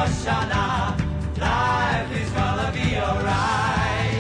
Shoshana, life is gonna be alright.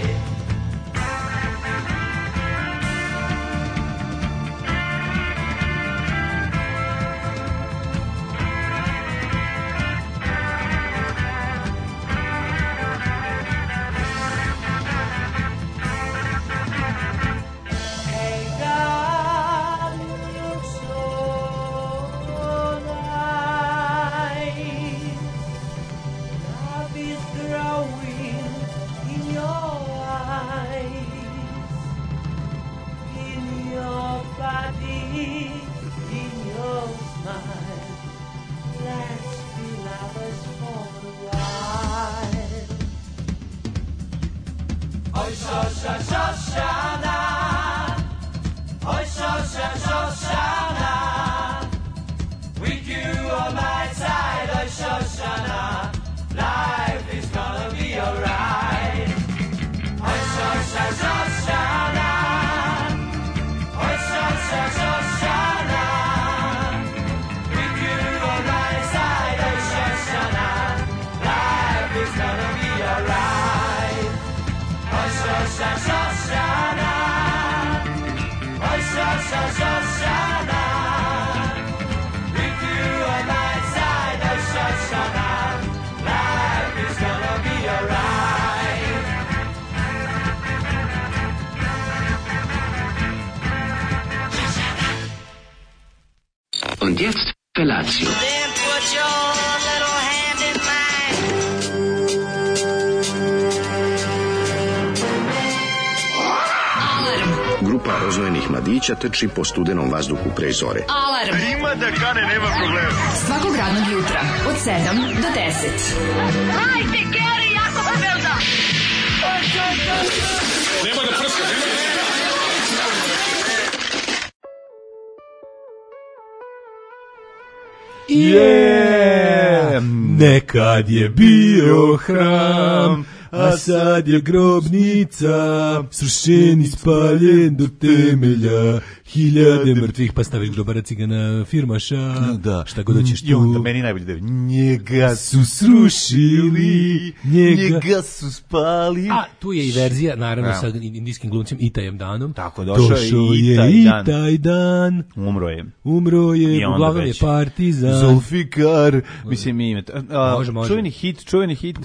Shoshana, oh Shoshana, with you on my side, oh Shoshana, life is gonna be alright. Oh Shoshana, oh Shoshana, with you on my side, oh Shoshana, life is gonna be alright. Oh Shoshana, oh Shoshana, with you on my side, oh Shoshana, life is gonna be alright. Und jetzt Felatio. Then put your little hand in mine. Grupa rozvojenih mladića trči po studenom vazduhu pre zore. Alarm. Ima da kane, nema problema. Svakog radnog jutra od 7 do 10. Hajde, Geri, jako se velda. Nema da prska, nema da... Nekad je bio hram, a sad je grobnica, srušen i spaljen do temelja, hiljade mrtvih, pa staviš grobara cigana, firmaša, da. Šta god hoćeš tu. I onda meni najbolje da je, njega su srušili, njega su spali. A tu je i verzija, naravno, sa indijskim glumcem Itajem Danom. Tako, došao je i taj dan. Umro je, uglavnom je partizan. Zulfikar, mislim imate. Može. Čuveni hit.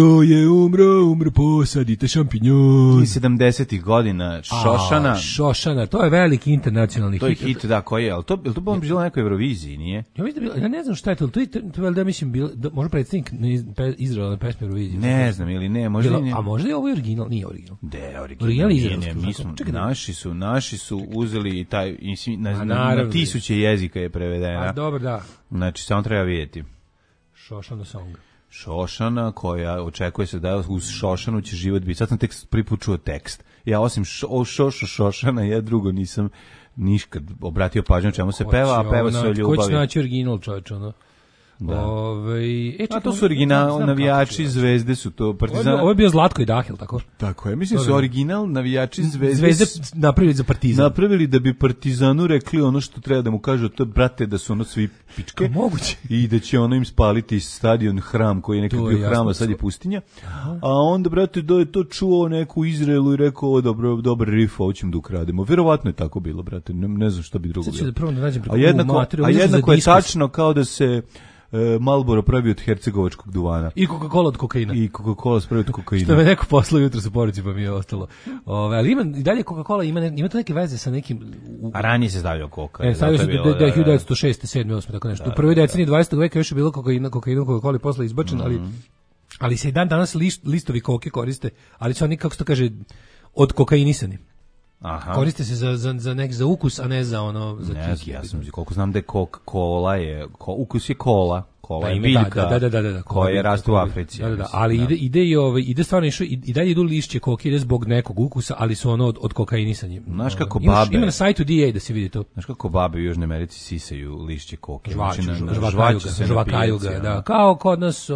Umro, posadite šampinjon. 70-ih godina, Šošana. Šošana, to je veliki internacionalni hit. To je hit, da, koji je, ali to bi bilo na nekoj Euroviziji, nije? Ja ne znam šta je to, to je da mislim, možda predstavnik Izraela na pesme Euroviziji. Ne znam, ili ne, možda i ne. A možda je ovo original, nije original. Original izraelski. Naši su uzeli taj, na tisuće jezika je prevedena. A dobro, da. Znači, samo treba vidjeti. Šošana song. Šošana, koja očekuje se da uz Šošanu će život biti. Sad sam tek pripučuo tekst. Ja osim Šošana, ja drugo nisam niškad obratio pažnju čemu se peva, a peva se o ljubavi. Ko će naći original, čovječ, ono? Da. A to su original navijači Zvezde, su to Partizan. Ovo je bio Zlatko i Dahil, tako? Tako je, mislim su original navijači Zvezde napravili za Partizan. Napravili da bi Partizanu rekli ono što treba da mu kažu, to brate da su ono svi pičke. Moguće. I da će ono im spaliti stadion Hram koji je nekad bio hram, a sad je pustinja. A onda brate da je to čuo neko u Izraelu i rekao ovo dobar rif, ovo ćemo da ukrademo. Verovatno je tako bilo, brate. Ne znam šta bi drugo bilo. A jednako je tačno kao da se Marlboro pravi od hercegovačkog duvana. I Coca-Cola od kokaina. I Coca-Cola spravi od kokaina. Što me neko poslao jutro sa poruci, pa mi je ostalo. Ali i dalje Coca-Cola ima to neke veze sa nekim... A ranije se stavljao Coca. Stavljao se da je 1906. 7. 8. tako nešto. U prvoj deceniji 20. veka još je bilo kokaina Coca-Cola posle izbačen, ali se i dan danas listovi koke koriste, ali su oni, kako se to kaže, od kokainisani. Aha. Koriste se za ukus, a ne za ono za kiki. Ja sam koliko znam da je Coca-Cola je ukus je kola je biljka. Da, koja raste u Africi. Da, ali ide stvarno i dalje idu lišće koke, ide zbog nekog ukusa, ali su ono od kokainisanja. Znaš kako babe. Ima na sajtu DA da se vidi to. Znaš kako babe u Južnoj Americi sisaju lišće koke. Žvakaju ga, da. Kao kod nas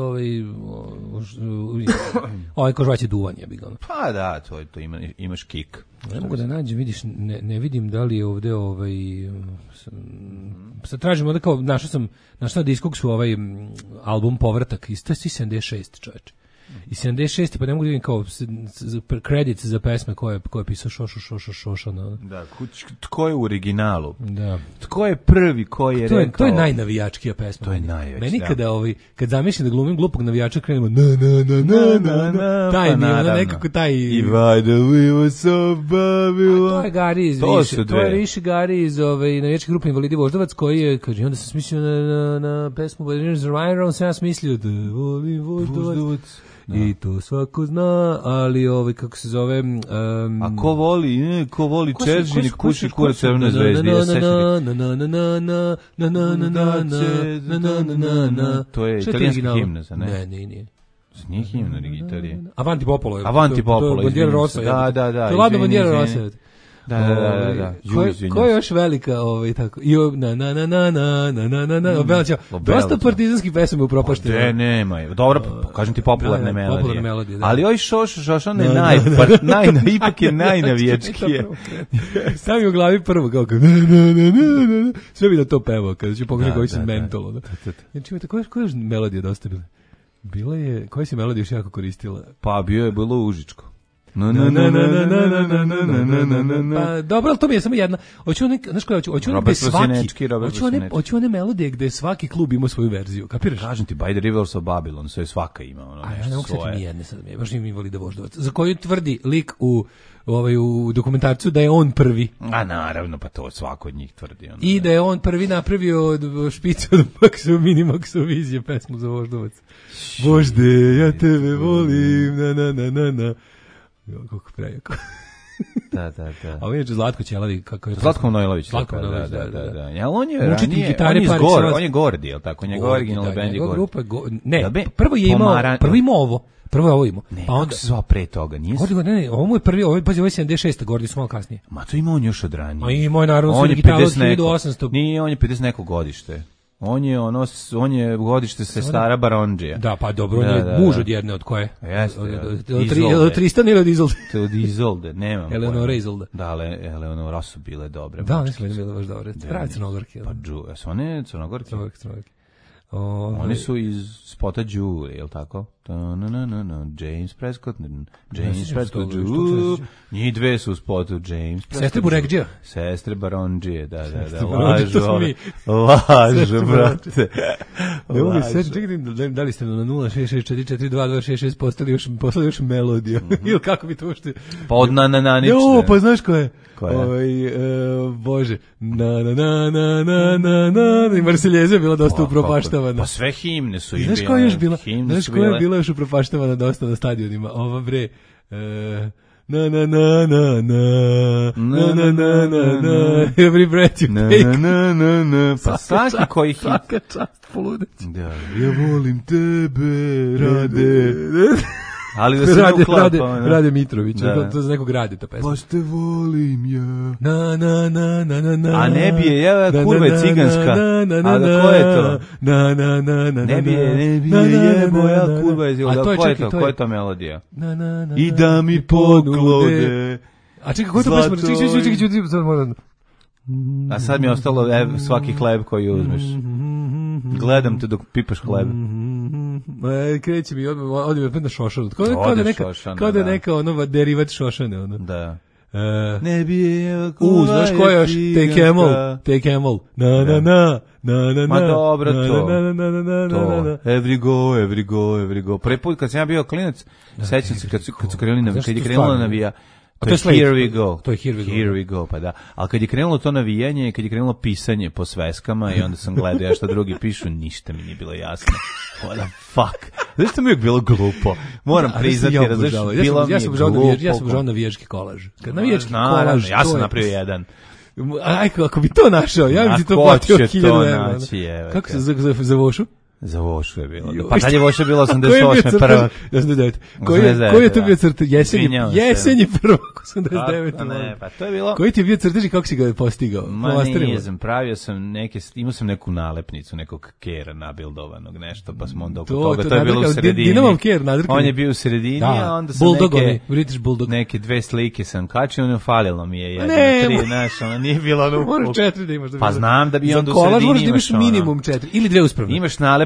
ko žvaće duvanje bi ga. Pa da, to imaš kik. Ne mogu da nađem, vidiš, ne vidim da li je ovde sad tražimo da kao našao sam Discogsu album Povratak, isto je 76, čoveče. I 76. pa ne mogu da vidim kao credits za pesme koje je pisao Šošo. Da, tko je u originalu? Da. Tko je prvi koji je rekao? To je najnavijačkija pesma. To je najveći. Meni kad zamišljam da glumim glupog navijača, krenemo na. Taj mi je nekako taj... I vajda we were so Babylon. To je Gari iz Riši Gari iz navijačke grupe Invalidi Voždovac koji je, kaže, onda sam smislio na pesmu Badarin's Ryan, sam ja smislio da volim Voždovac. Da. I to svako zna, ali kako se zove... A ko voli Čeržin i kuši kurac Crvene zvezde? To je italijanska himna, za ne? Ne, nije. Nije himna na gitari. Avanti Popolo. Avanti Popolo, Bandiera Rosa. Da. To je ladno Bandiera Rosa. Da. Ko je još velika tako? Dosta partizanskih pesama upropašteno. Nema. Dobro, kažem ti popularne melodije. Da. Ali ovaj Šošan je ipak je najnavijačkije. Stavi u glavi prvo kao sve bi da to pevao kada ću pogledati koji sam mentolo. Znači, koje je melodije dosta bile? Bila je, koje si melodije još jako koristila? Pa bilo Užičko. Pa dobro, ali to mi je samo jedna. Hoću one melodije gde svaki klub ima svoju verziju. Kapiraš? Kažem ti, By the Rivers of Babylon, sve svaka ima a ja ne mogu setiti nijedne sad, baš nije Invalida Voždovac. Za koju tvrdi lik u dokumentarcu da je on prvi. A naravno, pa to svako od njih tvrdi. I da je on prvi napravio špicu od Minimaxu vizije pesmu za Voždovac. Vožde, ja tebe volim, na. Kako prejako. Da. A on je Zlatko Ćelavi, kako je... Zlatko Manojlović. Da. Ja, on je ranije, on je Gordi, je li tako? Njegov originalni band je Gordi. Ne, prvo je imao ovo. Prvo je ovo imao. Ne, kako se zvao pre toga, nije se? Ne, ovo mu je prvi, ovo je 76. Gordi su malo kasnije. Ma to ima on još od ranije. A imao je naravno sve digitalo od 1800. Nije, on je 50 neko godište. On je godište sestara Barondžija. Da, pa dobro, on je muž od jedne od koje? Jeste. Od Tristan ili od Izolde? Od Izolde, nemam. Eleonora Izolda. Da, Eleonora su bile dobre. Da, one su bile baš dobre. Pravi Crnogorke. Pa su one Crnogorke? Crnogorke. Oni su iz spota Julie, je li tako? James Prescott, njih dve su u spotu James Prescott. Sestre Burekđija? Sestre Barondžije, da. Lažu, brate. Čekaj, da li ste na 066442266 postali još melodiju? Ili kako bi to ušte? Pa od na-na-na-nične. Jo, pa znaš ko je? Ko je? Bože. Na-na-na-na-na-na-na. I Marseljeza je bila dosta upropaštavana. Pa sve himne su i znaš ko je još bila? Znaš ko je bila još upropaštavana dosta na stadionima? Ova bre... Na na na na na every breath you take. Na. Pa svaki koji hit. Svaka čast poludeći. Da, ja volim tebe, Rade. Ali da se ne uklapa. Rade Mitrović, to za nekog radi ta pesma. Baš te volim ja. Na. A ne bije, ja kurva je ciganska. A da ko je to? Ne bije, jebo, ja kurva je ciganska. Ko je to melodija? I da mi poklode. A čekaj, ko je to pesma? Čekaj. A sad mi je ostalo svaki hleb koji uzmeš. Gledam te dok pipaš hleb. Kreće mi odmah na Šošanu. Kao da je neka derivat Šošane. Da. Ne bije znaš ko je još? Take Camel. Na. Ma dobro to. Every go. Prvi put kad sam ja bio klinac, sećam se kad su krenula navija. To je Here We Go. To je Here We Go, pa da. Ali kad je krenulo to navijanje, kad je krenulo pisanje po sveskama i onda sam gledao ja šta drugi pišu, ništa mi nije bilo jasno. What the fuck? Znaš što mi je bilo glupo? Moram priznati, bilo mi je glupo. Ja sam obožavao navijački kolaž. Ja sam napravio jedan. Ako bi to našao, ja bi ti to platio 1000 €. Kako se za Vošu? Za Vošu je bilo. Pa tad je Voša bilo 88. prvak. 89. Koji je to bio crtež? Jesen je prvak 89. Ne, pa to je bilo... Koji ti je bio crtež i kako si ga postigao? Ma nisam, pravio sam imao sam neku nalepnicu, nekog kera nabildovanog, nešto, pa smo onda oko toga, to je bilo u sredini. Dinamov ker nadrkani. On je bio u sredini, a onda sam neke dve slike sam kačio, ono falilo mi je jedna, tri, znaš, ono nije bilo ono... Moraš 4 da imaš. Pa znam da bi onda u sredini imaš ono... Za kolaž moraš da imaš minimum 4, ili 2 uspravne. Imaš nalepnicu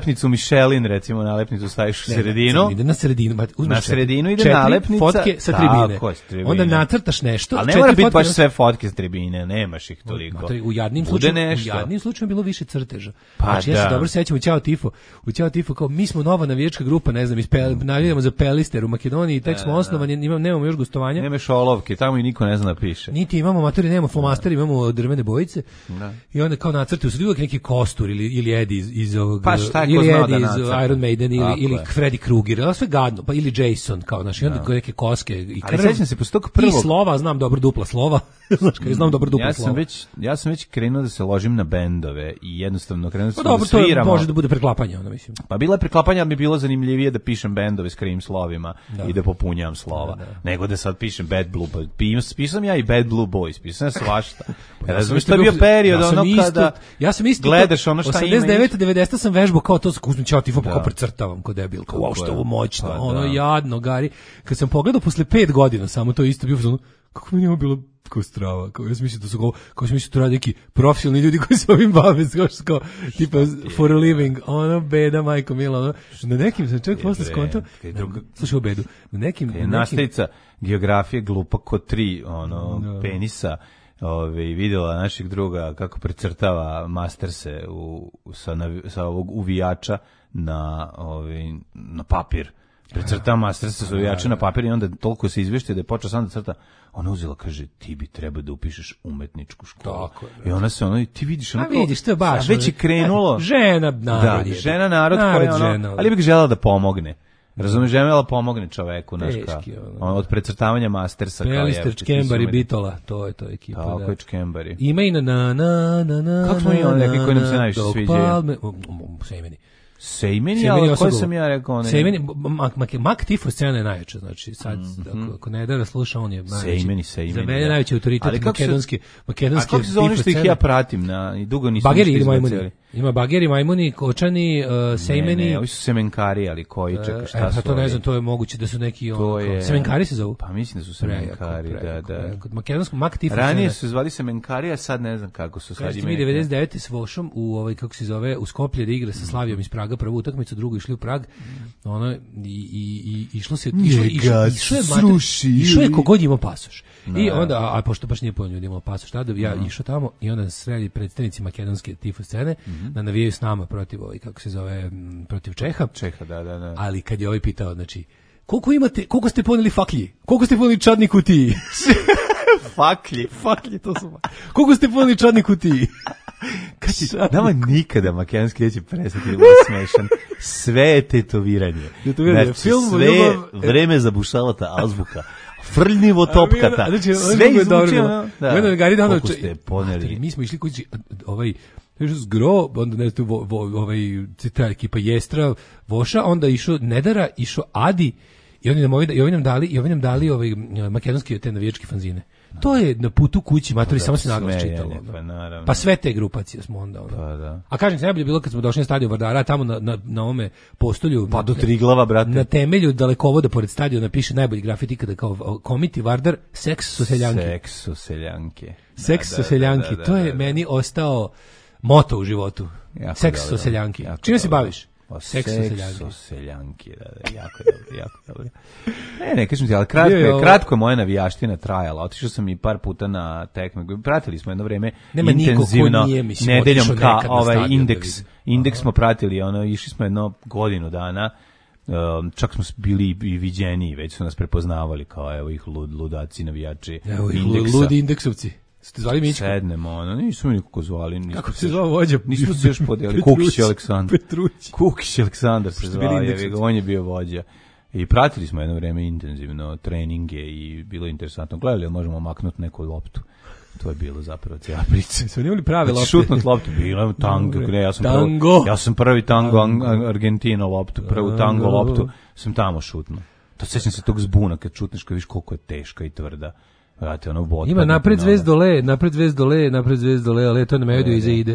nalepnicu Michelin, recimo nalepnicu staviš u sredinu. Ide na sredinu, na sredinu ide 4 nalepnica. fotke sa tribine. Tako, s tribine. Onda nacrtaš nešto. Ali ne mora biti baš sve fotke s tribine, nemaš ih toliko. U jadnim slučajima bilo više crteža. Pa znači, ja se dobro sećam u Ćao Tifo. U Ćao Tifo kao mi smo nova navijačka grupa, ne znam, navijamo za Pelister u Makedoniji, tek smo osnovani, nemamo još gostovanja. Nemaš olovke, tamo i niko ne zna da piše. Niti imamo materi, nemamo flomasteri, imamo drvene bojice. Da. I onda kao nacrte u uvijek neki Kostur ili Eddie iz ovog, pa šta je ili Eddie iz Iron Maiden ili Freddy Krueger, ali sve gadno, pa ili Jason kao naš, i onda neke koske i krv. Ali sećam se posle tog prvog i slova, znam dobro dupla slova. Znaš, kad znam dobro dupla slova. Ja sam već krenuo da se ložim na bendove i jednostavno krenuo pa da dobro, sviramo. To može da bude preklapanje, onda mislim. Pa bilo je preklapanje, ali mi je bilo zanimljivije da pišem bendove s krivim slovima i da popunjam slova, nego da sad pišem Bad Blue Boys. Pisam ja i Bad Blue Boys, pisam svašta. Razumiješ, to je bio period ono kada ja sam isto gledaš ono šta ima. 89. 90. sam vežbao kao to, uzmem Ćao Tifo, pa kao precrtavam kao debil, kao wow, što je ovo moćno, ono jadno, gari. Kad sam pogledao posle 5 godina, samo to isto bio ono, kako mi je ovo bilo kao strava, kao ja sam mislio da su kao sam mislio to rade neki profesionalni ljudi koji se ovim bave, kao tipa for a living, ono beda majko mila, ono, na nekim sam čovjek posle skonto, slušaj o bedu, na nekim nastavica geografije glupa ko 3 ono penisa. Vidjela naših druga kako precrtava masterse sa ovog uvijača na papir. Precrtava masterse sa uvijača na papir i onda toliko se izveštio da je počeo sam da crta. Ona uzela, kaže, ti bi trebao da upišeš umetničku školu. I ona se ti vidiš ono kao, vidiš, to je baš, već je krenulo. Žena narod je. Žena narod koja je ali bih žela da pomogne. Razumiješ, željela pomogne čoveku, znaš od precrtavanja mastersa. Pelister, Čkembar i Bitola, to je to ekipa. Tako je Čkembari. Ima i na. Kako smo imali neki koji nam se najviše sviđaju? Sejmeni, ali koji sam ja rekao? Sejmeni, Mak Tifo scena je najjača, znači sad, ako ne da sluša, on je najveći. Sejmeni. Za mene najveći autoritet makedonski Tifo scene. A kako se zove što ih ja pratim, i dugo nisam Bageri ili majmuni. Ima bageri, majmuni, kočani, sejmeni. Ne, ovi su semenkari, ali koji, čekaj, šta su? To ne znam, to je moguće da su neki semenkari se zovu? Pa mislim da su semenkari, da. Kod makedonskog Mak Tifo ranije su zvali semenkari, a sad ne znam kako su. Kažete mi 99. s Vošom kako se zove, u Skoplje da igra sa Slavijom iz Praga, prvu utakmicu, drugu išli u Prag, ono, i išlo se, išlo je kogod imao pasoš. I onda, a pošto baš nije pojavljeno da imao pasoš, tada ja išao tamo i onda sreli predstavnici makedonske tifo scene, da navijaju s nama protiv kako se zove, protiv Čeha. Da. Ali kad je pitao, znači, koliko ste poneli faklji? Koliko ste poneli čadni kutiji? Faklji, to su. Koliko ste poneli čadni kutiji? Nama nikada makedonski neće prestati da bude smešan. Sve je tetoviranje. Znači, sve vreme zabušavata azbuka. Frljivo topkata. Sve izvuči. Koliko ste poneli. Mi smo išli kući, Zgro, onda ne znam, ta ekipa Jestra, Voša, onda išao Nedara, išao Adi, i oni nam dali makedonski te navijačke fanzine. To je na putu kući, matori, samo se naglas čitalo. Pa sve te grupacije smo onda. A kažem, najbolje bilo kad smo došli na stadion Vardara, tamo na ovome postolju, pa do Triglava, brate. Na temelju dalekovoda pored stadiona piše najbolji grafiti kada kao komiti Vardar, seks su seljanke. To je meni ostao moto u životu. Seks su seljanke. Čime se baviš? Seks su seljanke, jako dobro. Ne, kažem ti, ali kratko je moja navijaština trajala. Otišao sam i par puta na tekme. Pratili smo jedno vreme intenzivno nedeljom Indeks smo pratili, išli smo jedno godinu dana. Čak smo bili i viđeni, već su nas prepoznavali kao evo ih ludaci navijači Indeksa. Ludi indeksovci. Ste zvali Mićko? Sednemo, nismo mi nikako zvali. Kako se zvao vođa? Nismo se još podijeli. Kukić Aleksandar se zvao, on je bio vođa. I pratili smo jedno vreme intenzivno treninge i bilo je interesantno. Gledali li možemo maknuti neku loptu. To je bilo zapravo cijela priča. Smo imali prave lopte. Šutnut loptu, bilo tango. Ja sam prvi tango Argentina loptu, prvu tango loptu sam tamo šutnuo. To sećam se tog zbuna kad šutneš, kad viš koliko je teška i tvrda. Vrate, ima napred zvezd dole, ale to na melodiju iza ide.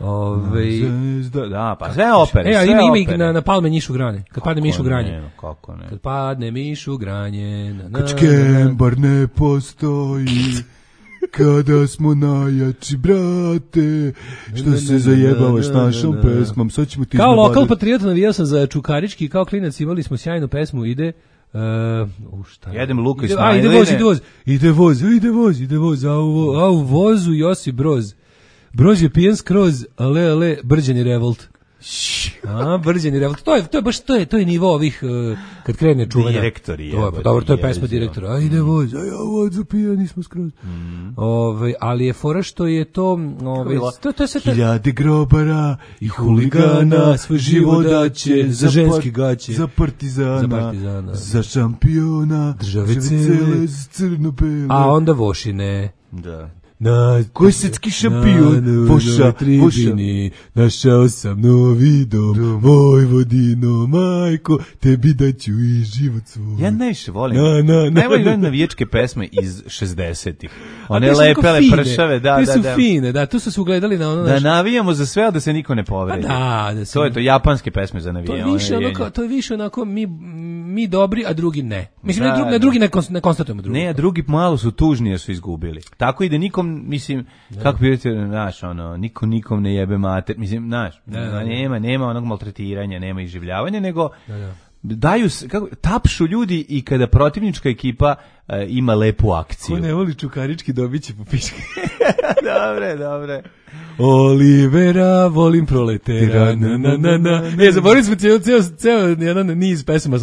Da, pa sve opere. A ima ih opere. na Palme Nišu granje. Kad padne Mišu granje. Kako ne? Kad padne Mišu granje. Kad Škembar ne postoji, kada smo najjači, brate, što se zajebavaš našom pesmom, sad ćemo ti... Kao lokal patriot navijao sam za Čukarički, kao klinac imali smo sjajnu pesmu, ide... šta? Jedem luka i ide voz, a u vozu Josip Broz. Broz je pijen skroz, ale, Brđani revolt. Brđani revolt. To je nivo ovih kad krene čuvena. Direktori. Dobro, to je pesma direktora. A ide voz, a ja vozu pijani smo skroz. Ali je fora što je to... to se hiljade grobara i huligana, svoj život daće za ženski gaće, za partizana, za šampiona, države cele, za crno-bele. A onda Vošine. Da. Koji svetski šampion, Voša, našao sam novi dom, Vojvodino, majko, tebi daću i život svoj. Ja najviše volim, najvolim navijačke pesme iz 60-ih. One lepele pršave, da. Te su fine, da, tu su se ugledali na ono... Da navijamo za sve, da se niko ne povredi. To je to, japanske pesme za navijanje. To je više onako, mi dobri, a drugi ne. Mislim, na drugi ne konstatujemo drugi. Ne, a drugi malo su tužni jer su izgubili. Tako i da nikom, mislim, kako bi vidite, znaš, nikom ne jebe mater, mislim, znaš, nema onog maltretiranja, nema iživljavanja, nego daju, tapšu ljudi i kada protivnička ekipa ima lepu akciju. Ko ne voli Čukarički, dobit će po piške. Dobre. Olivera, volim proletera, na. Zaboravili smo ceo jedan niz pesama.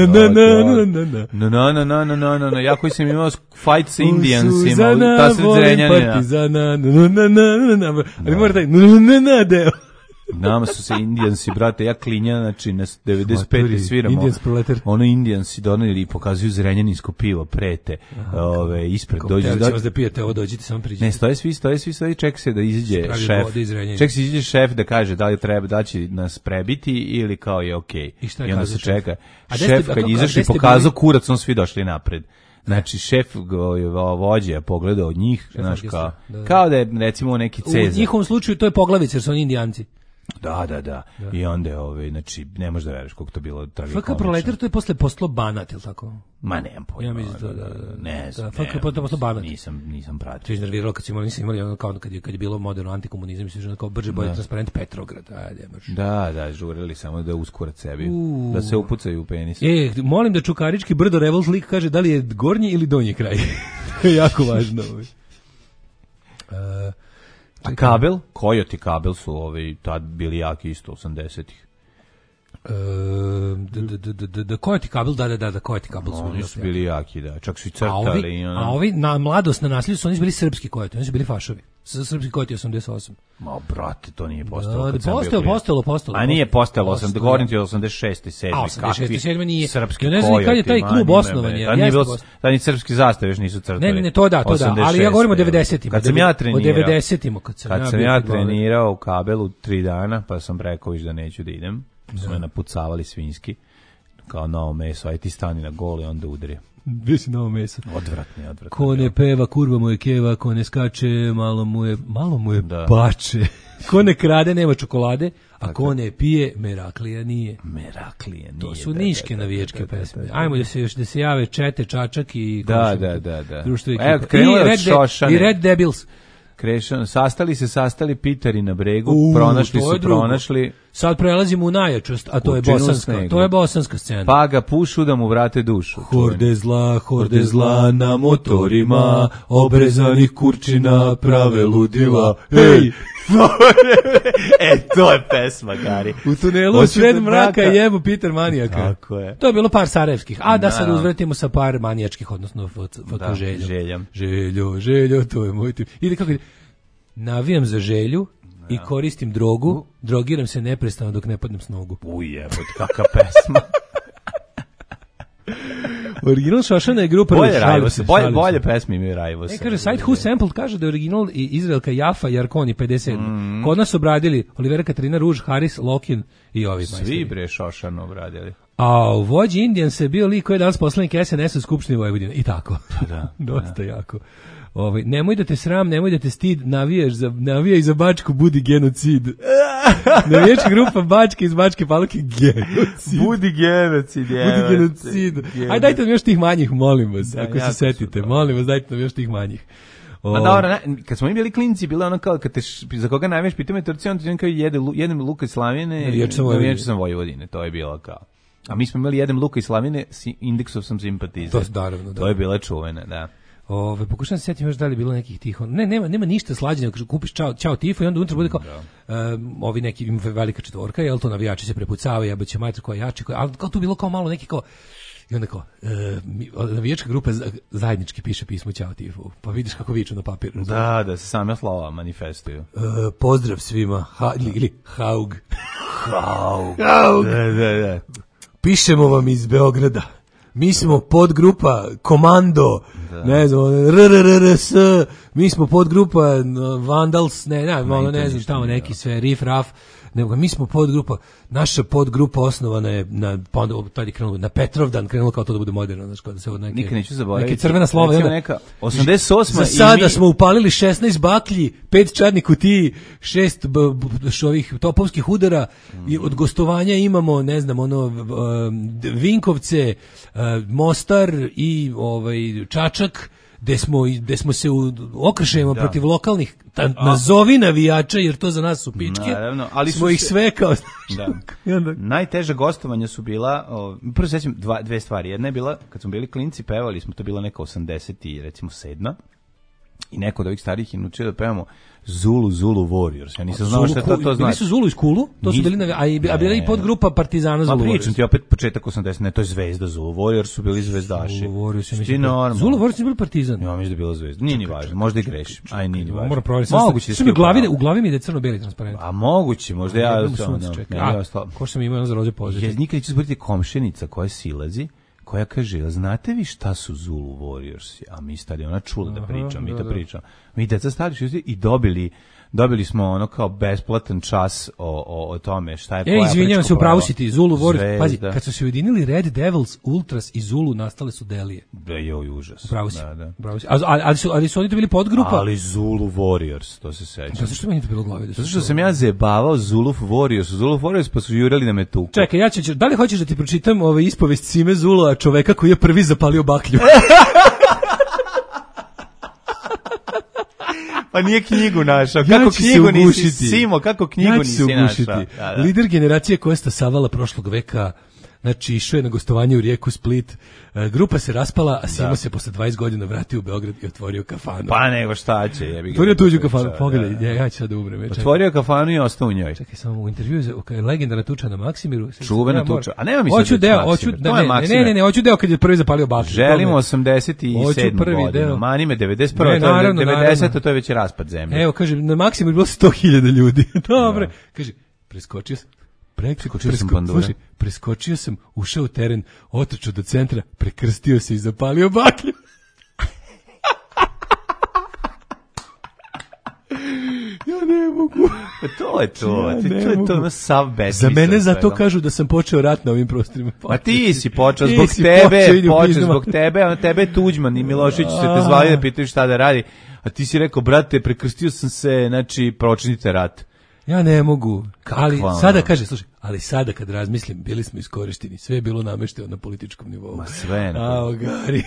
Na. Ja koji sam imao fight sa Indijansima, ta sred Zrenjanina. Ali mora taj deo. Nama su se Indijansi, brate, ja klinja, znači na 95. sviramo. Indijans proletar. Ono Indijansi doneli i pokazuju zrenjaninsko pivo, prete, ispred. Dođe da vas da pijete, ovo dođite, samo priđite. Ne, stoje, čeka se da izađe šef. Čeka se izađe šef da kaže da li treba da će nas prebiti ili kao je okej. I onda se čeka. Šef kad izašli pokazao kurac, on svi došli napred. Znači, šef vođe pogledao od njih, znaš, kao da je, recimo, neki Cezar. U njihovom slučaju to je poglavica, jer su oni Indijanci. Da. I onda, znači, ne možeš da veriš koliko to bilo tragikomično. FK Proletar, to je posle postalo Banat, ili tako? Ma nemam pojma. Ja mislim to, da. Ne znam. FK je postalo Banat. Nisam pratio. To je iznerviralo kad nisam imali ono kao kad je bilo moderno antikomunizam, mislim, kao brže bolje transparent Petrograd. Da, žurili samo da uskurat sebi. Da se upucaju u penis. Molim da Čukarički brdo Revolt lik kaže da li je gornji ili donji kraj. To je jako važno. A kabel? Kojoti kabel su tad bili jaki isto 80-ih. Da Kojoti kabel, da Kojoti kabel su. Oni su bili jaki, da. Čak su i crtali. A ovi na mladost, na nasilju su oni bili srpski Kojoti, oni su bili fašovi. Srpski Kojoti 88. Ma, brate, to nije postalo. Postalo. A nije postalo, govorim ti od 86. 7. A 86. 7. nije. Srpski Kojoti. Ne znam kad je taj klub osnovan. Da ni srpski zastave još nisu crtali. Ne, to da. Ali ja govorim o 90-ima. Kad sam ja trenirao. O 90-ima. Kad sam ja trenirao u kabelu 3 dana, pa sam rekao da neću da idem. Su me napucavali svinjski, kao novo meso, aj ti stani na gol i onda udri. Bio si novo meso. Odvratni. Ko ne peva, kurva mu je keva, ko ne skače, malo mu je pače. Ko ne krade, nema čokolade, a ko ne pije, Meraklija nije. To su niške navijačke pesme. Ajmo da se jave Čete, Čačak i društvo ekipa. I Red Devils. Sastali Pitari na bregu, pronašli. Sad prelazimo u najjačost, a to je bosanska scena. Pa ga pušu da mu vrate dušu. Horde zla na motorima, obrezanih kurčina prave ludila. Hej! To je pesma, Gari. U tunelu u sred mraka jebo Peter manijaka. Tako je. To je bilo par sarajevskih, a da sad uzvratimo sa par manijačkih, odnosno Željo, to je moj tip. Ili kako navijam za Želju i koristim drogu, drogiram se neprestano dok ne padnem s nogu. Ujebot, kakva pesma. Original Šošana je grupa bolje pesme imaju Rajvosa. Kaže, Site Who Sampled kaže da je original i Izraelka Jafa Jarkoni 57. Kod nas obradili Olivera Katarina Ruž, Haris, Lokin i ovi majstori. Svi bre Šošanu obradili. A u vođi Indijansa je bio lik koji je danas poslanik SNS-a u Skupštini Vojvodine. I tako. Da. Dosta jako. Nemoj da te sram, nemoj da te stid, navijaj za Bačku, budi genocid. Navijačka grupa Bačke iz Bačke Palanke, genocid. Budi genocid. Budi genocid. Ajde, dajte nam još tih manjih, molim vas, ako se setite. Molim vas, dajte nam još tih manjih. Ma dobro, kad smo mi bili klinci, bilo ono kao, kad te za koga najviše pitao me Turci, on ti kao jedem luka iz Slavine, navijač sam Vojvodine, to je bilo kao. A mi smo imali jedem luka iz Slavine, indeksov sam simpatizer. To naravno, da. To je bila čuvena, da. Pokušam se setiti još da li je bilo nekih tih. Nema ništa slađe, nego kupiš čao tifo i onda unutra bude kao ovi neki velika četvorka, jel to navijači se prepucavaju, jebaće mater koja jači, ali kao tu bilo kao malo neki kao i onda kao navijačka grupa zajednički piše pismo ćao tifu. Pa vidiš kako viču na papiru. Da se same slova manifestuju. Pozdrav svima. Ili Haug. Da. Pišemo vam iz Beograda. Mi smo podgrupa Komando, ne znam, RRRS, mi smo podgrupa Vandals, ne znam, tamo neki sve, Rif, Raf, nego mi smo podgrupa, naša podgrupa osnovana je na Petrovdan, krenulo kao to da bude moderno, znači kao da se od neke crvena slova. Neka 88. Za sada smo upalili 16 baklji, 5 čarnih kutiji, 6 ovih topovskih udara i od gostovanja imamo, ne znam, Vinkovce, Mostar i Čačak, gde smo se u okršajima protiv lokalnih nazovi navijača, jer to za nas su pičke, naravno, ali smo ih sve kao... Najteže gostovanja su bila, prvo sećam dve stvari. Jedna je bila, kad smo bili klinci, pevali smo, to bila neka 87. I neko od ovih starijih je naučio da pevamo Zulu Warriors. Ja nisam znao šta to znači. Bili su Zulu iz Kulu, to su bili, a bila i podgrupa Partizana Zulu Warriors. Pričam ti opet početak 80, ne, to je Zvezda Zulu Warriors, su bili zvezdaši. Zulu Warriors je bili Partizan. Ja mislim da je bila Zvezda. Nije ni važno, možda i grešim. Aj, nije ni važno. Moram provjeriti. U glavi mi ide crno-beli transparent. A moguće, možda ja... Ko što sam imao za rođe pozitiv. Nikad neću zboriti komšenica koja silazi, koja kaže, znate vi šta su Zulu Warriors? A mi stali, ona čula da pričam, mi to pričam. Mi deca stali i dobili smo ono kao besplatan čas o tome šta je koja priča. Izvinjavam se, upravo si ti, Zulu Warriors. Pazi, kad su se ujedinili Red Devils, Ultras i Zulu, nastale su Delije. Užas. Upravo si. Ali su oni to bili podgrupa? Ali Zulu Warriors, to se sećam. Zato što meni to bilo u glavi? Zato što sam ja zebavao Zulu Warriors, pa su jurali na me tuku. Čekaj, da li hoćeš da ti pročitam ispovest Sime Zulua, čoveka koji je prvi zapalio baklju? Pa nije knjigu našao. Kako knjigu nisi, Simo, kako knjigu nisi našao? Lider generacije koja je stasavala prošlog veka, znači išao je na gostovanje u Rijeku Split, grupa se raspala, a Simo se posle 20 godina vratio u Beograd i otvorio kafanu. Pa nego šta će? Otvorio tuđu kafanu, pogledaj, ja ću sad da umrem. Otvorio kafanu i ostao u njoj. Čekaj, samo u intervju, legendarna tuča na Maksimiru. Čuvena tuča, a nema mi se da je Maksimir. Ne, hoću deo kad je prvi zapalio baklju. Želimo 87. godinu, mani me 91. 90. to je već raspad zemlje. Evo, kaže, na Maksimiru bilo 100.000 ljudi. Dobre, kaže, preskočio sam. Preskočio sam, ušao u teren, otrčao do centra, prekrstio se i zapalio baklju. Ja ne mogu. To je to na sav besmisao. Za mene zato kažu da sam počeo rat na ovim prostorima. A ti si počeo zbog tebe, a tebe Tuđman i Milošević se te zvali da pitaju šta da radi. A ti si rekao, brate, prekrstio sam se, znači, pročinite rat. Ja ne mogu, ali sada kaže, slušaj, ali sada kad razmislim, bili smo iskorišteni, sve je bilo namešteno na političkom nivou. Ma sve. A, Gari.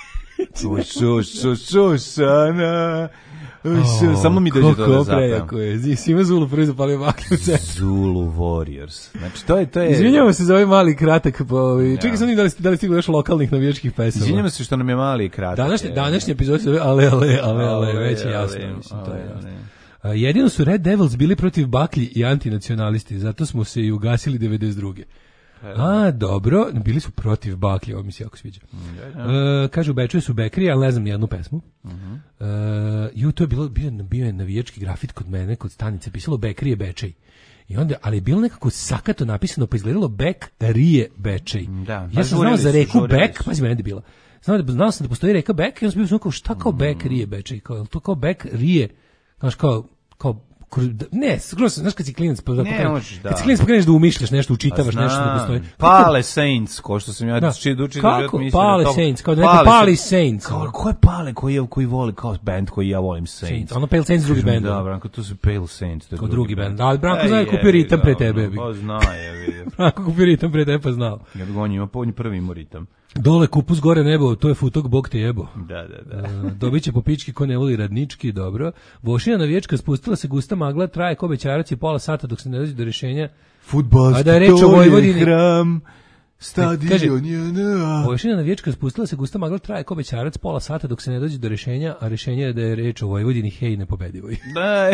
Šušana. Samo mi dođe to da zapevam. Kako je, Sima Zulu prvi zapalio baklju u centru. Zulu Warriors. Znači, to je... Izvinjamo se za ovaj mali kratak, čekaj sam da li stiglo još lokalnih navijačkih pesama. Izvinjamo se što nam je mali kratak. Današnji epizod se zove ale, već je jasno, mislim, to je jasno. Jedino su Red Devils bili protiv baklji i antinacionalisti, zato smo se i ugasili 92. Dobro, bili su protiv baklji, ovo mi se jako sviđa. Kaže, u Beču su Bekrije, ali ne znam nijednu pesmu. To je bio je navijački grafit kod mene, kod stanice, pisalo Bekrije Bečej. I onda, ali je bilo nekako sakato napisano, pa izgledalo Bekrije Bečej. Ja sam znao za reku Bek, pazi mene je bila. Znao sam da postoji reka Bek i onda sam bio kao, šta kao Bekrije Bečej? To kao Bekrije, znaš, kao Ne, skroz, znaš kad si klinac, pa Ne možeš, da. Kad si klinac pa kreneš da umišljaš nešto, učitavaš nešto da postoji. Pale Saints, ko što sam ja učio. Kako? Pale Saints, kao da neki Pali Saints. Ko je Pale koji voli kao band koji ja volim Saints? Ono Pale Saints drugi band. Da, Branko, to su Pale Saints. Kao drugi band. Da, Branko zna kupio ritam pre tebe. Pa zna je, vidio. Branko kupio ritam pre tebe pa znao. Ja ga on ima prvi ima ritam. Dole kupus gore nebo, to je futog, bog te jebo. Da. Dobit će po pički ko ne voli radnički, dobro. Vošina navijačka, spustila se gusta magla, traje ko bećarac i pola sata dok se ne dođe do rješenja. Fudbalski, da je reč o Vojvodini. Hram, stadion je Vošina navijačka, spustila se gusta magla, traje ko bećarac pola sata dok se ne dođe do rješenja, a rješenje je da je reč o Vojvodini, hej, nepobedivoj. Daj.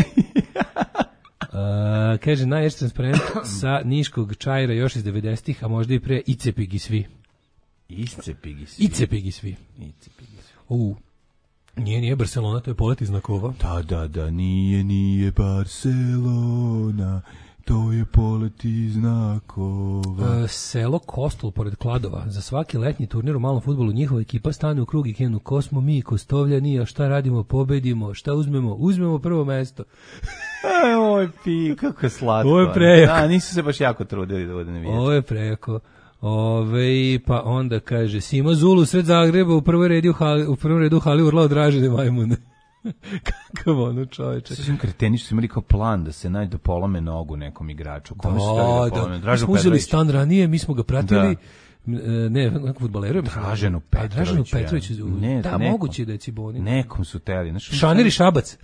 Kaže, najjači transparent sa Niškog Čajra još iz 90-ih, a možda i pre Icepigi svi. Icepigi svi. Nije Barcelona, to je polet iz znakova. Da, nije Barcelona, to je polet iz znakova. Selo Kostol pored Kladova. Za svaki letnji turnir u malom fudbalu njihova ekipa stane u krug i krenu ko smo mi, Kostovljani, a šta radimo, pobedimo, šta uzmemo prvo mesto. Oj, kako je slatko. Ovo je prejako. Da, nisu se baš jako trudili da vode navijači. Ovo je prejako. Pa onda kaže Simo Zulu sred Zagreba u prvom redu hali urlao Dražene majmune. Kakav ono čoveče. Sve su kreteni što su imali kao plan da se najde polome nogu nekom igraču. Da. Mi smo uzeli stan ranije, mi smo ga pratili. Ne, nekog fudbaleru. Draženu Petroviću. Da, moguće da je Ciboni. Nekom su teli. Šaner i Šabac.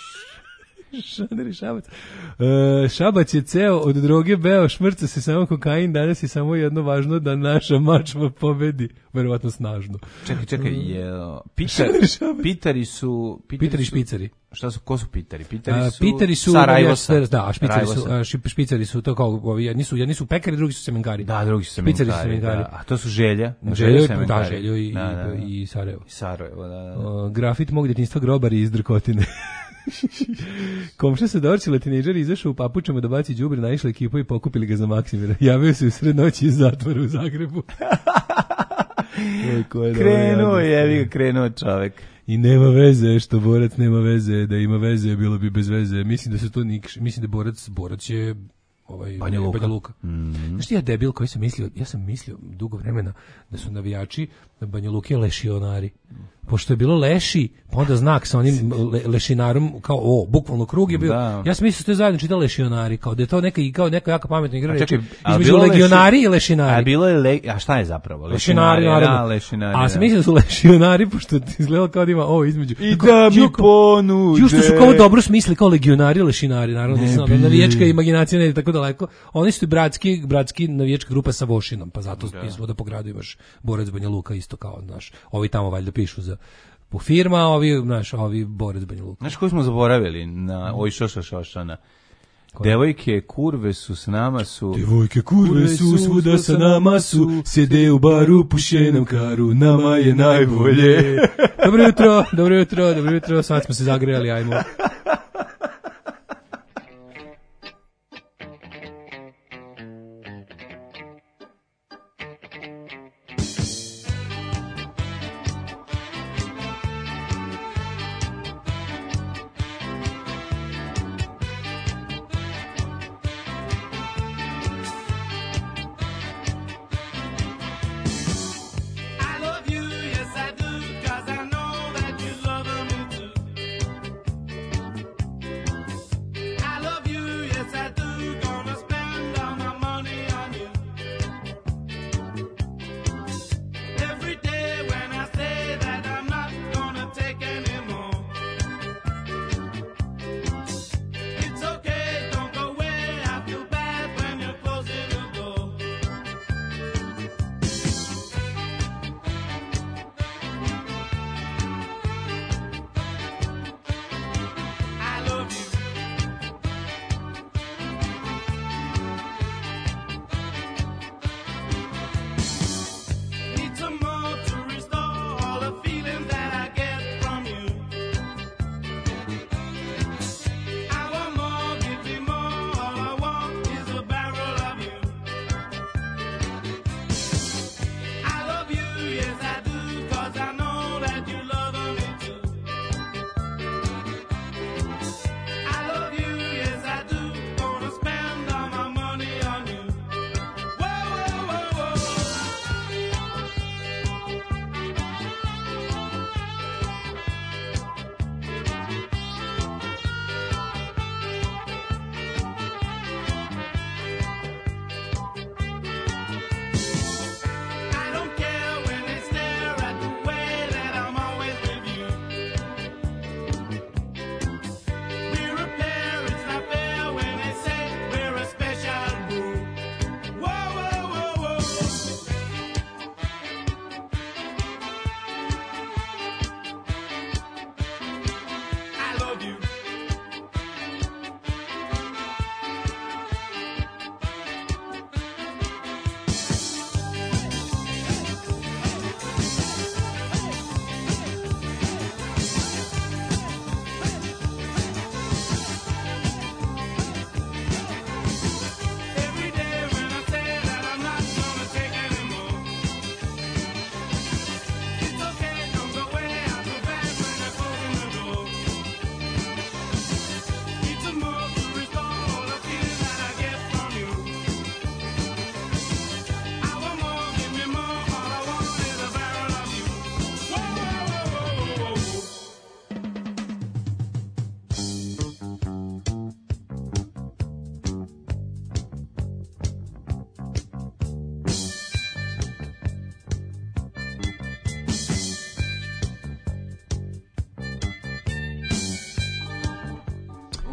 Šabac je ceo od droge beo, šmrca se samo kokain, danas je samo jedno važno da naša mačva pobedi, verovatno snažno. Čekaj, Pitari su... Pitari špicari. Ko su Pitari? Pitari su Sarajevosa. Da, špicari su to kao, jedni su pekari, drugi su semenkari. Da, drugi su semenkari. A to su Želja. Željo i Sarajevo. Da. Grafit mog djetinjstva grobari iz Drkotine. Komša se dorčila, tinejdžer izašao u papučama da baci đubre, naišla ekipa i pokupili ga za Maksimira. Javio se u sred noći iz zatvora u Zagrebu. Krenuo čovek. I nema veze što borac nema veze, da ima veze bilo bi bez veze. Mislim da su to mislim da borac je Banja Luka. Znaš ti ja debil koji sam mislio dugo vremena da su navijači Banja Luke lešionari. Pošto je bilo leši, pa onda znak sa onim lešinarom, kao bukvalno krug je bio. Da. Ja sam mislio da je zajedno čitao lešionari, kao da je to neka jako pametna igra reči. Između legionari i lešinari. A šta je zapravo? Lešinari, naravno. A sam mislio da su lešionari, pošto izgledalo kao da ima između. I da mi ponude. Jušto su kao dobro smisli, kao legionari i lešinari, naravno. Navijačka imaginacija ne ide tako daleko. Oni su bratski navijačka grupa sa Vošinom, pa zato izvoda po gradu imaš borac Banja Luka isto kao, znaš, ovi tamo valjda pišu za po firma, ovi borac Banja Luka. Znaš koju smo zaboravili na Šošana? Devojke kurve su s nama su. Devojke kurve su svuda sa nama su. Sjede u baru, puše nam karu, nama je najbolje. Dobro jutro, sad smo se zagrejali, ajmo.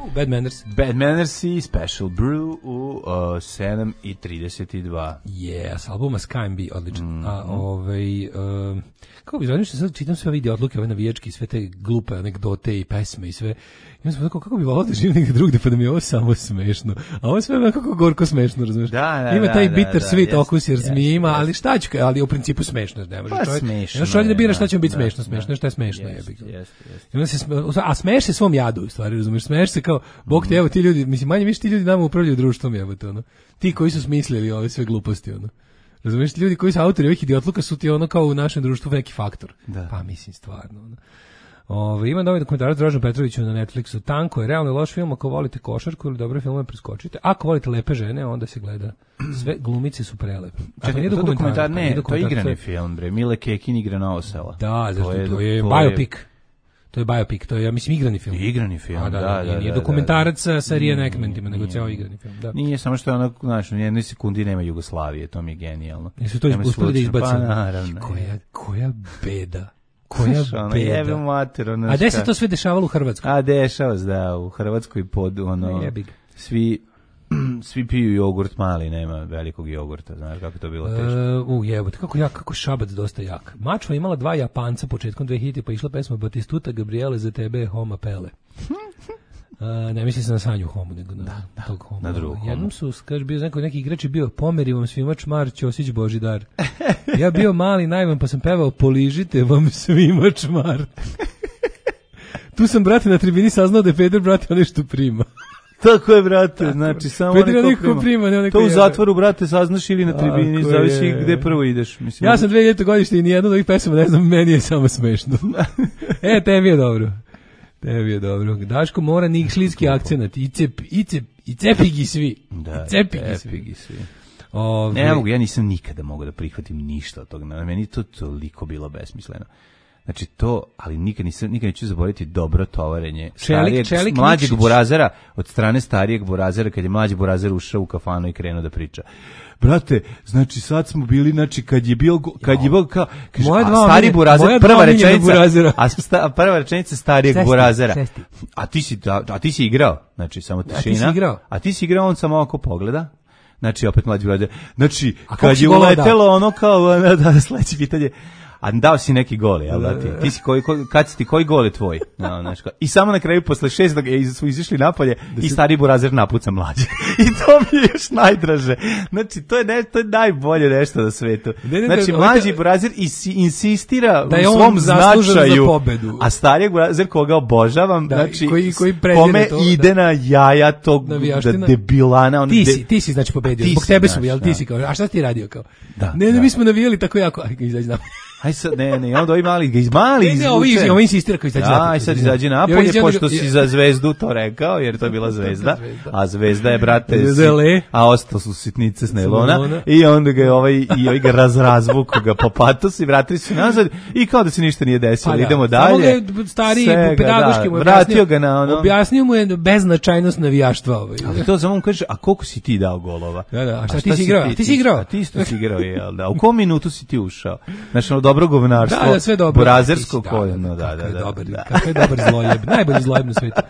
Bad Manners. Bad Manners i Special Brew u 7:32. Yeah, s albuma Sky B, odličan. A kako bi zvanio što sad čitam sve vidi odluke, ove navijačke i sve te glupe anegdote i pesme i sve. I sam tako, kako bi volao da živim negdje drugdje, pa da mi je ovo samo smešno. A ovo sve je kako gorko smešno, razumiješ? Ima taj bitter sweet okus jer zmije ima, ali šta ću, ali u principu smešno. Ne možeš čovjek da bira šta će mu biti smešno, smešno je šta je smešno. A smeješ se svom jadu, u stvari, razumiješ? Smeješ se kao, bog te, evo ti ljudi, mislim, manje više ti ljudi nama upravljaju društvom, jebote, ono. Ti koji su smislili ove sve gluposti, ono. Razumiješ, ljudi koji su autori ovih idiotluka su ti ono kao u našem društvu neki faktor. Da. Pa mislim, stvarno, ono. Ima novi dokumentarac Dražanu Petroviću na Netflixu. Tanko je realno loš film ako volite košarku ili dobre filmove preskočite. Ako volite lepe žene, onda se gleda. Sve glumice su prelepe. Čekaj, to dokumentar, ne, to je igrani film, bre. Mile Kekin igra na Osela. Da, zašto to je biopic. To je biopic, to je, ja mislim, igrani film. Igrani film, da. Nije dokumentarac sa reenactmentima, nego ceo igrani film, da. Nije, samo što je ono, znaš, u jednoj sekundi nema Jugoslavije, to mi je genijalno. Jesu to uspeli da izbacili? Pa naravno. Koja beda. Koja beda. Mater, a gde se to sve dešavalo u Hrvatskoj? A dešava se, da, u Hrvatskoj pod, ono, svi piju jogurt mali, nema velikog jogurta, znaš kako to bilo teško. Jebote, kako Šabac dosta jak. Mačva imala 2 Japanca početkom 2000 pa išla pesma Batistuta Gabriele za tebe Homa Pele. Ne mislim se na Sanju Homu, nego na tog Homu. Na drugog Homu. Jednom su, kaže, bio neki igrač je bio pomeri vam svima čmar Ćosić Božidar. Ja bio mali naivan pa sam pevao poližite vam svima čmar. Tu sam, brate, na tribini saznao da je Peder, brate, nešto prima. Tako je, brate, znači samo neko prima. To u zatvoru, brate, saznaš ili na tribini, zavisi gde prvo ideš. Mislim, ja sam 2000 godište i nijedno od ovih pesama, ne znam, meni je samo smešno. Tebi je dobro. Daško mora nišlijski akcenat. I cepigi svi. Da, cepigi svi. Ne mogu, ja nisam nikada mogao da prihvatim ništa od toga. Meni to toliko bilo besmisleno. Znači to, ali nikad neću zaboraviti dobro tovarenje mlađeg burazera od strane starijeg burazera, kad je mlađi burazer ušao u kafanu i krenuo da priča. Brate, znači sad smo bili, znači kad je bio kao, stari burazer, prva rečenica starijeg burazera. A ti si igrao, znači samo tišina. A ti si igrao, on samo ovako pogleda. Znači opet mlađi burazer. Znači kad je uletelo ono kao, da, sledeće pitanje. A dao si neki gol, jel da ti? Ti si kad si ti, koji gol je tvoj? No, znači, i samo na kraju, posle 6 su izišli napolje i stari burazer napuca mlađe. I to mi je još najdraže. Znači, to je najbolje nešto na svetu. Znači, mlađi burazer insistira u svom značaju, a stariji burazer koga obožavam, znači, kome ide na jaja tog debilana. Ti si, znači, pobedio. Zbog tebe su, jel ti si kao, a šta ti radio kao? Ne, mi smo navijali tako jako, izađi napolje. Aj sad, ne, onda ovi mali izvuče. Ovo insistira koji izađe napolje. Aj sad izađe napolje, pošto si za Zvezdu to rekao, jer to je bila Zvezda, a Zvezda je, brate, a ostao su sitnice s nailona, i onda ga i ga razvuku ga po patosu i vratili su nazad, i kao da se ništa nije desilo, idemo dalje. Samo ga stari pedagoški mu objasnio mu je beznačajnost navijaštva. Ali to samo mu kaže, a koliko si ti dao golova? A šta ti si igrao? Ti si igrao? Ti isto si igrao, jel da? U kom minutu si ti ušao? Znači, dobro govnarstvo, da, sve dobro. Burazersko koljeno, Kakav je dobar zlojeb, najbolji zlojeb na svijetu.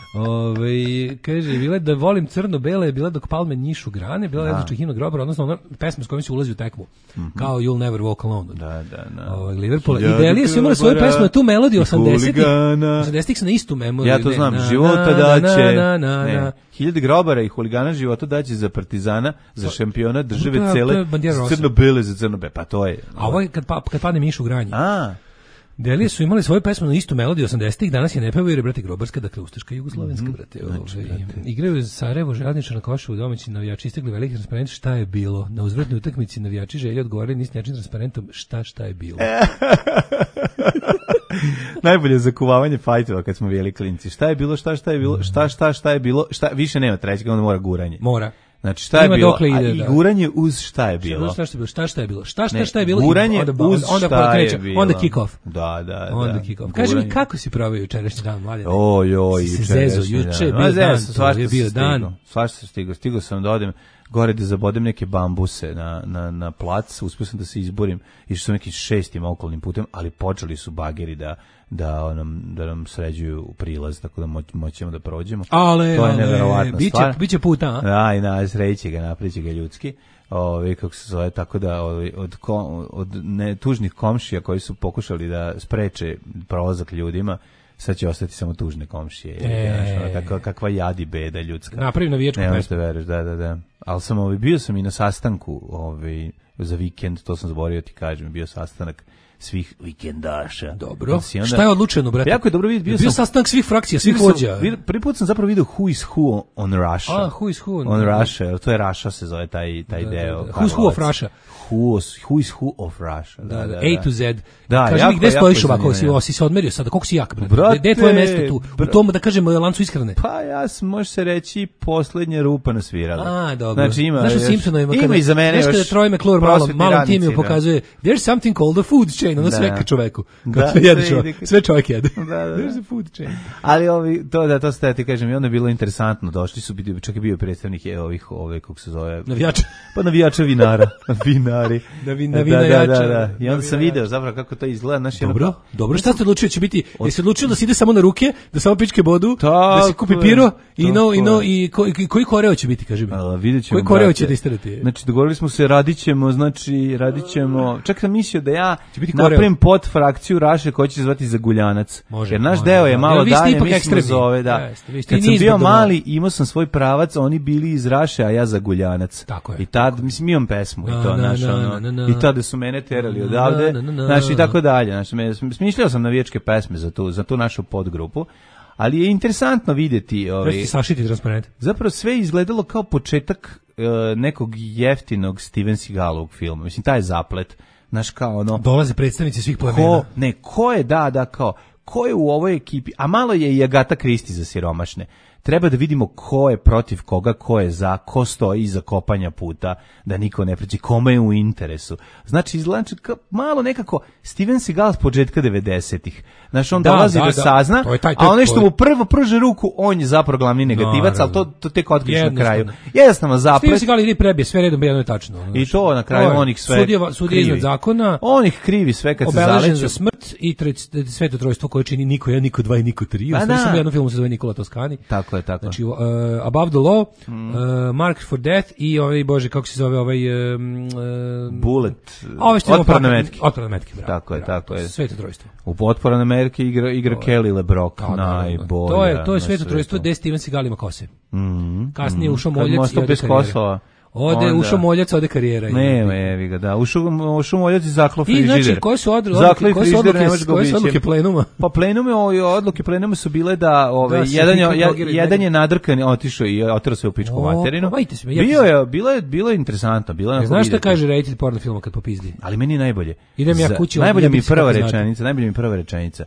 Kaže, bila da volim crno-bele, bila dok palme njišu grane, bila Leziča himna grobara, odnosno ona pesma s kojom se ulazi u tekmu, kao You'll Never Walk Alone. Liverpoola. I Delije su imali svoju pesmu na tu melodiju 80-ih su na istu memoriju. Ja to znam, života daće, 1000 grobara i huligana života daće za Partizana, za šampiona države cele, crno-bele za crno-bele, pa to je. A ovo je kad padne mišu granje. Delije su imali svoju pesmu na istu melodiju 80-ih, danas je ne pevaju jer je, brate, grobarska, dakle ustaška jugoslovenska, brate. Igraju Sarajevo, Željezničar na Košovu, domaći navijači istegli veliki transparent, šta je bilo? Na uzvratnoj utakmici navijači želje odgovarali nis nječim transparentom, šta je bilo? Najbolje zakuvavanje fajtova kad smo bili klinci. Šta je bilo, šta je bilo, šta je bilo, više nema trećega, onda mora guranje. Mora. Znači šta je bilo, i guranje uz šta je bilo. Šta je bilo, šta je bilo, guranje uz šta je bilo. Onda kick off. Da. Onda kick off. Kaži mi kako si proveo jučerašnji dan, mladine? Juče je bio dan, to je bio dan. Svašta stigao sam da odem gore da zabodem neke bambuse na plac, uspio sam da se izborim, išao sam nekim 6. okolnim putem, ali počeli su bageri da nam sređuju prilaz, tako da moćemo da prođemo. To je neverovatna stvar. Biće puta, a? Da, sreći ga, naprići ga ljudski. Kako se zove, tako da od tužnih komšija koji su pokušali da spreče prolazak ljudima, sad će ostati samo tužne komšije. Kakva jadi beda ljudska. Napravim navijačku pesmu. Nemaš da veruješ, da. Ali sam bio sam i na sastanku za vikend, to sam zaboravio ti kažem, bio sastanak svih vikendaša. Dobro. Šta je odlučeno, brate? Jako je dobro vidio. Bio sastanak svih frakcija, svih vođa. Prvi put sam zapravo vidio Who is Who on Russia. Who is Who on Russia. To je Russia se zove taj deo. Who is Who of Russia. Who is Who of Russia. Da. A to Z. Da, kaži mi gde stojiš ovako, si se odmerio sada, koliko si jak, brate? Gde je tvoje mesto tu? U tom, da kažemo, lancu ishrane. Pa ja sam, može se reći, poslednja rupa nasvirala. Dobro. Znači ima ima i za mene još. Znaš kada Troy McClure malom timiju pokazuje, there's something called a food chain, ono sve ka čoveku. Sve čovjek jede. There's a food chain. Ali to ste ti kažem, i onda je bilo interesantno, došli su, čak je bio predstavnik kako se zove? Navijača. Pa navijača vinara. Vinari. Da. I onda sam video zapravo kako to izgleda. Dobro, šta ste odlučili će biti? Jesi odlučio da se ide samo na ruke, da samo pičke bodu, da se kupi piro i koji koreo će biti, kaži mi? Videćemo. Koji koreo će da isterati? Znači dogovorili smo se, radit ćemo. Čak sam mislio da ja napravim pod frakciju Raše koja će se zvati Zaguljanac. Jer naš deo je malo dalje, mislim zove, da. Kad sam bio mali, imao sam svoj pravac, oni bili iz Raše, a ja Zaguljanac. I tad, mislim, imam pesmu i to, i tada su mene terali odavde, znači i tako dalje. Znači, smišljao sam navijačke pesme za tu našu podgrupu, ali je interesantno vidjeti. Sašiti transparent. Zapravo sve izgledalo kao početak nekog jeftinog Steven Seagalovog filma. Mislim, taj zaplet, znaš, kao ono... Dolaze predstavnici svih plemena. Ko je, ko je u ovoj ekipi, a malo je i Agata Christie za siromašne. Treba da vidimo ko je protiv koga, ko je za, ko stoji iza kopanja puta, da niko ne pređe, kome je u interesu. Znači, izgleda malo nekako Steven Seagal s početka 90-ih. Znači, on dolazi da sazna, a ono što mu prvo pruže ruku, on je zapravo glavni negativac, ali to tek otkriš na kraju. Jednostavno zaplet. Steven Seagal ide prebije, sve redom jedno je tačno. I to na kraju onih sve sudija iznad zakona. Onih krivi sve kad se zaleću. Obeležen za smrt i sveto trojstvo koje čini niko 1, niko 2 i niko 3. Samo jednom filmu se zove Nikola Toscani. Tako. Znači, Above the Law, Mark for Death i Bože, kako se zove Bullet. Otpor na metke. Otpor na metke, bravo. Tako je. Sveto trojstvo. U Otpor na metke igra Kelly LeBrock, najbolja. To je sveto trojstvo gde Steven Seagal ima kose. Kasnije ušao moljac i bez Kosova. Ušao moljac, ode karijera. Evi ga, da. Ušao moljac i zaklao frižider. I znači, koje su odluke plenuma? Pa odluke plenuma su bile da jedan je nadrkan otišao i otrao se u pičku materinu. Bilo je interesantno. Znaš šta kaže reditelj porno filma kad popizdi? Ali meni je najbolje. Idem ja kući. Najbolja mi je prva rečenica.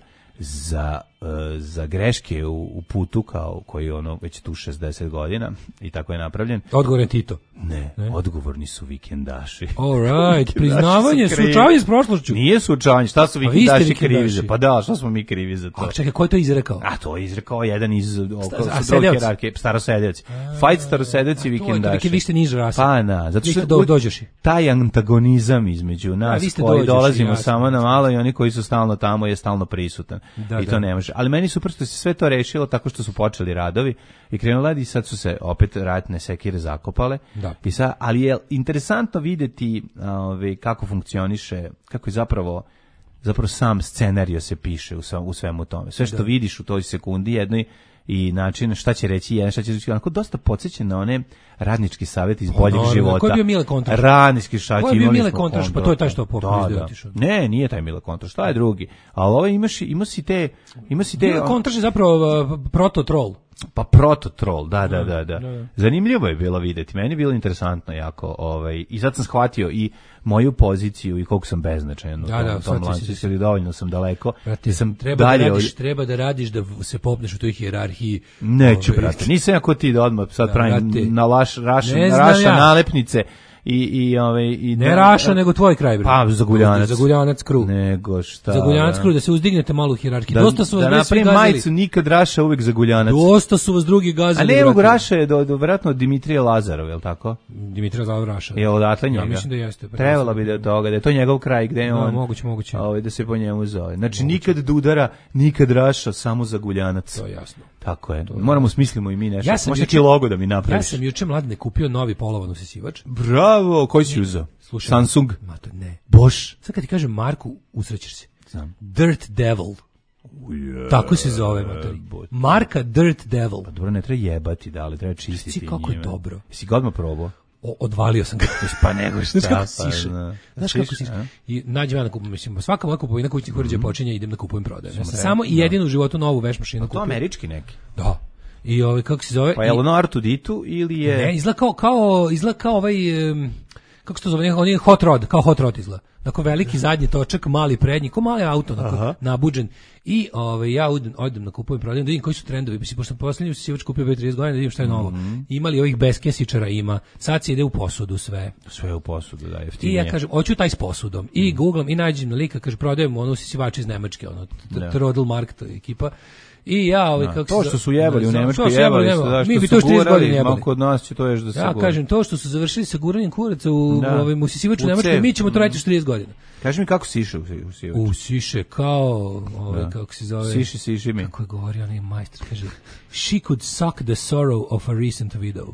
Za greške u putu koji ono već tu 60 godina i tako je napravljen. Odgovor je Tito. Ne, odgovorni su vikendaši. All right, priznavanje, suočavanje s prošlošću. Nije suočavanje, šta su vikendaši krivi za? Pa da, šta smo mi krivi za to? A čekaj, ko je to izrekao? A to je izrekao jedan iz hierarhije, starosedeoci. Fight starosedeoci i vikendaši. Vi ste niže rase. Pa na, zato što dođeš. Taj antagonizam između nas koji dolazimo samo na malo i oni koji su stalno tamo je stalno prisutan. I to ne može. Ali meni super što se sve to rešilo tako što su počeli radovi i krenuli i sad su se opet ratne sekire zakopale. I sad, ali je interesantno vidjeti kako funkcioniše, kako je zapravo sam scenario se piše u svemu tome. Sve što vidiš u toj sekundi jednoj i način šta će reći jedan, šta će reći onako dosta podsjeća na one radnički savjeti iz boljeg života. Ko je bio Mile Kontraš? Radnički šači. Ko je bio Mile Kontraš? Pa to je taj što popizdio otišao. Ne, nije taj Mile Kontraš, to je drugi. Ali ovo ima si te... Mile Kontraš je zapravo proto-troll. Pa proto-troll, da. Zanimljivo je bilo vidjeti, meni je bilo interesantno jako, i sad sam shvatio i moju poziciju i koliko sam beznačajan u tom lancu, dovoljno sam daleko. Treba da radiš da se popneš u toj hijerarhiji. Neću, brate, nisam ja ko ti da odmah sad pravim na raša nalepnice i Ne Raša, nego tvoj kraj, bre. Pa, Zaguljanac. Zaguljanac kru. Nego šta. Zaguljanac kru, da se uzdignete malo u hijerarhiji. Dosta su vas da svi napravim gazili. majicu, nikad Raša, uvek Zaguljanac. Dosta su vas drugi gazili. A ne, mogu Raša je verovatno Dimitrija Lazarov, je li tako? Dimitrija Lazarov Raša. Je odatle njega? Ja mislim da jeste. Trebalo bi da toga, da je to njegov kraj gde je on. Moguće. Da se po njemu zove. Znači, nikad Dudara, nikad Raša, samo Zaguljanac. To je jasno. Tako je. Moramo smislimo i mi nešto. Možda neki logo da mi napraviš. Ja sam juče Mladene kupio novi polovan usisivač. Bravo, koji si uzeo? Slušaj, Samsung? Ma to ne. Bosch? Sad kad ti kažem Marku, usrećeš se. Znam. Dirt Devil. Tako se zove, matori. Marka Dirt Devil. Pa dobro, ne treba jebati, da, ali treba čistiti. Svi kako je dobro. Jesi ga odmah probao? Odvalio sam ga. Pa nego šta. Znaš kako siše. Znaš kako siše. I nađem ja na kupu, mislim, svaka moja kupovina kućnih uređaja počinje, idem na kupujem prodajem. Ja sam samo i jedinu u životu novu veš mašinu kupio. To američki neki? Da. I kako se zove? Pa je ono Artuditu ili je... Ne, izgleda kao ovaj... kako se to zove, on je hot rod, kao hot rod izgleda. Dakle, veliki zadnji točak, mali prednji, kao mali auto, onako, nabuđen. I ja odem na kupujem, prodajem, da vidim koji su trendovi. Mislim, pošto sam poslednji usisivač kupio 30 godina, da vidim šta je novo. Imali ovih beskesičara, ima. Sad se ide u posudu sve. Sve u posudu, da, jeftinije. I ja kažem, hoću taj s posudom. I googlam i nađem na lika, kaže, prodajem ono usisivač iz Nemačke, ono, Trodelmarkt ekipa. I ja, kako to što su jebali u Nemačkoj, jebali su, da, mi bi što to su 30 godina jebali. Malo kod nas će to još da se Ja kažem, to što su završili sa guranjem kuraca u usisivaču u Nemačkoj, mi ćemo to raditi još 30 godina. Kaži mi kako siše usisivač? Siše kao, kako se zove... Siši mi. Kako je govorio onaj majstor, kaže, she could suck the sorrow of a recent widow.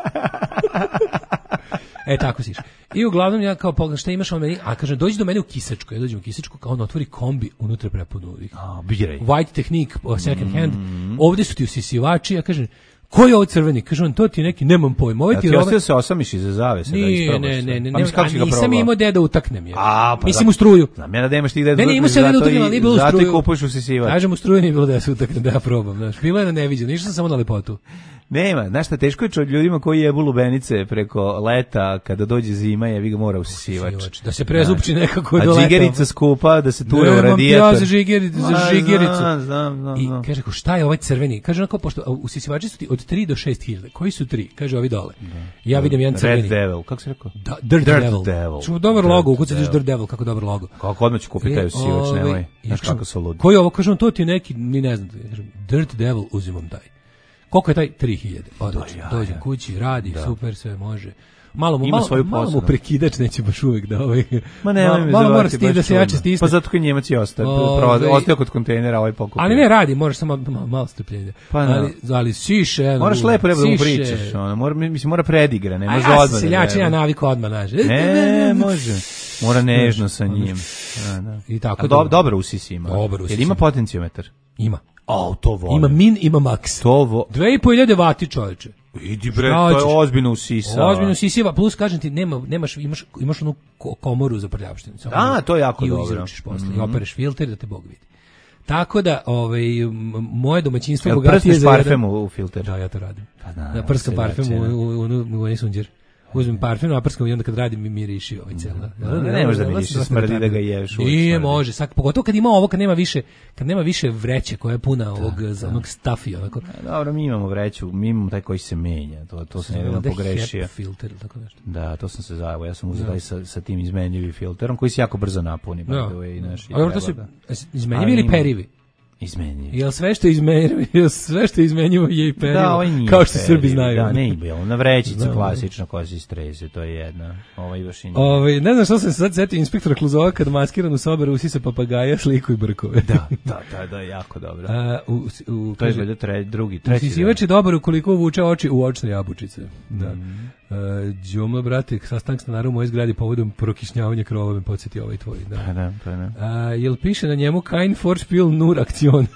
Tako siš. I uglavnom ja kao pogledam šta imaš on meni, a kažem dođi do mene u Kisačku, ja dođem u Kisačku, kao on otvori kombi, unutra prepunu ovih. Biraj. White Technique, second hand, ovde su ti usisivači, ja kažem, koji je ovo crveni? Kaže on, to ti neki, nemam pojma. Ovo ti ostio se osamiš iza zavese da isprobaš. Ne, nisam imao gde da utaknem je. Pa mislim u struju. Znam ja da nemaš ti gde da utaknem. Ne, imao sam da utaknem, ali nije bilo u struju. Zato i kupuješ usisivač. Kažem, u struju nije bilo da se utaknem, da ja probam. Znaš, bilo je na neviđeno, išao sam samo na lepotu. Nema, znaš šta, teško je ljudima koji jebu lubenice preko leta, kada dođe zima, jebi ga mora usisivač. Da se prezupči nekako do leta. A džigerica skupa, da se ture u radijator. Ja za žigericu. Znam. I kaže, šta je ovaj crveni? Kaže onako, pošto usisivači su ti od 3 do 6 hiljada. Koji su 3? Kaže, ovi dole. Ja vidim jedan crveni. Red Devil, kako se rekao? Dirt Devil. Čuo dobar logo, ukucaš Dirt Devil, kako dobar logo. Kako odmah ću kupiti taj usisivač, nemoj. Znaš kako su ludi. Koji ovo? Kaže on, to ti je neki, ni ne znam. Dirt Devil, uzimam taj. Koliko je taj? 3000. Dođem kući, radi, super, sve može. Malo mu prekidač neće baš uvek da Ma nemoj me malo mora da se jače stisne. Pa zato koji Njemac je ostao kod kontejnera ovaj pokupio. Ali ne radi, moraš samo malo strpljenja. Ali siše. Moraš lepo da mu pričaš. Mora predigra, ne može odmah. Seljači ja naviku odmah, znaš. Ne, može. Mora nežno sa njim. I tako. Dobro usisi ima. Jer ima potenciometar. Ima. To volim. Ima min, ima max. 2500 vati, čoveče. Idi bre, to je ozbiljno usisava. Ozbiljno usisiva, plus kažem ti, imaš onu komoru za prljavštinu. To je jako dobro. I izručiš posle, i opereš filter da te Bog vidi. Tako da, moje domaćinstvo bogatije za jedan... parfem u filter? Da, ja to radim. Da prskam parfem u onaj sunđer. Uzmem parfem, naprskam i onda kad radim mi miriši ovaj cela. Ne može da miriši, smrdi da ga ješ. Nije, može, pogotovo kad ima ovo, kad nema više vreće koja je puna onog stafija. Dobro, mi imamo vreću, mi imamo taj koji se menja, to sam jedino pogrešio. HEP filter ili tako nešto. Da, to sam se zajebo, ja sam uzeo sa tim izmenjivim filterom koji se jako brzo napuni. A to se izmenjivi ili perivi? Izmenjivi. Jel sve što je izmenjivo je i perivo, kao što Srbi znaju. Da, ne je bilo. Na vrećica klasična koja se istreze, to je jedna. Baš i nije. Ne znam što sam se sad setio inspektora Kluzova kad maskiran u soberu usisa papagaja, sliku i brkove. Da, jako dobro. To je izgleda treći. Usisivač je dobar ukoliko uvuče oči u očne jabučice. Da. Đuma, brate, sastanak stanara u mojoj zgradi povodom prokišnjavanja krova me podsjeti ovaj tvoj. Pa da. Jel piše na njemu kein Vorspiel nur Aktion?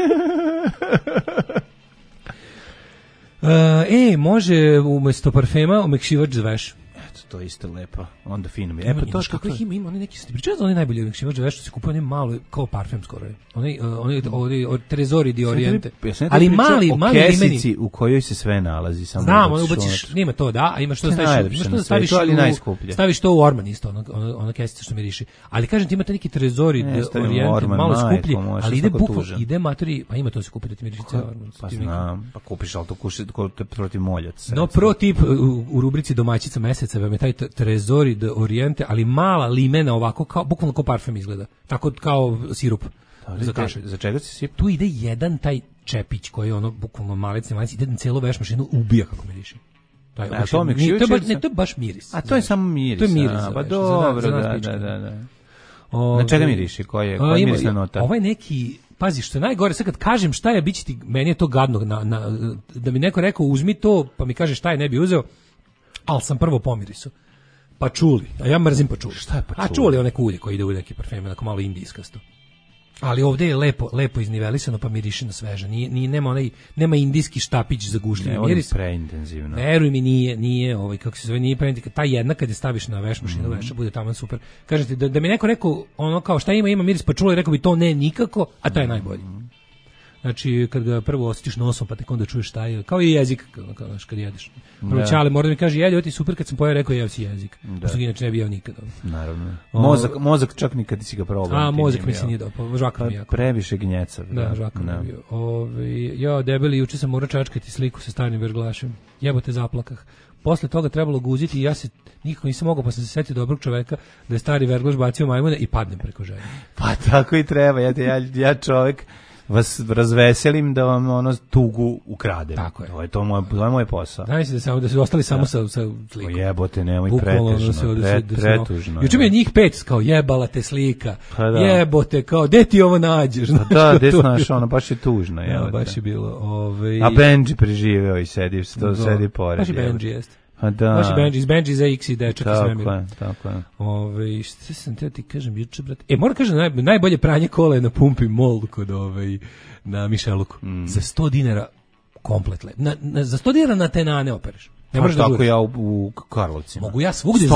Može umjesto parfema omekšivač za veš. To je isto lepo. Onda fino mi. To kako ih ima, oni neki su ti pričaju da oni najbolji omekšivač za veš što se kupuje, oni malo kao parfem skoro. Oni od Trezori di Oriente. Ali mali kesici u kojoj se sve nalazi. Znam, ubaciš, nima to, da, a imaš što da staviš to u orman isto, ona kesica što miriši. Ali kažem ti ima neki Trezori di Oriente, malo skuplji, ali ide matori, pa ima to se kupi da ti miriši ceo orman. Pa znam, pa kupiš, ali to protiv moljaca. No, pro tip u rubrici domaćica meseca vam je taj Trezori de Oriente, ali mala limena ovako, kao, bukvalno kao parfem izgleda. Tako kao sirup za kašalj. Za čega se sipa? Tu ide jedan taj čepić koji je ono bukvalno malec, ide na celu veš mašinu, ubija kako miriši. To je baš miris. A to je samo miris. To je miris. Pa dobro, da. Na čega miriši? Koja je mirisna nota? Ovaj neki, pazi, što je najgore, sad kad kažem šta je, biće ti, meni je to gadno, da mi neko rekao uzmi to, pa mi kaže šta je, ne bi uzeo, ali sam prvo pomirisu. Pačuli, a ja mrzim pačuli. Šta je pačuli? A čuli one ulje koji ide u neki parfem, onako malo indijskasto. Ali ovdje je lepo iznivelisano, pa miriše na sveže. Nema indijski štapić za gušljivi miris. Ne, preintenzivno. Veruj mi, nije kako se zove, nije preintenzivno. Ta jedna kad je staviš na veš mašinu, veša bude taman super. Kažete da mi neko rekao ono kao šta ima miris pačuli, rekao bi to ne nikako, a taj je najbolji. Znači, kad ga prvo osjetiš nosom, pa tek onda čuješ šta je, kao i jezik, kad jedeš. Prvo Ćale mora da mi kaže, jeli, ovo ti super, kad sam pojao, rekao, jeo si jezik. Pošto inače ne bi jeo nikada. Naravno. Mozak čak nikad si ga probao. A, mozak mi se nije dopao, žvaka mi jako. Previše gnjeca. Da, žvaka mi je bio. Ja, debeli, juče sam morao čačkati sliku sa starim verglašem. Jebote zaplakah. Posle toga trebalo guziti i ja se nikako nisam mogao, pa sam se setio dobrog čoveka da je stari verglaš bacio majmune i padnem preko želje. Pa tako i treba, ja čovek vas razveselim da vam ono tugu ukradem. Tako je. To je moj posao. Znaš da su ostali samo sa slikom. Jebote, nemoj pretužno. Juče mi je njih 5 kao jebala te slika. Jebote, kao gde ti ovo nađeš? Da, gde znaš, ono baš je tužno. Baš je bilo. A Benji preživeo i sedi pored. Baš i Benji jeste. A da. Baš i Benji za X i dečak iz svemira. Tako je. Šta sam teo ti kažem juče, brate? Moram kažem, najbolje pranje kola je na pumpi Mall kod na Mišeluku. Za 100 dinara komplet lep. Za 100 dinara na tenane opereš. Ne možeš tako ja u Karlovcima. Mogu ja svugdje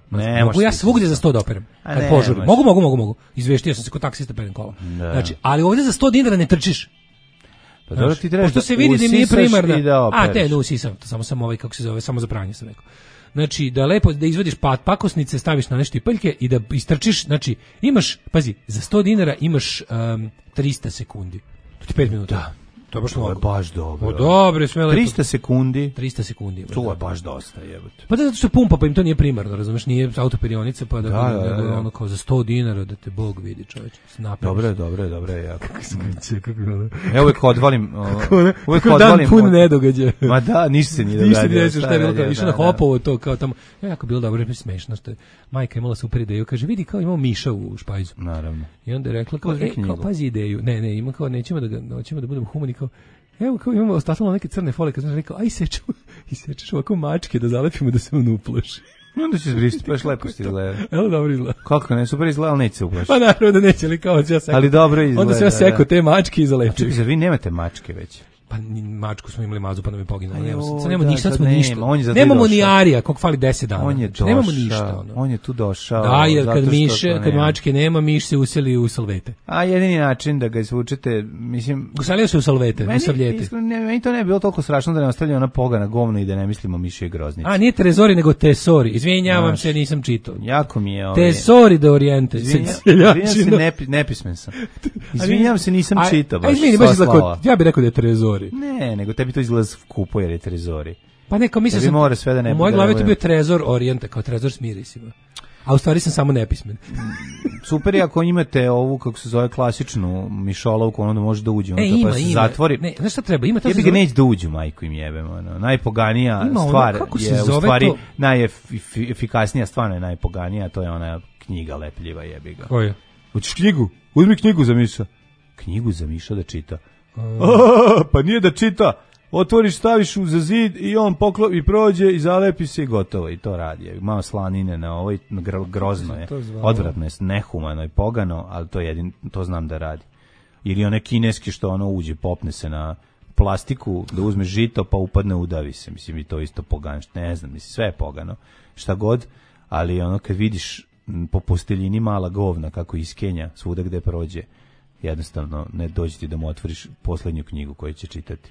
za 100 da operem. Kad požurim. Mogu. Izveštio sam se kod taksista perem kola. Znači, ali ovdje za 100 dinara ne trčiš. Pa dobro ti trebaš. Pošto se vidi da nije primarna. Usisam. Samo sam kako se zove, samo za pranje sam rekao. Znači, da lepo da izvadiš pakosnice, staviš na nešto paljke i da istrčiš, znači, imaš, pazi, za 100 dinara imaš 300 sekundi. To ti 5 minuta. Da. To je baš mnogo. To je baš dobro. Dobro, sve lepo. 300 sekundi. 300 sekundi. To je baš dosta, jebote. Pa da, zato što pumpa, pa im to nije primarno, razumeš, nije autoperionica, pa da ono kao za 100 dinara da te Bog vidi, čoveče. Dobro je jako. Ja uvek odvalim. Dan pun nedogađaja. Ma da, ništa se nije događalo. Ništa šta je bilo kao, išao na Hopovo to, kao tamo. Jako bilo dobro, smešno što je. Majka imala super ideju, kaže, vidi kao imamo miša u špajzu. Naravno. I onda je rekla, kao pazi ideju. Ne, ima kao, nećemo da budemo humani, kao, evo kao imamo ostavljamo neke crne folije, kad sam rekao, aj sečeš ovako mačke da zalepimo da se on uplaši. Onda će zbrišiti, baš lepo si izgleda. Evo dobro izgleda. Kako ne, super izgleda, ali neće se uplašiti. Pa naravno da neće, ali kao ja sekao. Ali dobro izgleda. Onda se ja sekao te mačke i zalepio. Čekaj, zar vi nemate mačke već? Pa mačku smo imali mazu, pa nam je poginula. Sad nemamo ništa, sad smo ništa. Nemamo ni Arija, kog fali 10 dana. On je došao. Nemamo ništa. On je tu došao. Da, jer kad mačke nema, miš se useli u salvete. A jedini način da ga izvučete, mislim... Uselio se u salvete, u savljete. Meni to ne bi bilo toliko strašno da ne ostavlja ona pogana govno i da ne mislimo mišije groznice. A nije Trezori, nego Tesori. Izvinjavam se, nisam čitao. Jako mi je Tesori de Oriente. Izvinjavam se, nepismen sam. Izvinjavam se, nisam čitao. Ja bih rekao da je Trezori. Ne, nego tebi to izgleda skupo jer je Trezori. Pa neka mislim sam, u mojoj glavi to bio Trezor Orijenta, kao Trezor s mirisima. A u stvari sam samo nepismen. Super je ako imate ovu, kako se zove, klasičnu mišolovku, onda može da uđe. Pa se zatvori. Ne, znaš šta treba? Ima jebi ga neće da uđu, majku im jebem. Najpoganija stvar je u stvari najefikasnija stvar je najpoganija, to je ona knjiga lepljiva, jebi ga. Koja? Hoćeš knjigu? Uzmi knjigu za Miša. Knjigu za Miša da čita. Pa nije da čita. Otvoriš, staviš za zid i on i prođe i zalepi se i gotovo. I to radi. Malo slanine na ovoj, grozno je. Odvratno je, nehumano je, pogano, ali to znam da radi. Ili one kineski što ono uđe, popne se na plastiku, da uzme žito pa upadne, udavi se. Mislim, i to isto pogano. Ne znam, mislim, sve je pogano. Šta god, ali ono kad vidiš po posteljini mala govna kako iskenja svuda gde prođe, jednostavno ne dođi ti da mu otvoriš poslednju knjigu koju će čitati.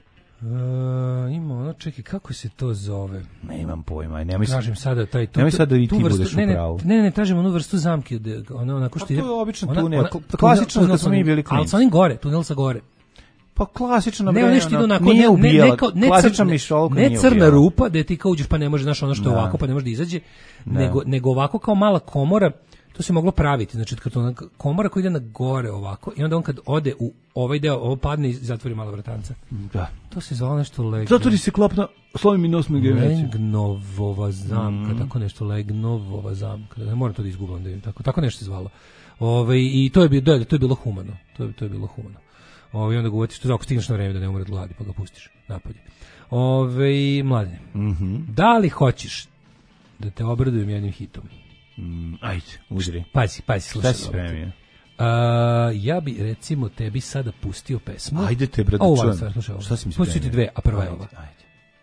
Ima ono, čekaj, kako se to zove? Ne imam pojma. Tražim sada taj... Nemoj sada i ti budeš u pravu. Ne, tražim onu vrstu zamke. Onako što to je obično tunel. Klasično kad smo mi bili klinci. Ali sa onim gore, tunel sa gore. Pa klasično ne, nešto idu onako, nije ubijala, klasična mišolovka nije ubijala. Ne crna rupa, da ti kao uđeš pa ne može, znaš, ono što je ovako, pa ne može da izađe, nego ovako kao mala komora, to se moglo praviti, znači kad ona komora koja ide na gore ovako, i onda on kad ode u ovaj deo, ovo padne i zatvori malo vratanca. Da. To se zvalo nešto Zatvori se klapna, slovim i nosnu generaciju. Legnovova zamka, tako nešto, Legnovova zamka, ne moram to da izgubam, da im tako nešto se zvalo. I to je bilo humano, to je bilo humano. I onda ga uvetiš, to ako stigneš na vreme da ne umre od gladi, pa ga pustiš napolje. Mladine, da li hoćeš da te obradujem jednim hitom? Ajde, udri. Pazi, slušaj. Šta si spremio? Ja bi, recimo, tebi sada pustio pesmu. Ajde te, brate, čujem. Šta si mi spremio? Pustit ti dve, a prva je ova. Ajde.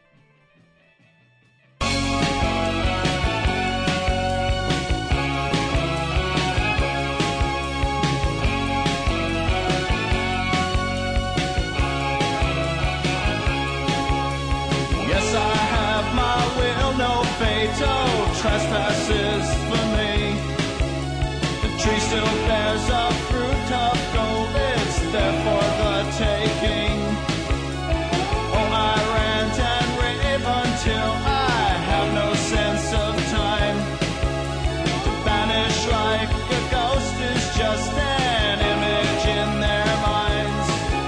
Trespasses for me. The tree still bears a fruit of gold. It's there for the taking. Oh, I rant and rave until I have no sense of time. To vanish like a ghost is just an image in their minds.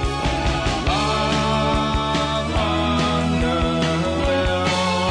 Love under will.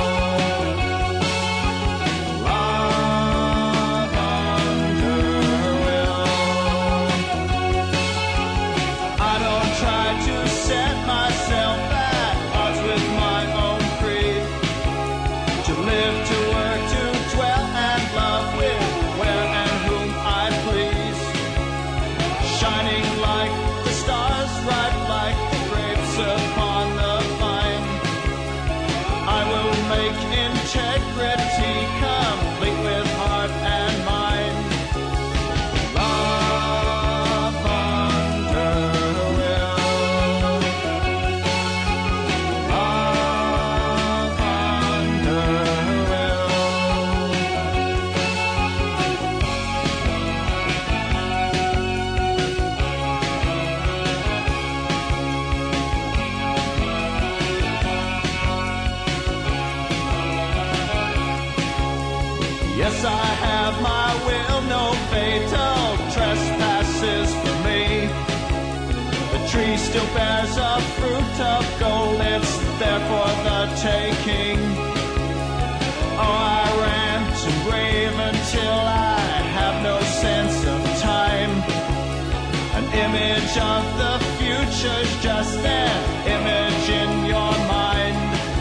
Yes, I have my will, no fatal trespasses for me. The tree still bears a fruit of gold, it's there for the taking. Oh, I rant and rave until I have no sense of time. An image of the future's just an image in your mind.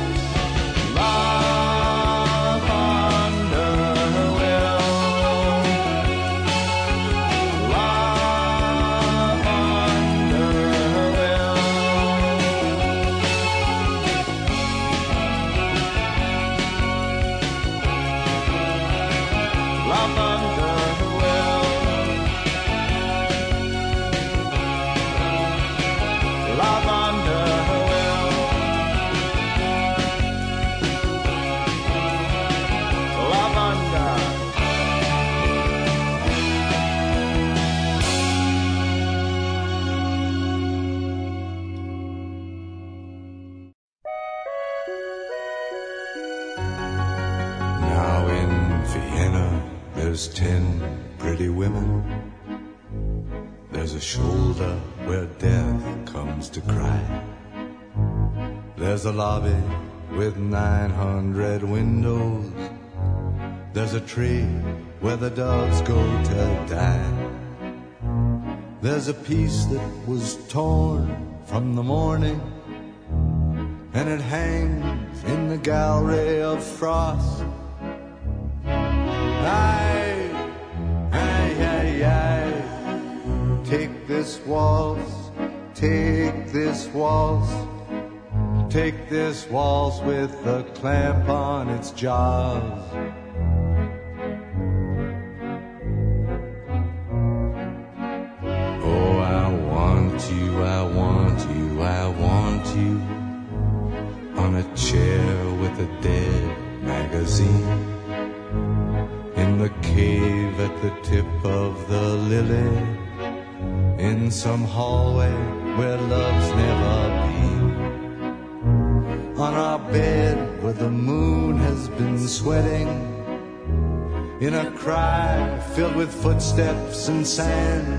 Love under will. Love under will. Love under will. Love under will. Love under. Now in Vienna, there's 10 pretty women. There's a shoulder where death comes to cry. There's a lobby with 900 windows. There's a tree where the doves go to die. There's a piece that was torn from the morning, and it hangs in the gallery of frost. Aye, aye, aye, aye. Take this waltz, take this waltz, take this waltz with a clamp on its jaws. Oh, I want you, I want you, I want you on a chair with a dead magazine. In the cave at the tip of the lily, in some hallway where love's never been. On our bed where the moon has been sweating, in a cry filled with footsteps and sand.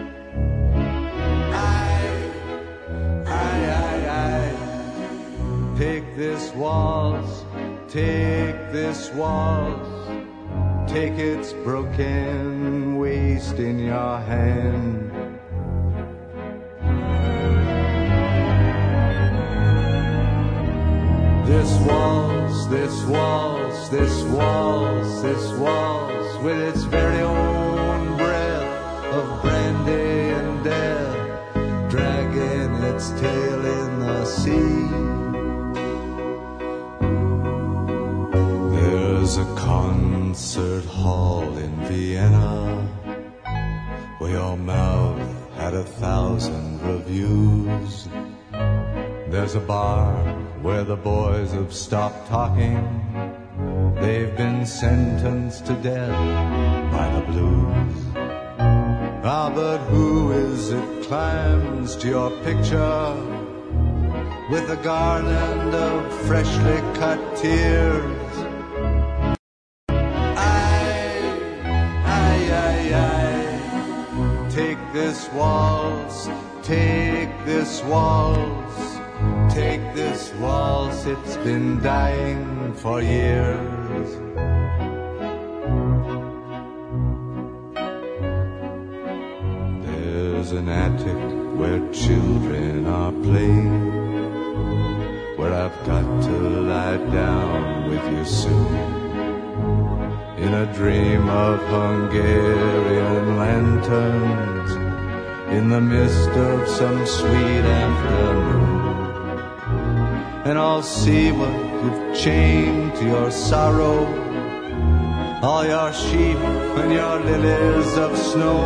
Take this waltz, take this waltz, take its broken waist in your hand. This waltz, this waltz, this waltz, this waltz, with its very own breath of brandy and death, dragging its tail in the sea. There's a concert hall in Vienna where your mouth had 1,000 reviews. There's a bar where the boys have stopped talking. They've been sentenced to death by the blues. Ah, but who is it climbs to your picture with a garland of freshly cut tears? Take this waltz, take this waltz, take this waltz, it's been dying for years. There's an attic where children are playing, where I've got to lie down with you soon, in a dream of Hungarian lanterns, in the mist of some sweet afternoon. And I'll see what you've chained to your sorrow, all your sheep and your lilies of snow.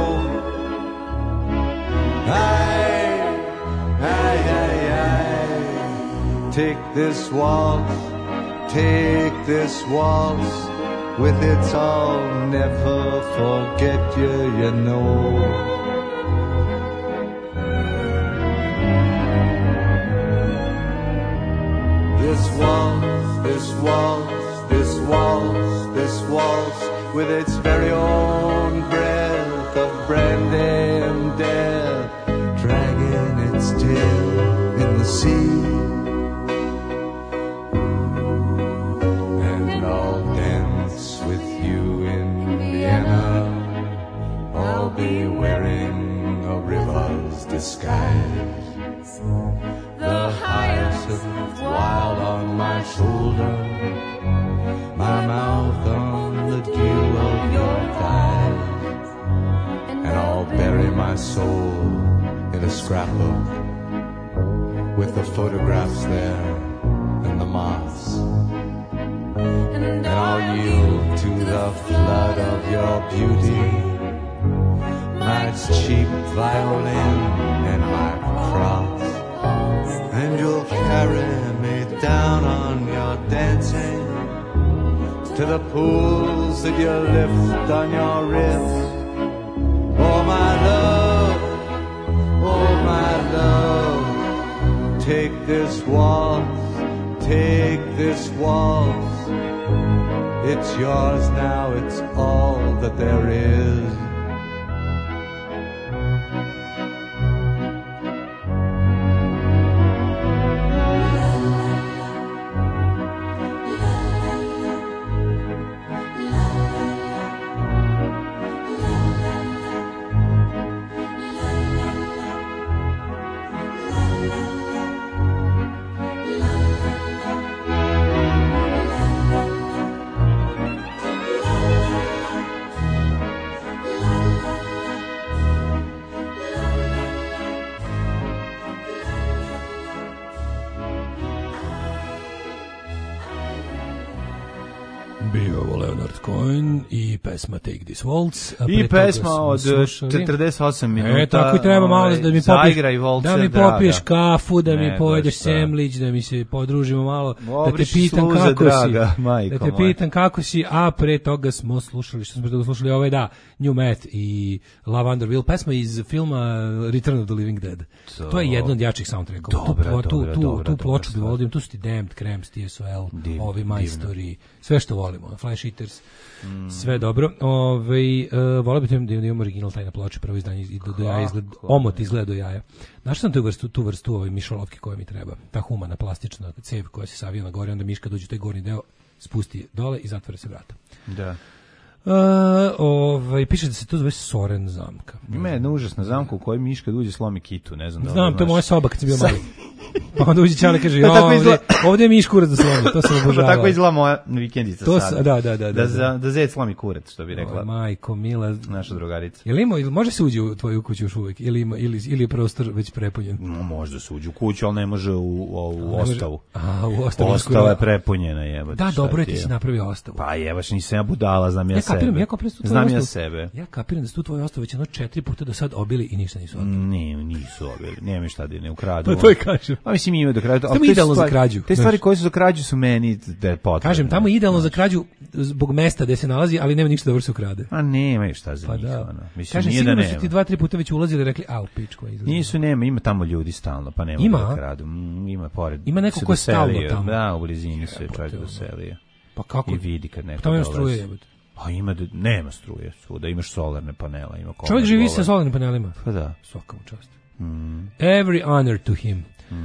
Aye, aye, aye, aye. Take this waltz, take this waltz, with its I'll never forget you, you know. This waltz, this waltz, this waltz, this waltz, with its very own breath of brandy and death, dragging its tail in the sea. And I'll dance with you in Vienna, I'll be wearing a river's disguise, the hyacinth wild on my shoulder, my mouth on the dew of your thighs. And I'll bury my soul in a scrapbook with the photographs there and the moths. And I'll yield to the flood of your beauty, my cheap violin and my cross. And you'll carry me down on your dancing to the pools that you lift on your wrist. Oh my love, oh my love, take this waltz, take this waltz. It's yours now, it's all that there is. Bio Leonard Cohen i pesma Take This Waltz. I pesma od 48 minuta. Tako i treba malo da mi popiješ, da mi popiješ kafu, da mi pojedeš semlić, da mi se podružimo malo, da te pitam kako draga, si. Majko Da te pitam kako si, a pre toga smo slušali, New Met i Lavender Will, pesma iz filma Return of the Living Dead. To je jedno od jačih soundtrackova. Tu ploču bi volim, tu su ti Damned, Cramps, TSOL, ovi majstori, sve što volimo, Flash Eaters, sve dobro. Volio bih da imamo original taj na ploči, prvo izdanje i do jaja izgleda, omot izgleda do jaja. Znaš sam tu vrstu mišolovke koja mi treba, ta humana plastična cev koja se savija na gore, onda miška dođe u taj gornji deo, spusti dole i zatvore se vrata. Da. Piše da se to zove Soren zamka. Ima jedna užasna zamka u kojoj miška uđe slomi kitu, ne znam da. Znam, to je moja soba kad sam bio mali. Pa onda uđe Čale kaže, ovdje je miš kurac da slomi, to sam obožavao. Tako izgleda moja vikendica sada. Da zec slomi kurac, što bi rekla. Majko, mila. Naša drugarica. Ili može se uđe u tvoju kuću još uvijek? Ili je prostor već prepunjen? Može se uđe u kuću, ali ne može u ostavu. U ostavu. Ostava je prepunjena, jebate. Da, dobro je ti si napravio ostavu. Pa jebaš, nisam ja budala, znam ja sebe. Znam ja sebe. Ja kapiram da su tu tvoju ostavu već 4 puta do sad obili i ništa nisu obili. Nisu obili. Nema mi šta da ne ukradu. Pa to je kažem. A mislim ima da kradu. Tamo idealno za krađu. Te stvari koje su za krađu su meni potrebne. Kažem, tamo je idealno za krađu zbog mesta gde se nalazi, ali nema ništa da se ukrade. A nema šta za njih. Mislim, kažem, nije da nema. Kažem, sigurno su ti 2-3 puta već ulazili i rekli, u pičku. Nisu, ima tamo ljudi stalno, pa nema da kradu. Ima pored. Ima neko ko je stalno tamo. Da, u blizini se čovjek doselio. Pa kako? I vidi kad neko dolazi. Tamo struje jebote. Pa nema struje, da imaš solarne panela, ima čovjek živi sa solarnim panelima. Pa da. Svaka mu čast. Every honor to him.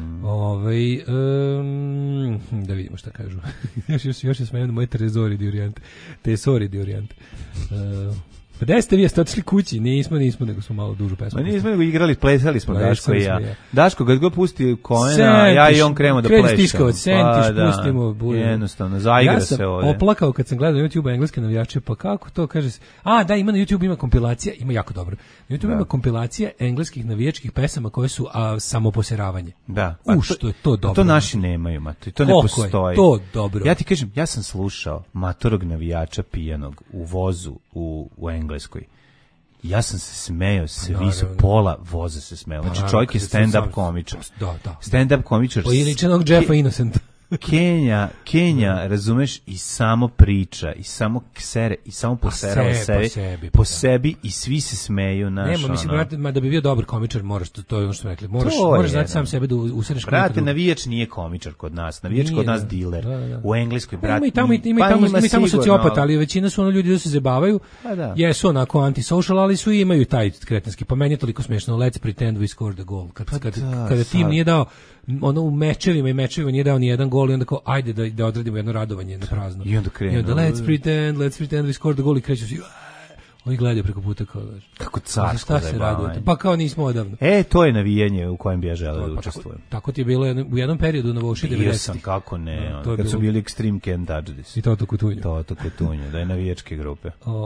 Da vidimo šta kažu. još je smenjeno moje Tesori di Orijente. Pa gde ste vi, jeste otišli kući? Nismo, nego smo malo dužu pesmu. Ma nismo, nego igrali, plesali smo Daško i ja. Daško, kad god pusti Koena, ja i on kremo da plešemo. Kreni stiskavac, sentiš, pustimo. Jednostavno, zaigra se ovdje. Ja sam oplakao kad sam gledao na YouTube engleske navijače, pa kako to kaže se? Da, ima na YouTube, ima kompilacija, ima jako dobro. Na YouTube ima kompilacija engleskih navijačkih pesama koje su samoposeravanje. Da. Što je to dobro. To naši nemaju, Mato, to ne postoji. To dobro. Ja ti kažem, ja sam slušao matorog navijača pijanog u vozu u Engleskoj. Ja sam se smejao, svi su pola voza se smejao. Znači čovjek je stand-up komičar. Da. Stand-up komičar. Iličenog Jeffa Innocenta. Kenja, razumeš, i samo priča, i samo ksere, i samo posera po sebi i svi se smeju naš. Nema, mislim, brate, da bi bio dobar komičar, moraš, to je ono što smo rekli, moraš znati sam sebe da usereš komika. Brate, navijač nije komičar kod nas, navijač kod nas diler. U Engleskoj, brate, ima tamo sociopata, ali većina su ono ljudi da se zabavaju, jesu onako antisocial, ali su imaju taj kretenski, pa meni je toliko smiješno, let's pretend we scored a goal, kada tim nije dao, ono u mečevima nije dao ni jedan gol i onda kao ajde da odradimo jedno radovanje na prazno. I onda krenu. I onda let's pretend we scored the goal i kreću svi. Oni gledaju preko puta kao kako carsko zajebavanje. Pa kao nismo odavno. To je navijanje u kojem bi ja želeo da učestvujem. Tako ti je bilo u jednom periodu na Voši 90. Bio sam, kako ne. Kad su bili Extreme Can't Touch This. I Toto Kutunju. Da je navijačke grupe.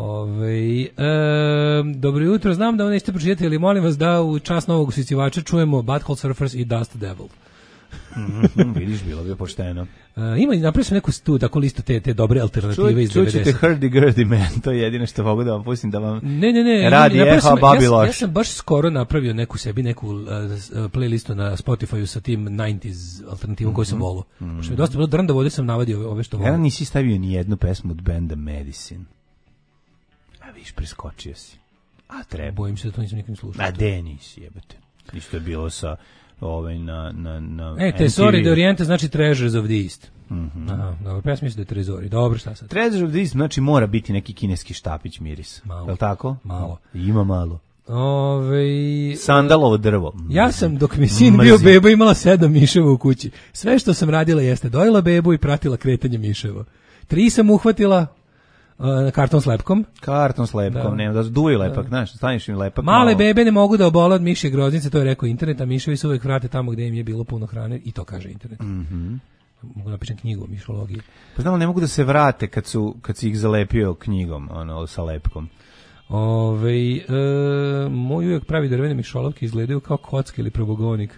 Dobro jutro, znam da ovo nećete pročitati, ali molim vas da u čast novog usiscivača čujemo Butthole Surfers i Dust Devil. Vidiš, bilo bi pošteno. Napravio sam neku tako listu te dobre alternative iz 90. Čućete Hurdy-Gurdy Man, to je jedino što mogu da vam pustim da vam ne, radi eho babi loš. Ja sam baš skoro napravio neku playlistu na Spotify-u sa tim 90s alternativom koju sam volao. Što mi dosta bilo drndavo, ovdje sam navadio ove što volim. Ja nisi stavio ni jednu pesmu od benda Medicine. A viš, preskočio si. A treba. Bojim se da to nisam nikim slušao. A de nisi, jebate. Isto je bilo sa na Tesori de Oriente znači Treasures of the East. Dobro, pa ja sam mislio da je Trezori. Dobro, šta sad? Treasures of the East znači mora biti neki kineski štapić miris. Malo. Je li tako? Malo. Ima malo. Sandalovo drvo. Ja sam, dok mi sin bio beba, imala 7 miševa u kući. Sve što sam radila jeste dojela bebu i pratila kretanje miševa. 3 sam uhvatila karton s lepkom. Nema da duju lepak, znaš, staniš im lepak. Male bebe ne mogu da obole od mišje groznice, to je rekao internet, a miševi se uvek vrate tamo gde im je bilo puno hrane i to kaže internet. Mogu napišem knjigu o mišologiji. Pa znam, ne mogu da se vrate kad si ih zalepio knjigom, sa lepkom. Moj uvijek pravi drvene mišolovke izgledaju kao kocka ili probogovnik.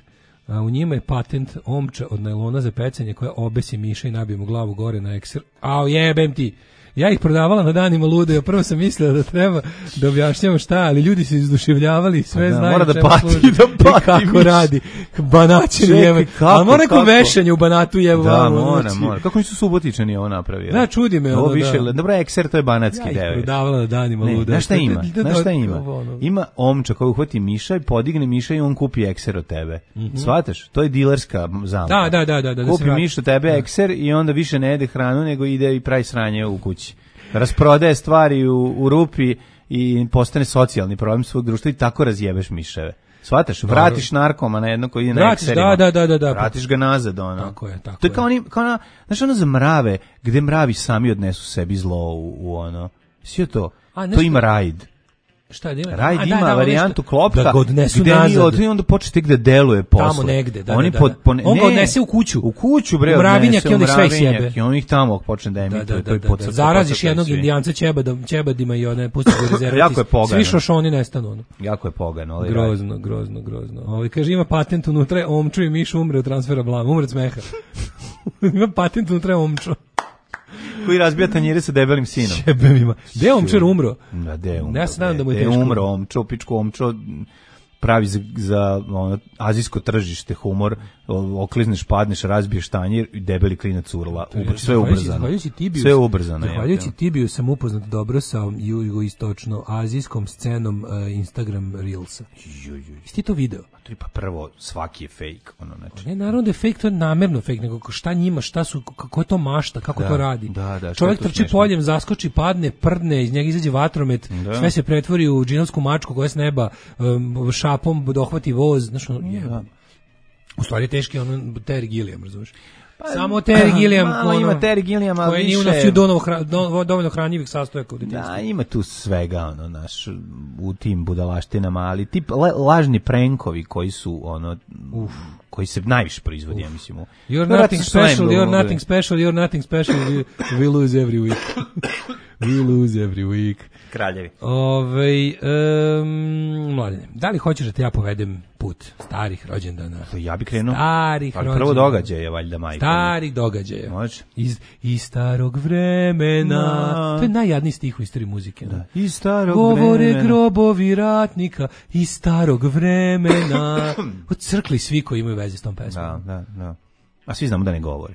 A u njima je patent omča od najlona za pecanje koja obesi miša i nabije mu glavu gore na ekser. Au jebem ti! Ja ih prodavala na danima lude, prvo sam mislila da treba da objašnjavam šta, ali ljudi se izduševljavali, sve znaju mora da čemu pati, služi da pati i kako miš. radi. Banačin jebe. Ali mora neko vešanje u Banatu jebe. Da, mora. Kako nisu Subotičani ovo napravili? Da, čudi me. Ovo više, dobro, ekser, to je banatski deo. Ja ih prodavala na danima lude. Znaš šta ima? Znaš šta ima? Ima omča koja uhvati miša i podigne miša i on kupi ekser od tebe. Shvataš? To je dilerska zamka. Da. Kupi miš od tebe ekser i onda više ne jede hranu, nego ide i pravi sranje u kući. Rasprodaje stvari u rupi i postane socijalni problem svog društva i tako razjebeš miševe. Shvataš? Vratiš narkoma na jedno koji ide na ekserima. Da. Vratiš ga nazad, ono. Tako je. To je kao ona, znaš ono za mrave, gde mravi sami odnesu sebi zlo u ono. Sve to. To ima raid. Šta da ima? Raid ima varijantu klopka da ga odnesu gde nazad. I onda počne tek da deluje posle. Tamo negde, da. On ga odnese u kuću. U kuću, bre, u mravinjak i onda ih sve sjebe. I on ih tamo počne da emituje. Da. Zaraziš jednog indijanca ćebadima i one pusti ga rezervati. Jako je pogano. Svi šošoni nestanu. Ono. Jako je pogano. Grozno. Kaže, ima patent unutra, omču i miš umre od transfera blama. Umre od smeha. Ima patent unutra, omču. Koji razbija tanjire sa debelim sinom. Jebem ima. Gde je Omčar umro? Da, gde je umro? Ja se nadam da mu je teško. Gde je umro Omčo, pičku Omčo pravi za ono, azijsko tržište humor, oklizneš, padneš, razbiješ tanjir i debeli klinac urla. Sve je ubrzano. Sve je ubrzano. Zahvaljujući Tibiju sam upoznat dobro sa jugoistočno-azijskom scenom Instagram Reelsa. Jesi ti to video? Pa prvo, svaki je fake. Ono, znači. Ne, naravno da je fake, to je namerno fake, nego šta njima, šta su, kako je to mašta, kako to radi. Da, čovjek trči poljem, zaskoči, padne, prdne, iz njega izađe vatromet, sve se pretvori u džinovsku mačku koja s neba šapom dohvati voz, znaš, u stvari teški ono Terry Gilliam, razumiješ? Samo Terry Gilliam, ima Terry Gilliam, ali nije unosio dovoljno hranjivih sastojaka u djetinjstvu. Da, ima tu svega, ono, naš, u tim budalaštinama, ali tip lažni prankovi koji su, ono, koji se najviše proizvodi, ja mislim. You're nothing special, we lose every week. We lose every week. Kraljevi. Mladine, da li hoćeš da te ja povedem put starih rođendana? Ja bih krenuo. Starih rođendana. Prvo događaje, valjda, majka. Starih događaja. Može. Iz starog vremena. To je najjadniji stih u istoriji muzike. Da. Iz starog Govore vremena. grobovi ratnika iz starog vremena. Odcrkli svi koji imaju veze s tom pesmom. Da. A svi znamo da ne govore.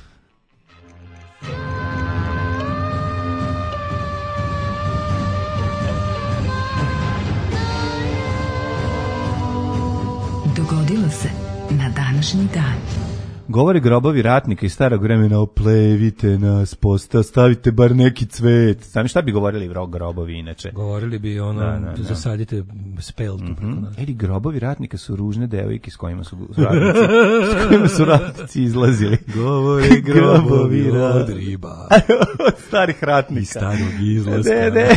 Dogodilo se na današnji dan. Govore grobovi ratnika iz starog vremena, oplevite nas, stavite bar neki cvet. Znam šta bi govorili grobovi inače? Govorili bi ono, zasadite speltu. Ili grobovi ratnika su ružne devojke s kojima su ratnici izlazili. Govore grobovi od riba. Od starih ratnika. Iz starog izlaska.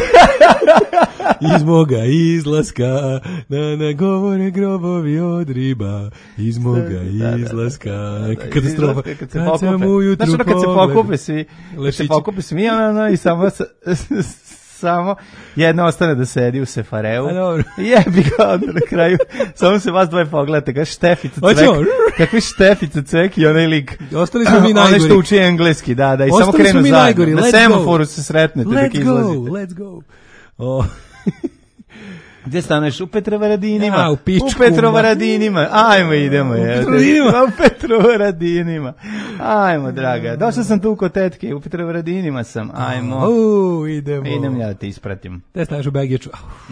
Iz moga izlaska. Govore grobovi od riba. Iz moga izlaska. Katastrofa. Kad sam ujutru znaš, kad se pokupe svi, i samo jedna ostane da sedi u sefareu. Jebi ga onda na kraju. Samo se vas dvoje pogledate, kao Štefica Cvek. Kakvi Štefica Cvek i onaj lik. Ostali smo mi najgori. Onaj što uči engleski, da, i samo krenu zajedno. Na semaforu se sretnete dok izlazite. Let's go. Gdje staneš? U Petrovaradinima. U Petrovaradinima. Ajmo, idemo. U Petrovaradinima. Ajmo, draga. Došao sam tu kod tetke. U Petrovaradinima sam. Ajmo. Idemo. Idem ja da te ispratim. Gde staneš u Begeču?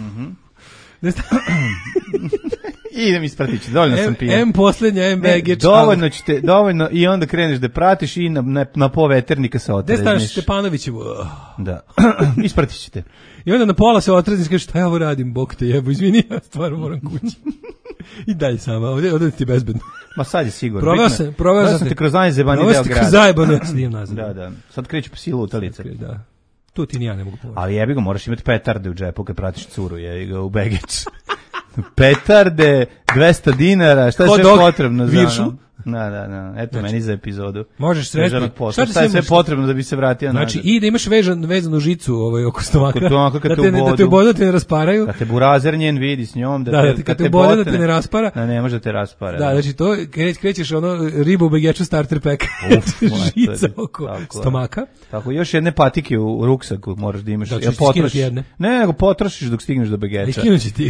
Idem ispratit ću. Dovoljno sam pijan. M poslednja, M Begeč. Dovoljno i onda kreneš da pratiš i na poveternika se otrežniš. Gde staneš Stepanovićevu? Da. Ispratit ćete. I onda na pola se otrezniš, kažeš, šta ja ovo radim, bok te jebo, izvini, ja stvarno moram kući. I dalje sama, ovdje ti bezbedno. Ma sad je sigurno. Proveo sam te kroz najzebani deo grada. Kroz zajebano, ja snijem nazad. Da. Sad kreću po silu utalice. Da. Tu ti ni ja ne mogu pomoći. Ali jebi ga, moraš imati petarde u džepu kad pratiš curu, jebi ga u Begeč. Petarde, 200 dinara, šta je sve potrebno za viršu? Da. Eto meni za epizodu. Možeš sve. Šta je sve potrebno da bi se vratio nazad? Znači, i da imaš vezanu žicu oko stomaka. Da te ubodu, te ne rasparaju. Da te burazer njen vidi s njom. Kad te ubodu, da te ne raspara. Da, ne može te raspara. Da, znači to, krećeš ribu u begeču starter pack. Žica oko stomaka. Tako, još jedne patike u ruksaku moraš da imaš. Da, ćeš skinuti jedne. Ne, nego potrošiš dok stigneš do begeča. Iskinući ti.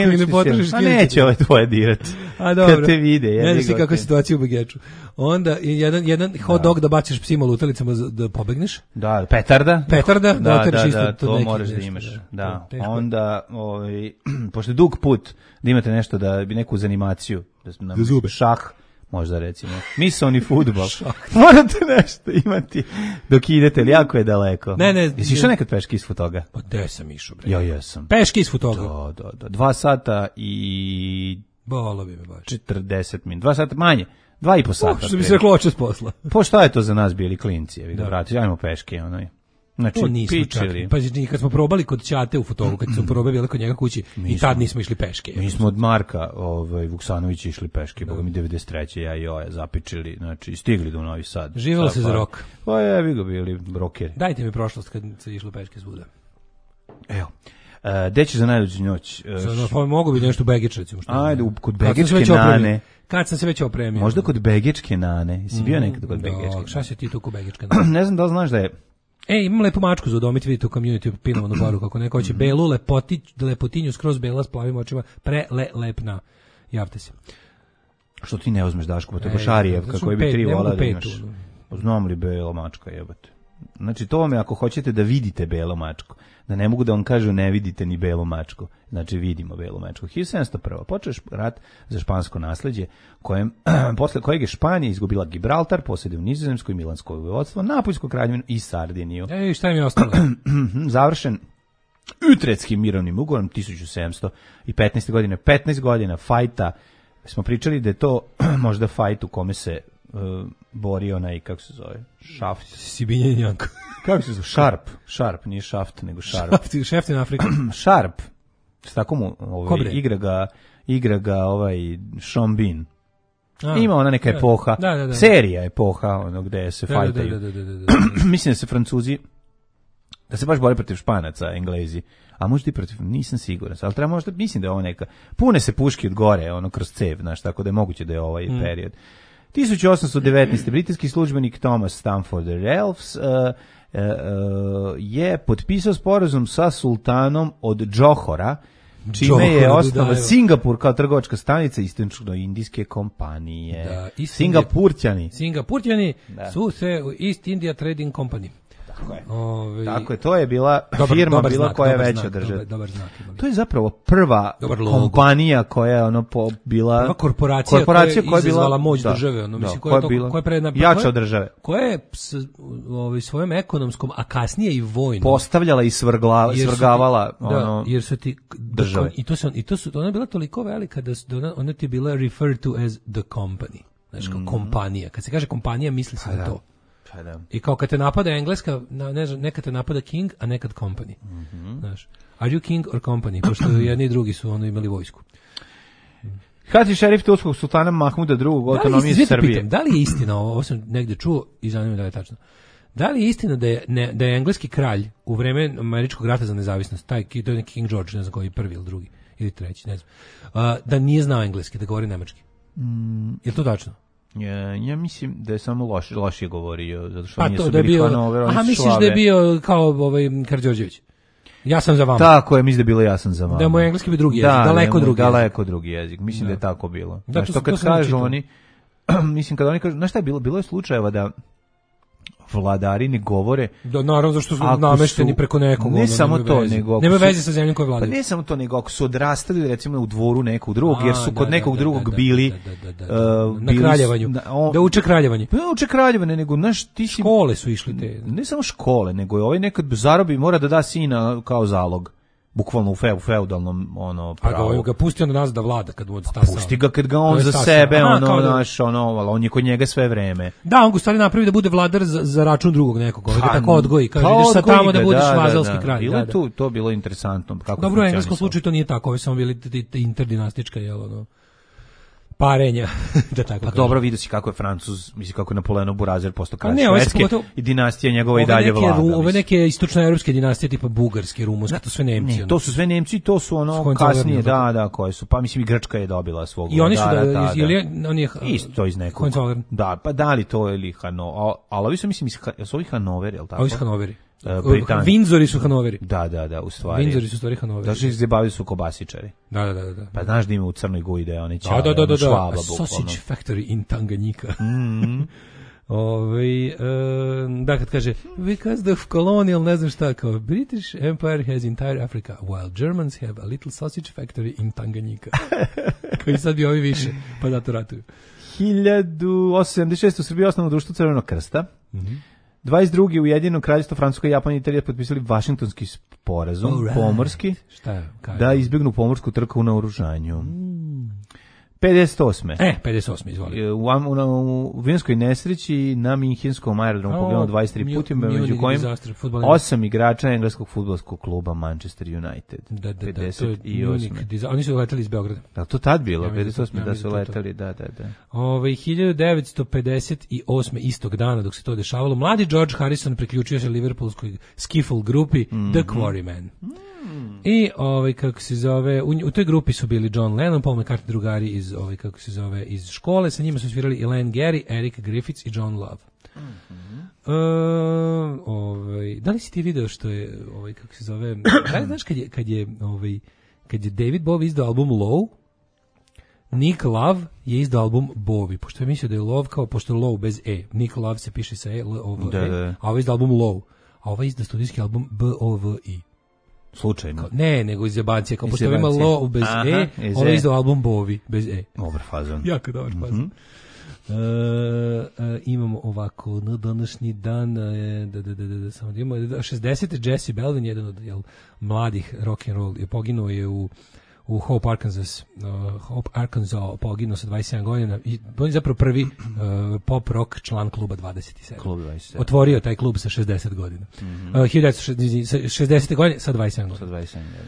A neće ove tvoje dirati. A dobro. Kad te vide. Ne znaš ti kakva situacija u begeču. Onda jedan hot dog da baciš psima lutalicama da pobegneš. Da, petarda. Da, to moraš da imaš. Da. Onda, pošto je dug put, da imate nešto da bi neku zanimaciju. Da zube. Šah, možda recimo. Misaoni fudbal. Morate nešto imati dok idete, ali jako je daleko. Ne. Jesi išao nekad peški iz Futoga? Pa gde sam išao, bre? Ja jesam. Peški iz Futoga? Da. 2 sata i... Bolo bi me baš. 40 min. 2 sata manje. 2,5 sata. Što bi se reklo očas posla. Po šta je to za nas bili klinci? Ajmo peške, Znači, to nismo čak. Pa kad smo probali kod ćate u Futogu, kad smo probali bili kod njega kući, i tad nismo išli peške. Mi smo od Marka Vuksanovića išli peške, boga mi 93. ja i Joja zapičili, znači stigli do Novi Sad. Živjelo se za rok. Pa jebi ga bili rokeri. Dajte mi prošlost kad se išlo peške svuda. Evo. Gde ćeš za najluđu noć? Pa mogu bi nešto u Begić, recimo. Ajde, kod Begečke Nane. Kad sam se već opremio. Možda kod Begečke Nane. Jesi bio nekad kod Begečke? Šta si ti tu kod Begečke Nane? Ne znam da li znaš da je... Imam lepu mačku za udomiti, vidite u community pinovanu baru, kako neko hoće belu lepotinju, skroz bela s plavim očima, lepna. Javte se. Što ti ne uzmeš, Daško, pa to je baš Arijevka koji bi 3 vola da imaš. Znam li bela mačka, jebate. Znači, to vam je ako hoćete da vidite belu mačku. Da ne mogu da vam kažu ne vidite ni belu mačku. Znači, vidimo belu mačku. 1701. Počeš rat za špansko nasleđe, posle kojeg je Španija izgubila Gibraltar, posjeduje u Nizozemskoj, Milansko vojvodstvo, Napoljsku kraljevinu i Sardiniju. Šta im je ostalo? Završen Utretskim mirovnim ugovorom 1715. godine. 15 godina fajta. Smo pričali da je to možda fajt u kome se borio onaj, kako se zove, Šaft. Sibinjen Janko. Kako se zove? Šarp, nije Šaft, nego Šarp. Šeftin Afrika. Šarp. S tako mu igra ga Sean Bean. Ima ona neka epoha, serija epoha, gde se fajtaju. Mislim da se Francuzi, da se baš bore protiv Španaca, Englezi. A možda i protiv, nisam siguran, ali treba možda, mislim da je ovo neka, pune se puški od gore, kroz cev, znaš, tako da je moguće da je ovaj period. 1819. britanski službenik Thomas Stamford Raffles je potpisao sporazum sa sultanom od Džohora, čime je osnovan Singapur kao trgovačka stanica istočno-indijske kompanije. Singapurćani su se u East India Trading Company. Tako je, to je bila firma koja je veća od države. To je zapravo prva kompanija koja je bila prva korporacija koja je izazvala moć države, koja je jača od države. Koja je svojom ekonomskom, a kasnije i vojnom postavljala i svrgavala jer su ti države. I to su ona je bila toliko velika da ona ti je bila referred to as the company. Znači kao kompanija. Kad se kaže kompanija, misli se na to. I kao kad te napada Engleska, nekad te napada king, a nekad company. Znaš, are you king or company? Pošto jedni i drugi su imali vojsku. Hati šerif turskog sultana Mahmuda II. Autonomije Srbije. Da li je istina, ovo sam negde čuo i zanima da je tačno. Da li je istina da je engleski kralj u vreme američkog rata za nezavisnost, to je neki King George, ne znam koji, prvi ili drugi, ili treći, ne znam, da nije znao engleski, da govori nemački? Je to tačno? Ja mislim da je samo lošije govorio, zato što nije su bili Hanover, oni su misliš da je bio kao Karađorđević? Ja sam za vama. Tako je, mislim da je bilo ja sam za vama. Da je moj engleski bi drugi jezik, daleko drugi jezik. Mislim da je tako bilo. Znači, to kad kažu oni, mislim kad oni kažu, znaš šta je bilo? Bilo je slučajeva da vladari ne govore. Da, naravno, zašto su namešteni preko nekog. Ne samo to, nego... Nema veze sa zemljom koja vladaju. Pa ne samo to, nego ako su odrastali, recimo, u dvoru nekog drugog, jer su kod nekog drugog bili... Na kraljevanju. Da uče kraljevanje. Pa ne uče kraljevanje, nego, znaš, ti si... Škole su išli te. Ne samo škole, nego je ovaj nekad zarobi, mora da da sina kao zalog. Bukvalno u feudalnom pravu. A ga pusti onda nas da vlada kad bude stasao. Pusti ga kad ga on za sebe, on je kod njega sve vreme. Da, on ga stvari napravi da bude vladar za račun drugog nekog. On ga tako odgoji, kaže ideš sad tamo da budeš vazalski kralj. Bilo je to bilo interesantno. Dobro, u engleskom slučaju to nije tako, ovo samo bili interdinastička, parenja, da tako Pa kažem. dobro, vidio si kako je Francuz, misli kako je Napoleon Burazer postao kralj ne, ovo je Švedske pogotovo- i dinastija njegova i dalje vlada. Ove neke istočnoevropske dinastije tipa bugarske, rumunske, to sve Nemci. Ne, to su sve Nemci, to su ono Hohenzollern, kasnije, tako. da, koje su, pa mislim i Grčka je dobila svog. I oni su on je isto iz nekog. Hohenzollern. Da, pa da li to ili ali ovi su mislim su ovi Hanover, je li tako? Ovi su Hanoveri. Britanci. Windsori su Hanoveri. Da, u stvari. Windsori su u stvari Hanoveri. Da su izbavili su kobasičari. Da. Pa znaš da ima u Crnoj Gori da je oni Da. švaba, Sausage Factory in Tanganyika. Mhm. Da, kad kaže because the colonial, ne znam šta, kao British Empire has entire Africa, while Germans have a little sausage factory in Tanganyika. Koji sad bi ovi više, pa da to ratuju. 1876. u Srbiji osnovno društvo Crvenog krsta. 22. Ujedinjeno kraljevstvo Francuska, Japan i Italija potpisali Vašingtonski sporazum, pomorski, Šta kaže? da izbjegnu pomorsku trku u naoružanju. 58. 58, izvoli. U vinskoj nesreći na Minhenskom aerodromu poginulo 23 putima, među kojim 8 igrača engleskog fudbalskog kluba Manchester United. Da, 58. Oni su leteli iz Beograda. Da, to tad bilo, Ja mislim 58. da su leteli, da. 1958. istog dana dok se to dešavalo, mladi George Harrison priključio se Liverpoolskoj skiffle grupi The Quarrymen. I kako se zove, u toj grupi su bili John Lennon, Paul McCartney, drugari iz iz škole, sa njima su svirali Elaine Gary, Eric Griffiths i John Love. Da li si ti video što je kako se zove, znaš kad je David Bowie izdao album Low, Nick Love je izdao album Bowie, pošto je mislio da je Love kao, pošto je Low bez E, Nick Love se piše sa E, a ovo je izdao album Low, a ovo je izdao studijski album B-O-V-I. Slučajno. Ne, nego iz jebancije, kao pošto ima Low bez E, ovo je izdao album Bowie bez E. Dobar fazon. Jako dobar fazon. Imamo ovako na današnji dan samo da imamo 60. Jesse Belvin, jedan od mladih rock and roll, je poginuo je u Hope, Arkansas. Arkansas poginuo sa 27 godina i on je zapravo prvi pop rock član kluba 27. Klub 27. Otvorio taj klub sa 60 godina. 1960. godine sa 27 godina.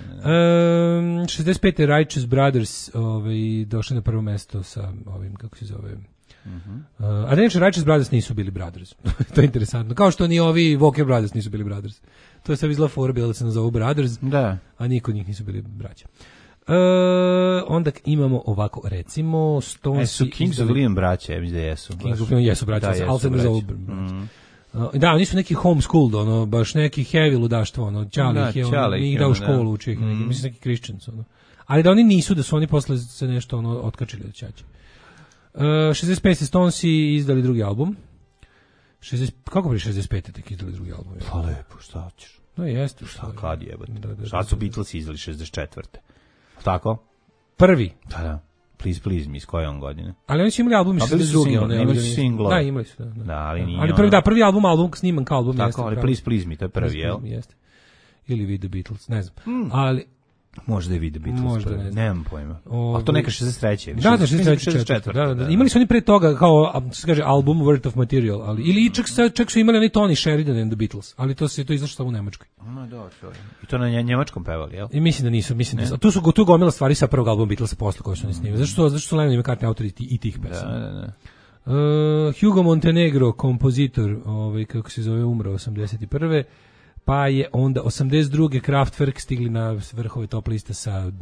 65. Righteous Brothers došli na prvo mesto sa ovim, kako se zove... A da neče Righteous Brothers nisu bili Brothers. To je interesantno. Kao što ni ovi Walker Brothers nisu bili Brothers. To je sad izgleda fora bila da se nazovu Brothers, a niko od njih nisu bili braća. Onda imamo ovako, recimo su Kings of Leon braća, mislim da jesu. Kings of Leon jesu braća, ali se nazovu braća. Da, oni su neki homeschooled, baš neki heavy ludaštvo, Čali ih je, da u školu uči ih, mislim neki Christians, ali da oni nisu, da su oni posle se nešto otkačili od ćaće. 65. Stonesi izdali drugi album. Kako pri 65. tek izdali drugi album? Pa lepo, šta hoćeš? No jeste. Šta kad jebate? Šta su Beatlesi izdali 64. Tako? Prvi? Da. Please mi, iz koje on godine? Ali oni su imali album iz 62. Imali su singlove. Da, imali su. Da, ali nije ali prvi album sniman kao album. Tako, ali Please me, to je prvi, jel? Jeste. Ili We the Beatles, ne znam. Ali... Možda je We the Beatles. Možda, ne znam. Nemam pojma. A to neka 63. Da, 64. Da. Imali su oni pre toga kao, se kaže, album Worth of Material, ali ili čak su imali oni Tony Sheridan and the Beatles, ali to izašlo samo u Nemačkoj. No, dobro. I to na njemačkom pevali, jel? I mislim da nisu. Tu gomila stvari sa prvog albuma Beatlesa posle koje su oni snimili. Zašto su Lennon i McCartney autori i tih pesama? Da. Hugo Montenegro, kompozitor, kako se zove, umro 81. Pa je onda 82. Kraftwerk stigli na vrhove top lista sa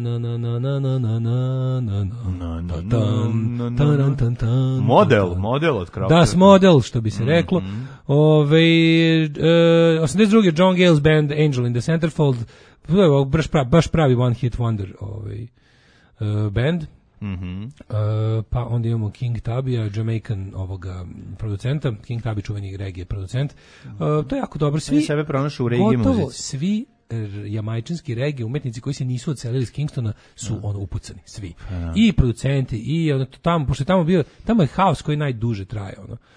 model od Kraftwerka. Das Model, što bi se reklo. 82. John Gale's band Angel in the Centerfold, baš pravi one hit wonder band. Pa onda imamo King Tabija, Jamaican ovoga producenta, King Tabi čuveni regije producent. To je jako dobro. Svi sebe pronašao u regije muzici. Gotovo svi jamajčanski regije umetnici koji se nisu odselili iz Kingstona su upucani, svi. I producenti i tamo, pošto tamo je haos koji najduže traje,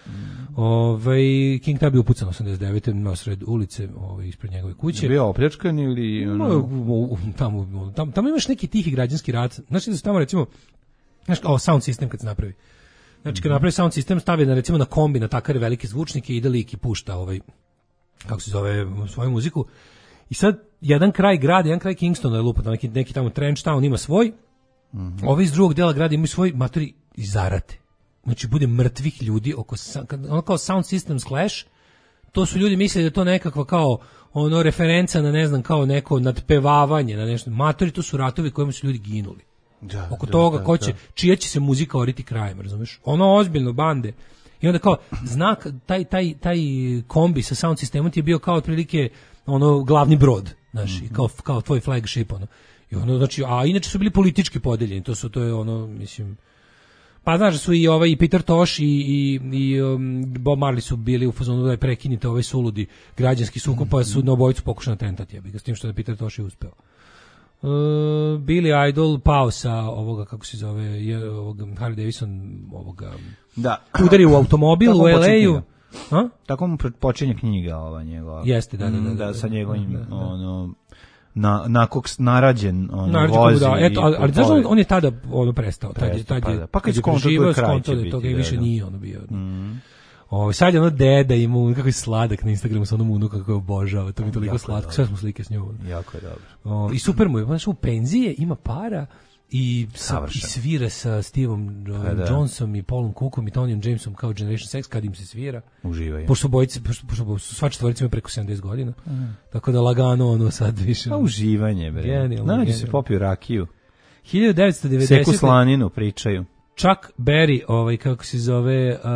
King Tabi je upucan 89. na sred ulice, ispred njegove kuće. Bio opljačkan ili tamo imaš neki tihi građanski rat. Znači da su tamo recimo sound system kad se napravi. Znači kad napravi sound system stavi recimo na kombi na takare velike zvučnike i ide lik i pušta kako se zove svoju muziku. I sad jedan kraj grada, jedan kraj Kingstona je lupa, neki tamo Trench Town ima svoj Ovi iz drugog dela grada imaju svoj matori i zarate. Znači, bude mrtvih ljudi oko, ono kao Sound Systems Clash, to su ljudi mislili da je to nekakva kao ono referenca na ne znam kao neko nadpevavanje na nešto. Matori, to su ratovi kojima su ljudi ginuli. Oko toga ko će, čija će se muzika oriti krajem, razumeš? Ono ozbiljno bande. I onda kao znak taj kombi sa sound sistemom ti je bio kao otprilike ono glavni brod, znači kao tvoj flagship ono. I ono znači, a inače su bili politički podeljeni, to je ono mislim. Pa znaš da su i ovaj i Peter Tosh i Bob Marley su bili u fazonu da prekinite ovaj suludi građanski sukob, pa su na obojicu pokušali atentat jebi ga, s tim što je Peter Tosh i uspeo. Billy Idol pao sa ovoga, kako se zove, Harley Davidson ovoga, udari u automobil u LA-u. Tako mu počinje knjiga ova njegova. Jeste, da sa njegovim ono na kog narađen vozi. Da, eto, ali znaš on je tada ono prestao, pa kad je skonto da toga više nije ono bio. Sad je ono deda ima kako je sladak na Instagramu sa onom unuka kako je obožava, to mi je toliko slatko, sve smo slike s njom. Jako je dobro. I super mu je, znaš, u penzije ima para i svira sa Steveom Johnsonom i Paulom Cookom i Tonyom Jamesom kao Generation Sex kad im se svira. Uživaju. Pošto sva četvorica ima preko 70 godina, tako da lagano ono sad više. Pa uživanje, bre. Nađu se popiju rakiju. 1990. Seku slaninu pričaju. Chuck Berry, kako se zove,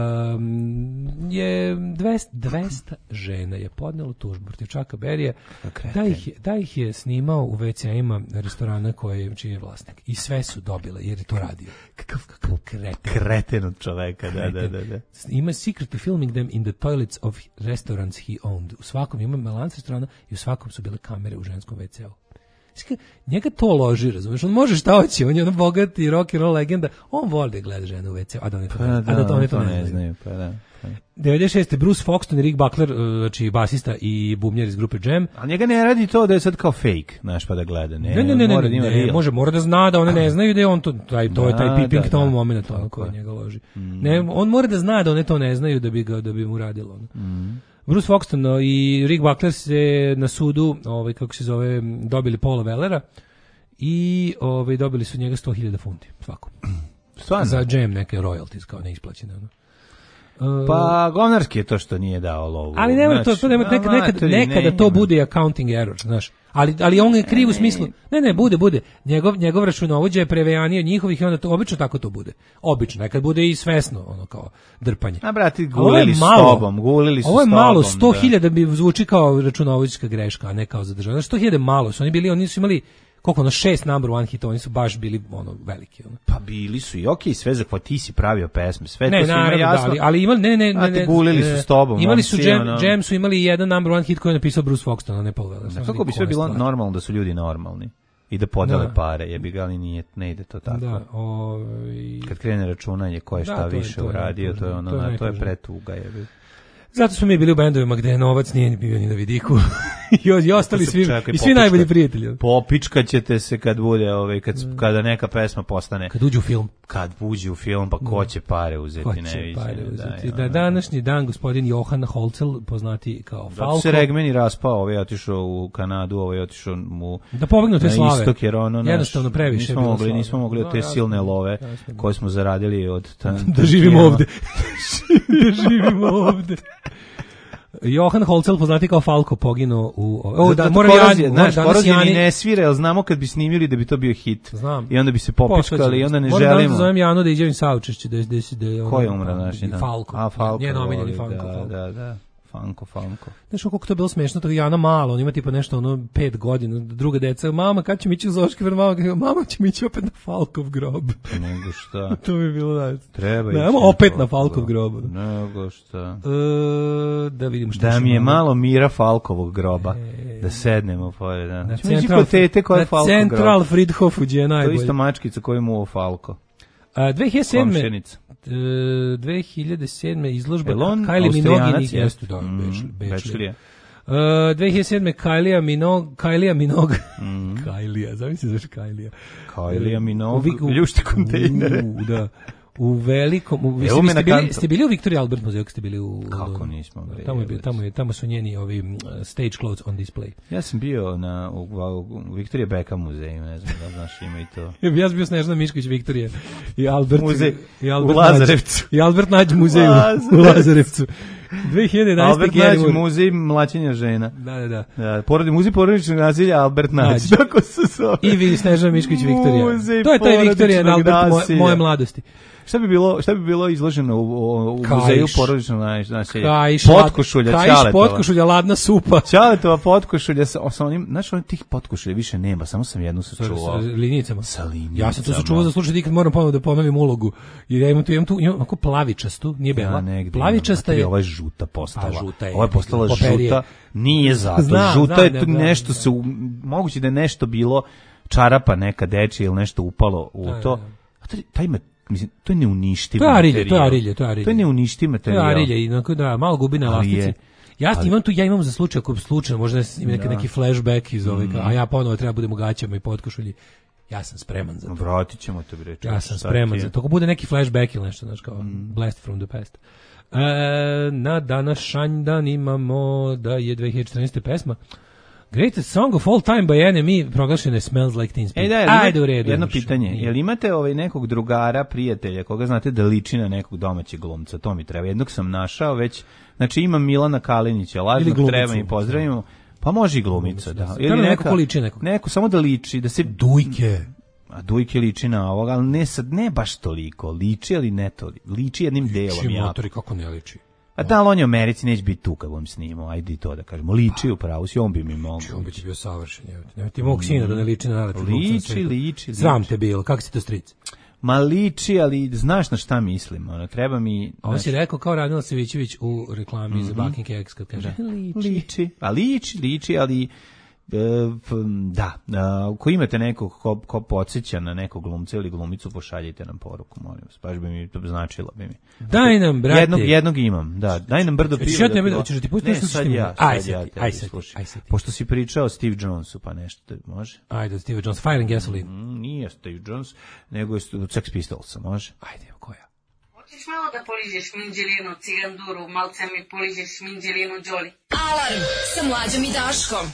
je 200 žena je podnelo tužbu protiv Chucka Berrya da ih je snimao u WC-ima restorana čiji je vlasnik. I sve su dobile, jer je to radio. Kakav kreten od čoveka, da. Ima secretly filming them in the toilets of restaurants he owned. U svakom ima balans restorana i u svakom su bile kamere u ženskom WC-u. Njega to loži, razumiješ, on može šta hoće, on je ono bogati rock and roll legenda, on voli da gleda žene u WC, a da oni to ne znaju. 96. Bruce Foxton i Rick Buckler, znači basista i bubnjar iz grupe Jam. A njega ne radi to da je sad kao fake, znaš, pa da gleda. Ne, mora da zna da one ne znaju da je on to, to je taj peeping tom moment koji njega loži. Ne, on mora da zna da one to ne znaju da bi mu radilo. Bruce Foxton i Rick Buckler se na sudu, kako se zove, dobili Paula Wellera i dobili su njega 100.000 funti svakom. Stvarno? Za Jam neke royalties kao neisplaćene. Pa govnarski je to što nije dao lovu. Ali nema nekada to bude accounting error, znaš. Ali on je kriv u smislu. Ne, bude. Njegov računovođa je prevejanio njihovih i onda to obično tako to bude. Obično, nekad bude i svesno, ono kao drpanje. A brati, gulili s tobom. Ovo je malo, 100.000 bi zvuči kao računovođska greška, a ne kao zadržavanje. 100.000 malo su, oni su imali koliko 6 number one hitova, oni su baš bili veliki. Pa bili su i okej, sve za koje ti si pravio pesme, sve to su ima jasno. Ali imali, ne. Gulili su s tobom. Imali su Jam su imali jedan number one hit koji je napisao Bruce Foxton, a ne Paul Weller. Kako bi sve bilo normalno da su ljudi normalni i da podele pare, jebi ga, ali ne ide to tako. Da, kad krene računanje ko je šta više uradio, to je ono, to je pretuga, jebi. Zato smo mi bili u bendovima gde novac nije bio ni na vidiku. I ostali svi najbolji prijatelji. Popičkaćete se kad bude kada neka pesma postane. Kad uđe u film. Kad uđe u film, pa ko će pare uzeti, Da, današnji dan gospodin Johan Holzel, poznati kao Falko. Se Regmen i raspao, ovaj je otišao u Kanadu, ovaj je otišao da pobegnu te slave. Istok, jer jednostavno previše nismo mogli od te silne love koje smo zaradili od da živimo ovde. Da živimo ovde. Johan Holzel, poznati kao Falko, poginuo u... Porazje ni ne svira, jer znamo kad bi snimili da bi to bio hit. Znam. I onda bi se popičkali i onda ne želimo. Moram da zovem Janu da iđem saučešće. Ko je umra naši dan? Falko. A, Falko. Njen omiljeni Falko. Da. Fanko. Znaš koliko to je bilo smešno, to je Jana malo, on ima tipa nešto 5 godina, druga deca, mama kad će mi ići u zoološki vrt, mama će mi ići opet na Falkov grob. Nego šta? To bi bilo da. Treba ići. Opet na Falkov grob. Nego šta? Da vidimo što da mi je malo mira Falkovog groba, da sednemo pored. Na Central Friedhofu gdje je najbolje. To je isto mačkica koju mu ovo Falko. 2007. izložba Kylie Minogue i Nikestu. 2007. Kylie Minogue. Kylie, zamisli zašto Kylie. Kylie Minogue, ljušti kontejnere. Da. u velikom, ste bili u Victoria Albert muzeju, kako ste bili u Kako nismo? Tamo su njeni ovi stage clothes on display. Ja sam bio u Victoria Beckham muzeju, ne znam da znaš, ima i to. Ja sam bio Snežana Mišković Victoria i Albert muzej u Lazarevcu. I Albert Nađ muzej u Lazarevcu. 2011. Albert Nađ muzej mlaćenja žena. Da. Muzej porodičnog nasilja Albert Nađ. Tako se zove. I vidi Snežana Mišković Victoria. To je taj Victoria Albert moje mladosti. Šta bi bilo izloženo u muzeju porodičnog nasilja? Potkošulja, potkošulja, ladna supa. Ćaletova potkošulja sa onim, znaš, onih tih potkošulja više nema, samo sam jednu sačuvao. Sa linijicama. Sa linijicama. Ja sam to sačuvao za slučaj kad moram ponovno da ponovim ulogu. Jer ja imam tu onako plavičastu, nije bela. Plavičasta je. Ova je žuta postala. Ova je postala žuta. Nije zato. Žuta je tu nešto se, moguće da je nešto bilo čarapa neka dečija ili nešto upalo u to. A taj ima, mislim, to je neuništiv materijal. To je neuništiv materijal. To je arilje, inako da, malo gubi na elastici. Ja imam za slučaj, ako slučajno možda ima neki flashback iz ovih, a ja ponovo treba budem u gaćama i potkošulji. Ja sam spreman za to. Vratit ćemo te, bre. Ja sam spreman za to. Ako bude neki flashback ili nešto, znaš, kao blast from the past. Na današanj dan imamo da je 2014. pesma Greatest Song of All Time by NME proglašena je Smells Like Teen Spirit. Ajde u redu. Jedno pitanje, jel imate nekog drugara, prijatelja, koga znate da liči na nekog domaćeg glumca? To mi treba. Jednog sam našao već, znači imam Milana Kalinića, lažnog treba mi pozdravimo. Pa može i glumica, da. Ili neko ko liči nekog. Neko, samo da liči, da se... Dujke. A Dujke liči na ovoga, ali ne baš toliko. Liči, ali ne toliko. Liči jednim delom. Liči motori, kako ne liči. A da, ali on je u Americi, neće biti tu kad bom snimao, ajde i to da kažemo. Liči u pravu, si on bi mi mogao. On bi ti bio savršen, nema ti mog sina da ne liči na najlepši glumca na liči. Sram te bilo, kako si to stric? Ma liči, ali znaš na šta mislim, treba mi... Ovo si rekao kao Radmila Savićević u reklami za Bucking Eggs, kad kaže liči. A liči, ali... ako imate nekog ko podsjeća na nekog glumca ili glumicu, pošaljite nam poruku, molim vas, baš bi mi to značilo bi mi. Daj nam, brate. Jednog imam, da. Daj nam brdo piva. Hoćeš da ti pustim? Ne, sad ja. Ajde. Pošto si pričao o Steve Jonesu, pa nešto, može? Ajde, Steve Jones, Fire and Gasoline. Nije Steve Jones, nego je Sex Pistolsa, može? Ajde, koja? Hoćeš malo da poližeš minđelinu, ciganduru, malce mi poližeš minđelinu, Đoli. Alarm sa Mlađom i Daškom.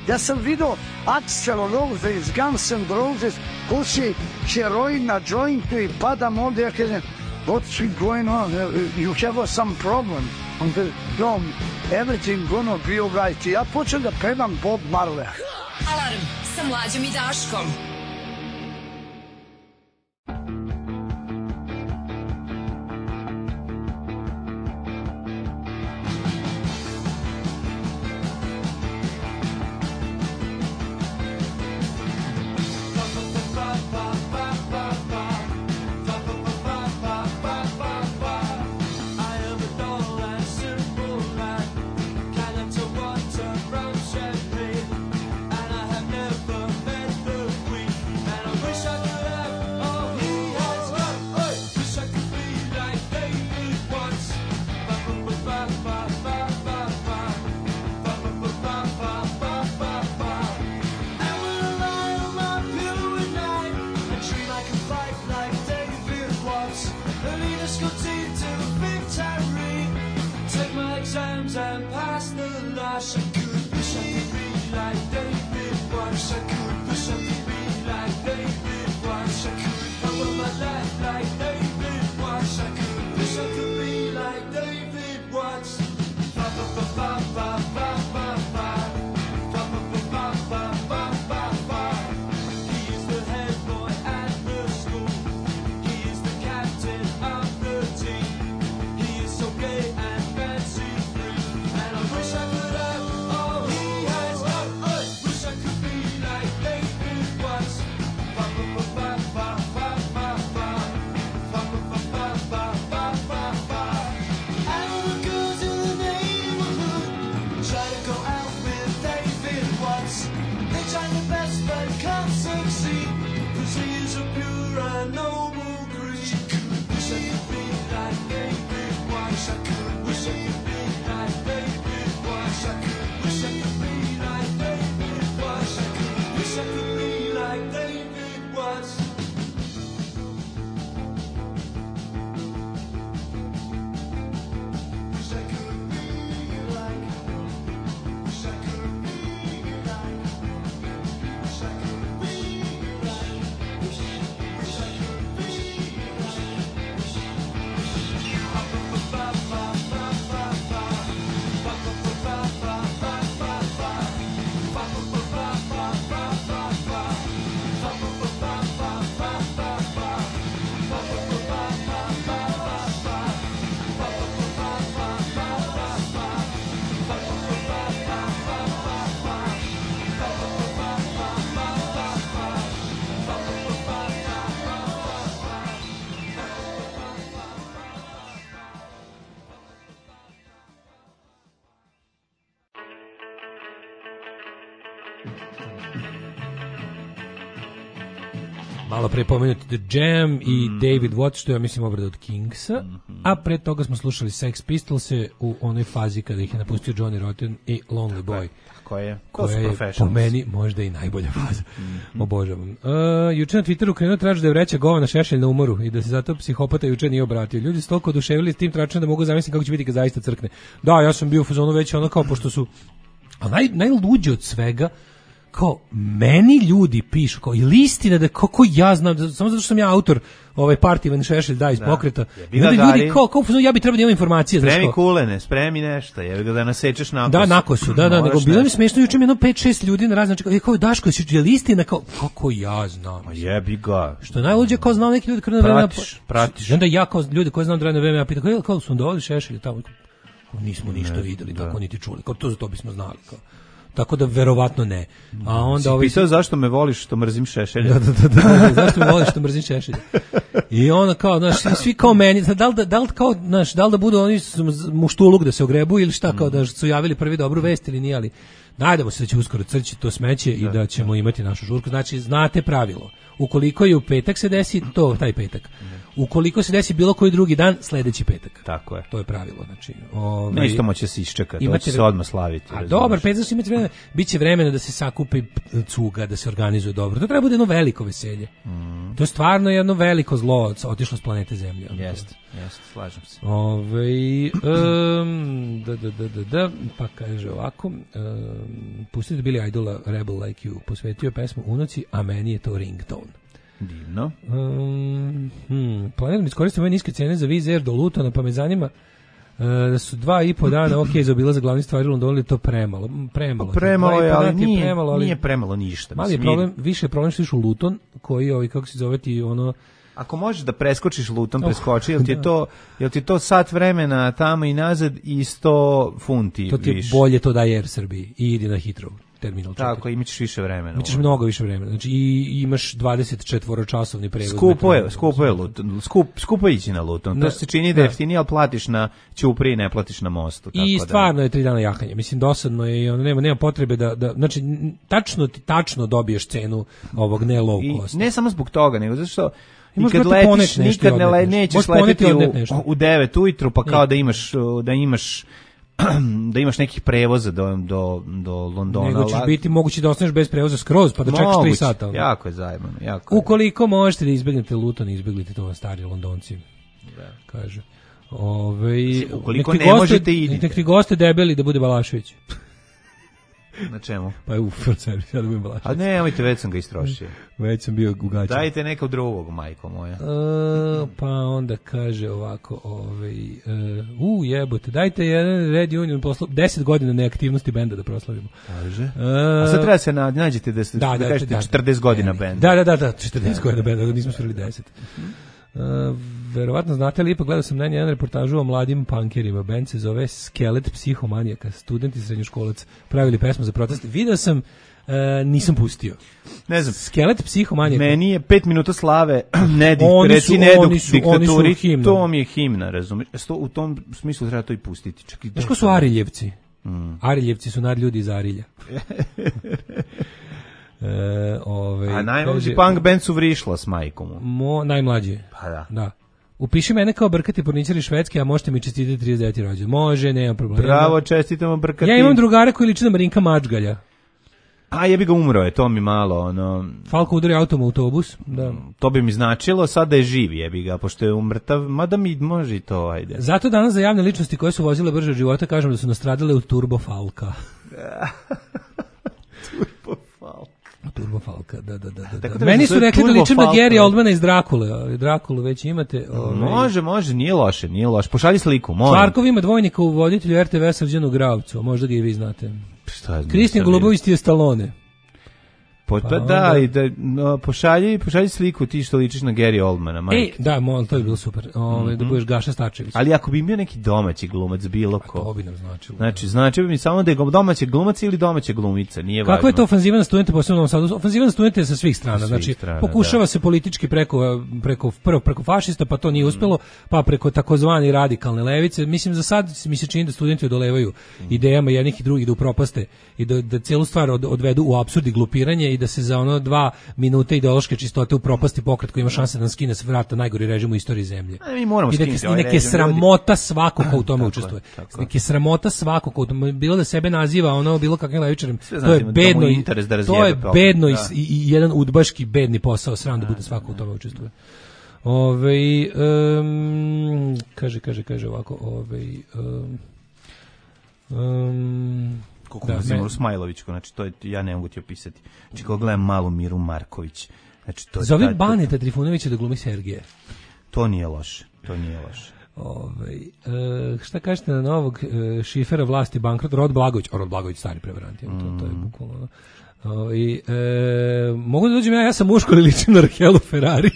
Ja sam vidio Axl Rose iz Guns N' Roses, puši heroin na jointu i padam ovdje, ja kažem, what's going on? You have some problem. On kaže, no, everything gonna be alright. Ja počnem da pevam Bob Marley. Alarm sa Mlađom i Daškom. Malo pre pomenuti The Jam i David Watts, što ja mislim obrada od Kingsa, a pre toga smo slušali Sex Pistolse u onoj fazi kada ih je napustio Johnny Rotten i Lonely Boy. Koja je po meni možda i najbolja faza. Obožavam. Juče na Twitteru krenuo traži da je vreća govana Šešelj na umoru i da se zato psihopata juče nije obratio. Ljudi su toliko oduševili s tim tračom da mogu zamisliti kako će biti kad zaista crkne. Da, ja sam bio u fazonu već ono kao, pošto su najluđe od svega, kao meni ljudi pišu kao ili istina da kako ja znam samo zato što sam ja autor Partivan Šešelj da iz pokreta i onda ljudi kao ja bi trebao da imam informacije znači spremi kulene spremi nešto je da nasečeš na da nakosu da nego bilo mi smešno juče mi jedno 5-6 ljudi na razne znači kao Daško je li istina kao kako ja znam a jebi ga što najluđe kao znam neki ljudi koji na pratiš onda ja kao ljudi koji znam da vreme ja pitam kao su doveli Šešelj tamo nismo ništa videli tako niti čuli kao to za to bismo znali kao. Tako da verovatno ne. A onda pisao zašto me voliš što mrzim Šešelja. Da, zašto me voliš što mrzim Šešelja. I ona kao, znaš, svi kao meni, da li da budu oni muštuluk da se ogrebu ili šta, kao da su javili prvi dobru vest ili nije, ali najdemo se da će uskoro crći to smeće i da ćemo imati našu žurku. Znači, znate pravilo. Ukoliko je u petak se desi, to taj petak. Ukoliko se desi bilo koji drugi dan, sledeći petak. Tako je. To je pravilo. Znači, isto moće se iščekati, to će se odmah slaviti. A dobar, petak su imati vremena, bit će vremena da se sakupi cuga, da se organizuje dobro. To treba bude jedno veliko veselje. To je stvarno jedno veliko zlo otišlo s planete Zemlje. Jeste, slažem se. Pa kaže ovako, pustite Billy Idola Rebel Like You, posvetio je pesmu unuci, a meni je to ringtone. Divno. Planiram iskoristiti ove niske cene za Wizz Air do Lutona, pa me zanima da su 2,5 dana za obilazak glavnih stvari u Londonu, je to premalo. Premalo je, ali nije premalo ništa. Mali je problem, više je problem što iš u Luton, koji, kako se zove ti, ono... Ako možeš da preskočiš Luton, preskoči, jel ti to sat vremena tamo i nazad i 100 funti više? To ti je bolje to daje Air Srbiji i idi na Heathrow terminal 4. Tako, imaš više vremena. Imaš mnogo više vremena. Znači i imaš 24-časovni prevoz. Skupo je Luton. Skupo ići na Luton. To se čini da je jeftinije, ali platiš na Ćupriji, ne platiš na mostu. I stvarno je 3 dana jahanje. Mislim, dosadno je i nema potrebe da znači, tačno dobiješ cenu ovog ne low cost. I ne samo zbog toga, nego zato što i kad letiš, nikad nećeš leteti u 9 ujutru, pa kao da imaš nekih prevoza do Londona. Nego ćeš biti moguće da ostaneš bez prevoza skroz, pa da čekaš 3 sata. Ono. Jako je zajebano. Ukoliko možete da izbegnete Luton, izbeglite to stari Londonci. Da. Kaže. Ukoliko ne možete idite. Nekri goste debeli da bude Balašević. Na čemu? Pa je servis, ja da budem Balašević. A ne, nemojte, već sam ga istrošio. Već sam bio ugačan. Dajte nekog drugog, majko moja. Pa onda kaže ovako, jebote, dajte jedan Red Union 10 godina neaktivnosti benda da proslavimo. Kaže. A sad treba se nađete da kažete 40 godina benda. Da, 40 godina benda, nismo svirali 10. Verovatno znate li, ipak gledao sam jedan reportažu o mladim punkerima. Band se zove Skelet Psihomanijaka. Studenti srednjoškolac pravili pesmu za protest. Video sam, nisam pustio. Ne znam. Skelet Psihomanijaka. Meni je 5 minuta slave, reci diktaturi, to mi je himna, razumiješ? U tom smislu treba to i pustiti. Znaš ko su Ariljevci? Ariljevci su nadljudi iz Arilja. A najmlađi punk band su Vrišla s majkom. Najmlađi. Pa da. Upiši mene kao Brkati porničari Švedske, a možete mi čestitati 39. rođendan. Može, nema problema. Bravo, čestitamo Brkati. Ja imam drugara koji liči na Marinka Mačgalja. A jebi ga, umro je, to mi malo Falko udari autom u autobus, da. To bi mi značilo sad da je živ, jebi ga, pošto je umrtav, mada mi može i to, ajde. Zato danas za javne ličnosti koje su vozile brže od života kažem da su nastradale u Turbo Falka. Turbo Falka, da. Meni su rekli da ličim na Gary Oldmana iz Drakule, ali Drakulu već imate. Može, nije loše. Pošalji sliku, može. Čvarkov ima dvojnika u voditelju RTV Srđanu Gravcu, možda ga i vi znate. Kristijan Golubović ti je Stallone. Pošalji sliku ti što ličiš na Gary Oldmana. Da, to je bilo super. Da budeš Gaša Starčević. Ali ako bi imao neki domaći glumac, bilo ko. To bi nam značilo. Znači bi mi samo da je domaći glumac ili domaća glumica, nije važno. Kako je to ofanziva na studente, posebno u Novom Sadu? Ofanziva na studente je sa svih strana. Znači, pokušava se politički preko fašista, pa to nije uspelo, pa preko takozvani radikalne levice. Mislim, za sad mi se čini da studenti odolevaju idejama jednih i drugih da upropaste i da cijelu stvar odvedu u apsurd i glupiranje i da se za 2 minute ideološke čistote u propasti pokret koji ima šanse da nam skine s vrata najgori režim u istoriji zemlje. Mi moramo skinuti ovaj režim. I neke sramota svako ko u tome učestvuje. Neke sramota svako ko bilo da sebe naziva bilo kakvim levičarem. To je bedno i jedan udbaški bedni posao, sram da bude svako u tome učestvuje. Kaže ovako, Kako nazivamo Smajlovićku, znači to je, ja ne mogu ti opisati. Znači kako gledam malu Miru Marković. Znači, zove Baneta Trifunovića da glumi Sergeja. To nije loše. Šta kažete na novog šifera vlasti bankrot Rod Blagović stari prevarant. To je bukvalno. Mogu da dođem ja sam muško ili ličim na Rahelu Ferrari.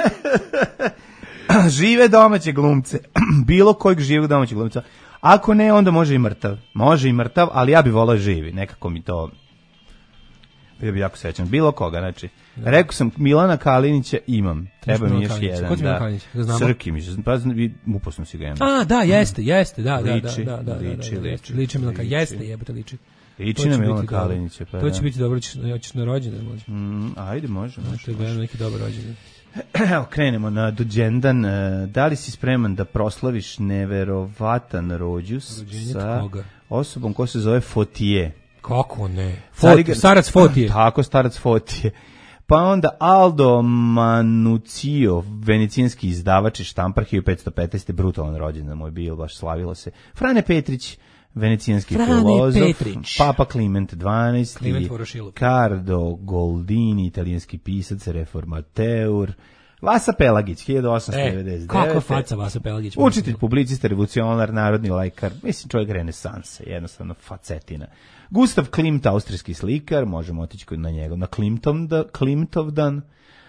Žive domaće glumce. Bilo kojeg živog domaćeg glumca. Ako ne, onda može i mrtav. Ali ja bih volao živi. Nekako mi to... Bio bi jako srećan. Bilo koga, znači. Rekao sam, Milana Kalinića imam. Treba mi još jedan. Ko ti Milana Kalinić? Srki mi. Pa uposno si ga imam. Da, jeste. Da. Liči Milana Kalinića. Jeste, jebate liči. Liči na Milana Kalinića. To će biti dobro, hoćeš na rođendan možda. Ajde, može. To je neki dobar rođendan. Evo, krenemo na dođendan. Da li si spreman da proslaviš neverovatan rođus sa osobom ko se zove Fotije? Kako ne? Starac Fotije. Tako, starac Fotije. Pa onda Aldo Manuzio, venecijanski izdavač i štampar, 1515. brutalan rođendan moj bio, baš slavilo se. Frane Petrić, venecijanski filozof, Petrić. Papa Kliment XII, Kliment Vorošilov. Cardo Goldini, italijanski pisac, reformateur, Vasa Pelagić, 1899. Kako faca Vasa Pelagić? Učitelj, publicista, revolucionar, narodni lekar, mislim čovjek renesansa, jednostavno facetina. Gustav Klimt, austrijski slikar, možemo otići na njega, na Klimtovdan,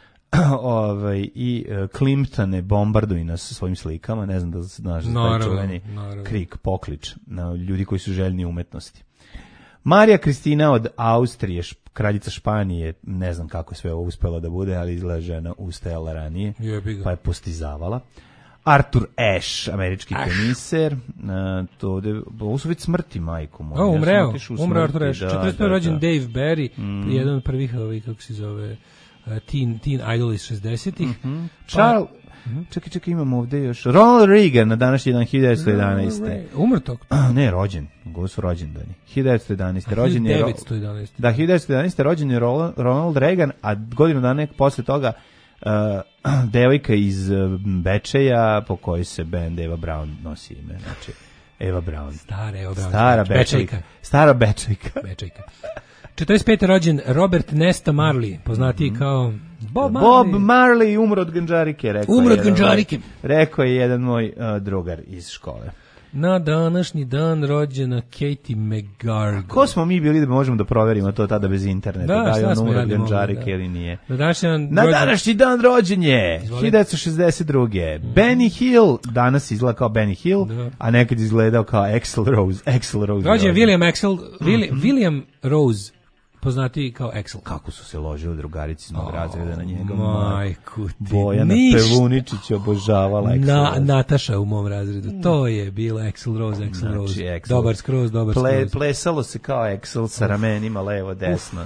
i Klimptane bombarduju nas sa svojim slikama, ne znam da znaš taj čuveni krik, poklič na ljudi koji su željni umetnosti. Marija Kristina od Austrije, kraljica Španije, ne znam kako je sve ovo uspela da bude, ali izgleda žena ustajala ranije, pa je postizavala. Arthur Ashe, američki teniser, ovo su već smrti, majko moja. Umre Arthur Ashe, 45. rođen Dave Barry, jedan od prvih, kako se zove, teen idol iz 60-ih. Charles, čekaj, imamo ovde još. Ronald Reagan na današnji dan 1911. Umr tog? Ne, rođen. Ovo su rođendani. 1911. Rođen je 1911. Da, 1911. rođen je Ronald Reagan, a godinu dana posle toga devojka iz Bečeja, po kojoj se band Eva Braun nosi ime. Znači, Eva Braun. Stara Eva Braun. Stara Bečejka. 45. rođen Robert Nesta Marley, poznatiji kao Bob Marley umro od ganđarike, rekao je jedan moj drugar iz škole. Na današnji dan rođena Katie McGargle. Ko smo mi bili da možemo da proverimo to tada bez interneta, da je on umro od ganđarike ili nije? Na današnji dan rođen je 1962. Benny Hill, danas izgleda kao Benny Hill, a nekad izgledao kao Axl Rose. Rođen William Rose, poznati kao Axl. Kako su se ložili drugarici iz mog razreda na njega. Majku ti. Bojana Pevuničić obožavala Axl Rose. Natasha u mom razredu. To je bila Axl Rose. Dobar skroz. Plesalo se kao Axl sa ramenima levo, desno.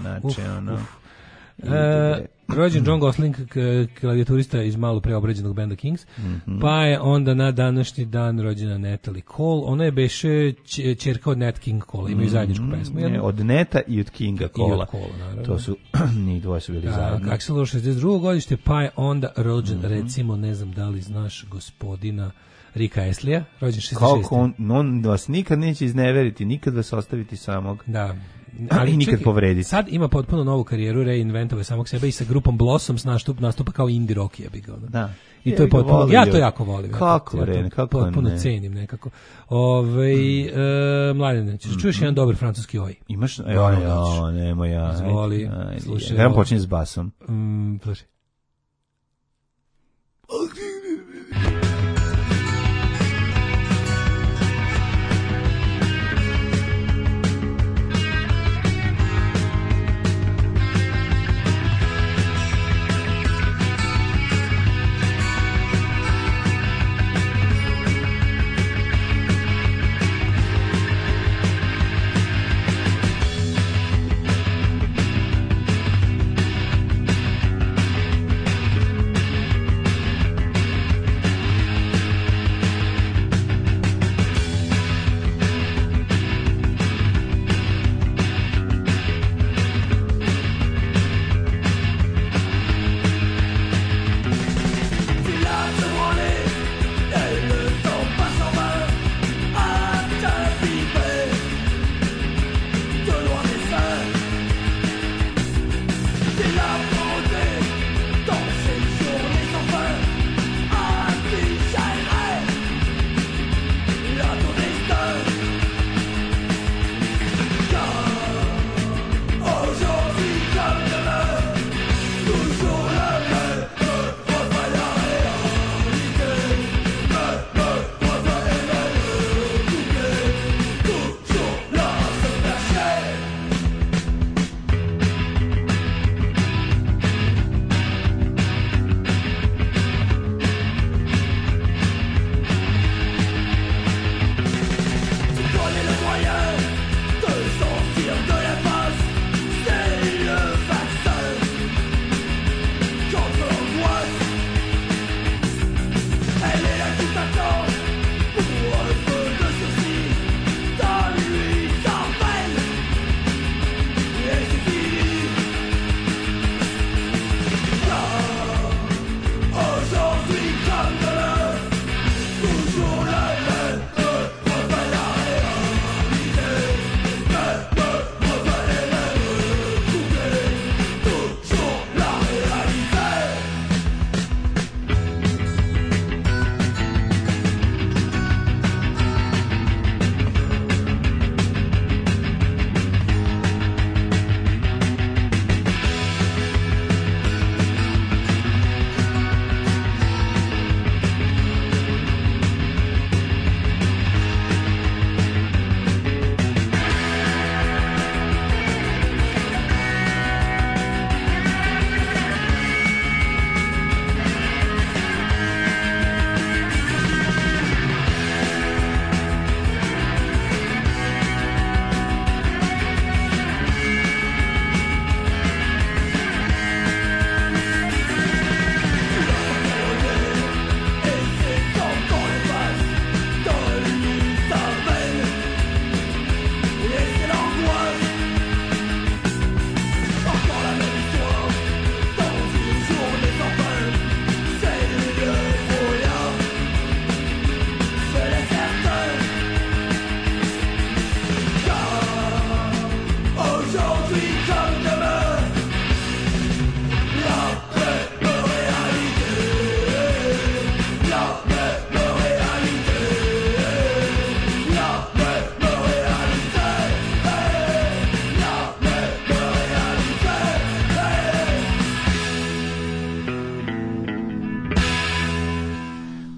Rođen John Gosling, klavijaturista iz malo preobrađenog benda Kings, pa je onda na današnji dan rođena Natalie Cole. Ona je beše ćerka od Nat King Cole, imaju zajedničku pesmu. Od Neta i od Kinga Cole. To su, njih dvoje su bili zajedno. Axl Rose 62. godište, pa je onda rođen, recimo, ne znam da li znaš gospodina Rika Astley-a, rođen 66. Kako on vas nikad neće izneveriti, nikad vas ostaviti samog. Da. Ali nikad povrediti. Sad ima potpuno novu karijeru, reinventovao samog sebe i sa grupom Blossoms nastupa kao indie rock, ja bih ga. Da. I to je potpuno, ja to jako volim. Kako potpuno cenim nekako. Mladene, čuješ jedan dobar francuski oj? Imaš? Nemo ja. Izvoli, slušaj. Kada počinje s basom? Slušaj.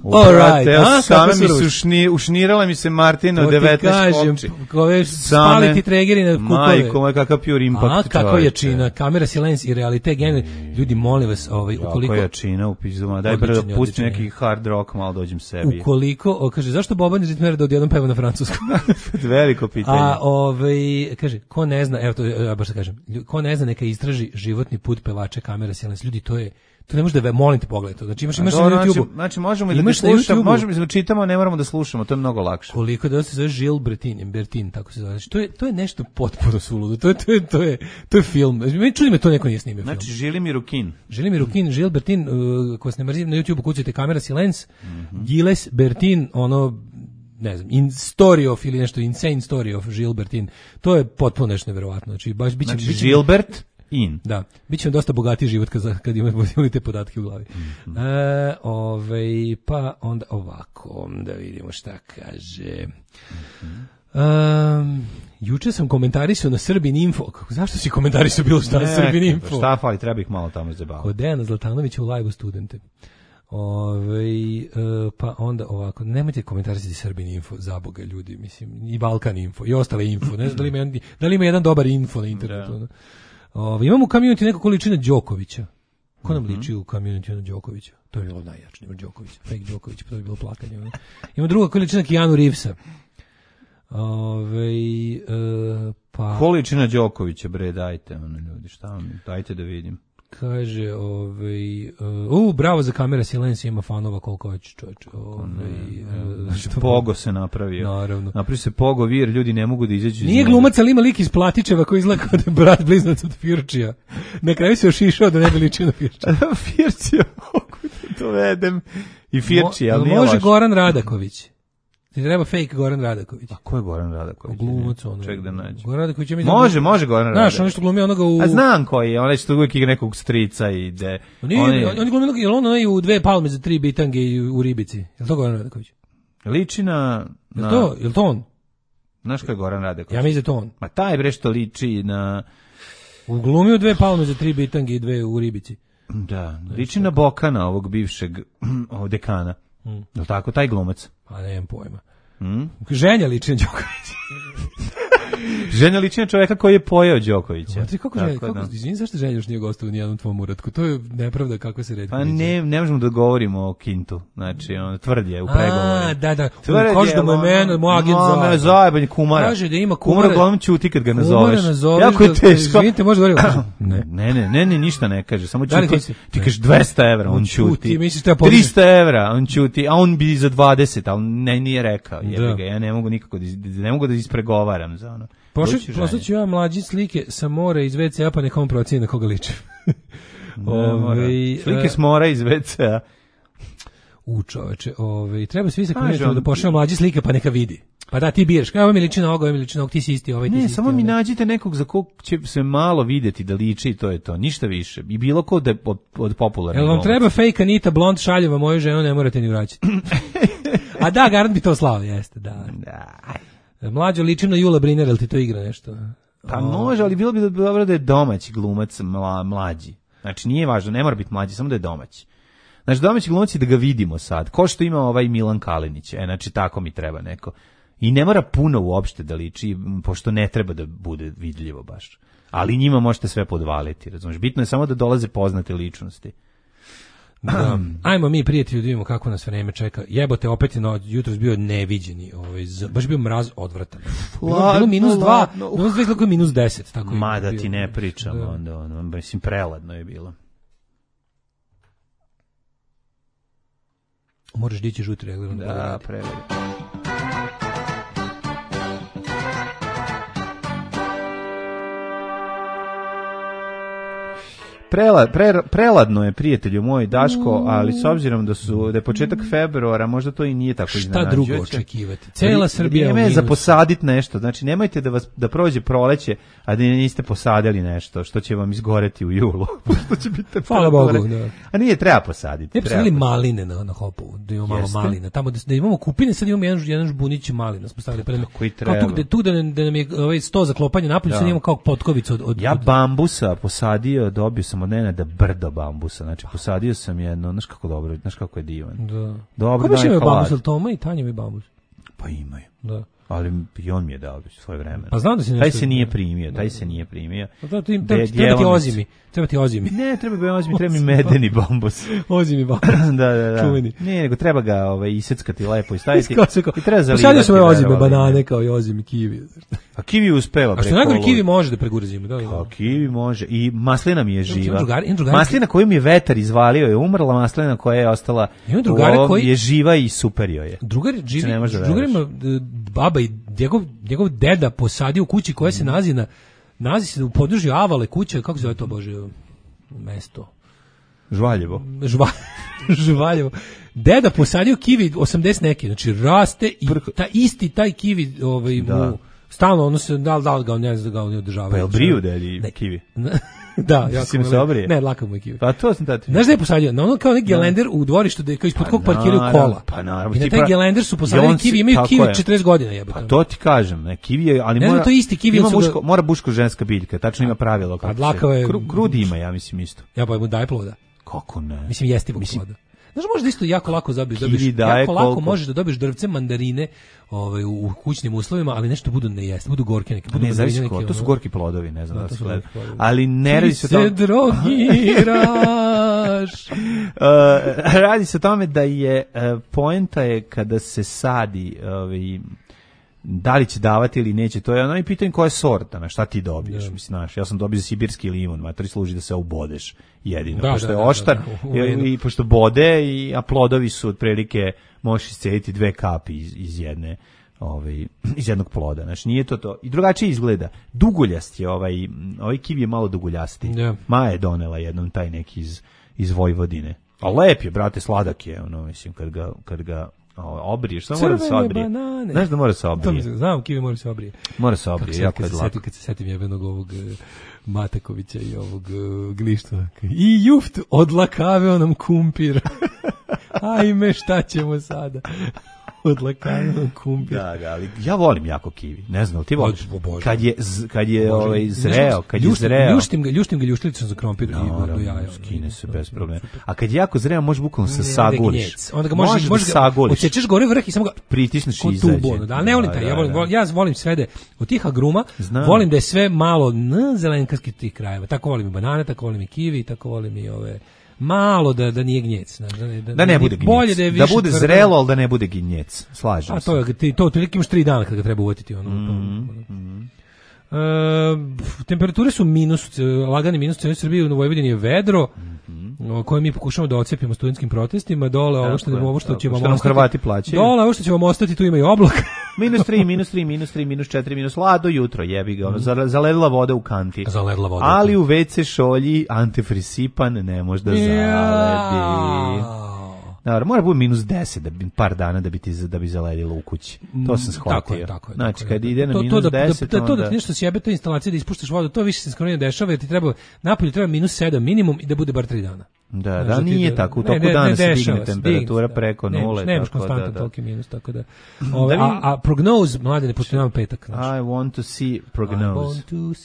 Alright, sama mi se ušnirala mi se Martina od 19 kopči. Kove spaliti tregeri na kukove. Majko, moj kakav pure impact. Kako jačina, kamera silence i realite gene. Ljudi, molim vas, ukoliko... Kako jačina u pizduma, daj bre da pusti neki hard rock, malo dođem sebi. Ukoliko, kaže, zašto Boban ritmera da odjednom peva na francuskom? Veliko pitanje. A, kaže, ko ne zna, evo to, ja baš da kažem, ko ne zna neka istraži životni put pevača kamera silence. Ljudi, to ne može da molim te pogledaj to. Znači imaš na YouTubeu. Znači možemo i da slušamo, možemo da čitamo, ne moramo da slušamo, to je mnogo lakše. Koliko da se zove Gilles Bertin, tako se zove. Znači to je nešto potpuno suludo. To je film. Meni čudi me to neko nije snimio film. Znači Želimir Ukin, Gilles Bertin, ko se ne mrzi na YouTubeu, kucajte kamera silence. Gilles Bertin, ono ne znam, story of ili nešto insane story of Gilles Bertin. To je potpuno nešto neverovatno. Znači baš biće Gilbert Da, bit će vam dosta bogatiji život kad imate te podatke u glavi. Pa onda ovako, da vidimo šta kaže. Juče sam komentarisao na Srbin Info. Zašto si komentarisao bilo šta na Srbin Info? Šta fali, treba ih malo tamo zabaviti. Kod Dejana Zlatanovića u live-u Studente. Pa onda ovako, nemojte komentarisati Srbin Info, za Boga ljudi, mislim, i Balkan Info, i ostale info. Ne znam da li ima jedan dobar info na internetu. Imamo u community neku količina Đokovića. Ko nam liči u community na Đokovića? To je bilo najjače, nema Đokovića. Fake Đoković, pa to je bilo plakanje. Ima druga količina Keanu Reevesa. Pa... Količina Đokovića, bre, dajte, ljudi, šta vam, dajte da vidim. Kaže, bravo za kamera silence, ima fanova koliko hoće, čovječe. Pogo se napravio. Naravno. Napravi se Pogo vir, ljudi ne mogu da izađu. Nije glumac, ali ima lik iz Platičeva koji izgleda kao da je brat blizanac od Firčija. Na kraju se ošišao da ne bi ličio na Firčija. Firčija, mogu da dovedem. I Firčija, ali nije može laš. Goran Radaković. Ti treba fake Goran Radaković. A ko je Goran Radaković? Glumac ono. Ček da nađem. Goran Radaković je Može Goran Radaković. Znaš, ono što glumi onoga u... A znam koji je, onaj što uvijek igra nekog strica i ide. On glumi onoga, je on onaj u 2 palme za 3 bitange i u ribici. Je li to Goran Radaković? Liči na... Je li to on? Znaš ko je Goran Radaković? Ja mislim da to on. Ma taj bre što liči na... U glumi u 2 palme za 3 bitange i 2 u ribici. Da, liči na Bokana, ovog bivšeg dekana. Je li tako, taj glumac? Pa nemam pojma. Ženja liči na Đokovića. Ženja liči na čovjeka koji je pojeo Đokovića. Izvini, zašto Ženja još nije gostao u nijednom tvom uratku? To je nepravda kako se redko. Pa ne možemo da govorimo o Kintu. Znači, on tvrd je u pregovoru. Da. Kaže da mu je mene, moj agent zajebanje. Zajebanje kumara. Kaže da ima kumara. Uglavnom ćuti kad ga nazoveš. Jako je teško. Izvinite, može govoriti. Ne, ništa ne kaže. Samo ćuti. Ti kažeš 200 evra, on ćuti. 300 evra, on ćuti. A on bi za 20, ali nije rekao. Ja ne mogu nikako da ispregovaram za ono. Pošli ću ja mlađi slike sa mora iz WC-a, pa neka on proceni na koga liče. Slike s mora iz WC-a. Čoveče, treba svi se komentirati da pošli mlađi slike, pa neka vidi. Pa da, ti biraš, ovo mi liči na ovo mi liči na ovo, ti si isti, ovaj ti si isti. Ne, samo mi nađite nekog za kog će se malo vidjeti da liči i to je to, ništa više. I bilo ko da je od popularnih. Jel vam treba fake Anita blond šaljeva moju ženu, ne morate ni vraćati. A da, garant bi to slao, jeste, da. Mlađo, ličim na Jula Briner, ali ti to igra nešto? Pa može, ali bilo bi dobro da je domaći glumac mlađi. Znači nije važno, ne mora biti mlađi, samo da je domaći. Znači domaći glumac je da ga vidimo sad, ko što ima ovaj Milan Kalinić, znači tako mi treba neko. I ne mora puno uopšte da liči, pošto ne treba da bude vidljivo baš. Ali njima možete sve podvaliti, razumiješ? Bitno je samo da dolaze poznate ličnosti. Da. Ajmo mi, prijatelji, da vidimo kako nas vreme čeka. Jebote, opet je jutros bio neviđeni, baš bio mraz odvratan. Bilo -2, izgleda -10. Tako ma da ti ne pričam, onda, mislim, preladno je bilo. Moraš dići žuti regler. Da, preladno. Preladno je, prijatelju moj Daško, ali s obzirom da je početak februara, možda to i nije tako iznenađujuće. Šta drugo očekivati? Cela Srbija je za posaditi nešto, znači nemojte da prođe proleće, a da niste posadili nešto, što će vam izgoreti u julu. Što će biti hvala Bogu, da. A nije, treba posaditi. Ne posadili maline na Hopovu, da imamo malo malina. Tamo da imamo kupine, sad imamo jedan žbunić malina. Smo stavili pred koji treba. Tu da nam je sto za klopanje napolju, sad imamo kao potkovicu od... Ja bambusa posadio, dobio sam sam od Nenada brdo bambusa, znači posadio sam jedno, znaš kako dobro, znaš kako je divan. Da. Dobro, ko baš imaju bambus, hlad. ali Toma i Tanja imaju bambus? Pa imaju. Da. Ali i on mi je dao svoje vreme. Pa znam da si nešto... Taj se nije primio. Treba ti ozimi. Treba ti ozimi. Ne, treba ga ozimi, treba mi medeni bambus. Ozimi bambus. Da. Čuveni. Ne, nego treba ga iseckati lepo i staviti. I treba zalivati. Posadio sam ozime banane kao i ozimi kiwi. A kiwi uspeva preko. A što najgore kiwi može da pregura zimu. Da. Kiwi može. I maslina mi je živa. Drugari, maslina koju mi je vetar izvalio je umrla, maslina koja je ostala je živa i super joj je. Drugarima baba i njegov deda posadio u kući koja se nalazi se u području Avale kuća, kako se zove to, Bože, mesto? Žvaljevo. Žvaljevo. Deda posadio kivi 80 neki, znači raste i taj kivi mu stalno ono se da ga ne znam da ga on održava. Pa je briju dedi kivi. Da, ja sam se obrio. Ne, lakav mu je kivi. Pa to sam tati. Znaš da je posadio? Na ono kao neki gelender u dvorištu da je kao ispod kog parkiraju kola. Pa naravno. I na taj gelender su posadili kivi, imaju kivi 40 godina jebote. Pa to ti kažem, ne, kivi je, ali mora. To isti kivi mora muško-ženska biljka, tačno ima pravilo kako. Krudi ima, ja mislim isto. Ja pa mu daj ploda. Kako ne? Mislim jestivog ploda. Znaš, možda isto jako lako jako lako možeš da dobiješ drvce mandarine u kućnim uslovima, ali nešto budu ne jesti, budu gorke neke. Ne zavisi to su gorki plodovi, ne znam da se gleda. Ali ne radi se o tome. Ti se drogiraš. Radi se o tome da je poenta je kada se sadi da li će davati ili neće, to je ono i pitanje koja je sorta, na šta ti dobiješ, mislim, znaš, ja sam dobio sibirski limun, matori služi da se ubodeš jedino, pošto je oštar i pošto bode, a plodovi su otprilike, možeš isceliti 2 kapi iz jedne, iz jednog ploda, znači nije to, i drugačije izgleda, duguljast je, ovaj kivi je malo duguljasti, Maja je donela jednom taj neki iz Vojvodine, a lep je, brate, sladak je, mislim, kad ga obriješ, samo mora da se obrije. Znaš da mora se obrije? Znam, kiwi mora se obrije. Mora se obrije, jako je zlako. Kad se setim jebenog ovog Matakovića i ovog Glištva. I juft odlakaveo nam kumpir. Ajme, šta ćemo sada? Odlakaveo nam kumpir. Da, ali ja volim jako kiwi. Ne znam, ti voliš? Kad je zreo, ljuštim ga ljuštilicom za krompir. Skine se bez problema. A kad je jako zreo, može bukvalno se saguliš. Onda ga možeš da saguliš. Odsečeš gore vrh i samo ga pritisneš i izađe. Da, ne volim taj. Ja volim sve da od tih agruma, volim da je sve malo zelenkarskih tih krajeva. Tako volim i banane, tako volim i kiwi, tako volim i ove malo da nije gnjec, da ne bude gnjec, da bude zrelo, ali da ne bude gnjec, slažem se. A to otprilike imaš 3 dana kad ga treba uvatiti. Temperature su minus, lagani minus, u Srbiji u Vojvodini je vedro, koje mi pokušamo da ocepimo studentskim protestima, dole ovo što će vam ostati, Hrvati plaćaju. Dole ovo što će vam ostati, tu ima i oblak. -3, -4, -lado jutro, jebi ga, zaledila voda u kanti. Ali u WC šolji antifrisipan ne može da zaledi. Mora bude -10 par dana da bi zaledilo u kući. To sam shvatio. Tako je. Znači, kad ide na -10... To da ti nešto sjebe, to instalacija da ispuštaš vodu, to više se skoro ne dešava, jer ti treba, napolju treba -7 minimum i da bude bar 3 dana. Da, nije tako. U toku dana se digne temperatura preko 0. Nemaš konstantan toliki minus, tako da... A prognoz, mladine, pošto nam petak. I want to see prognoze.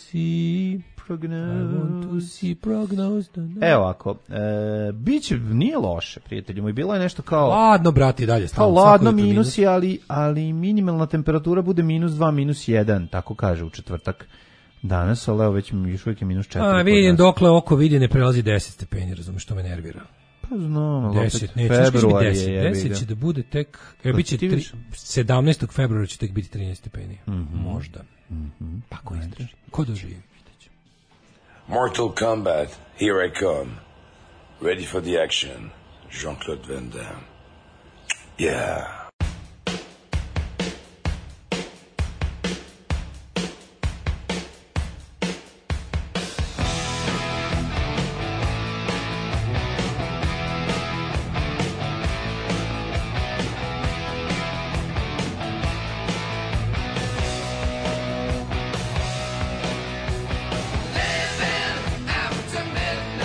Evo ako, biće, nije loše, prijatelju moj, bilo je nešto kao... Ladno, brati, dalje. Kao ladno minusi, ali minimalna temperatura bude -2, -1, tako kaže u četvrtak. Danas, ali evo već još uvijek je -4. Vidim, dokle oko vidi ne prelazi 10 stepeni, razumiješ, što me nervira. Pa znam, ali 10, opet februar je. 10 će da bude tek, biće 17. februara će tek biti 13 stepeni. Možda. Pa ko izdrži? Ko doživi? Mortal Kombat, here I come. Ready for the action. Jean-Claude Van Damme. Yeah.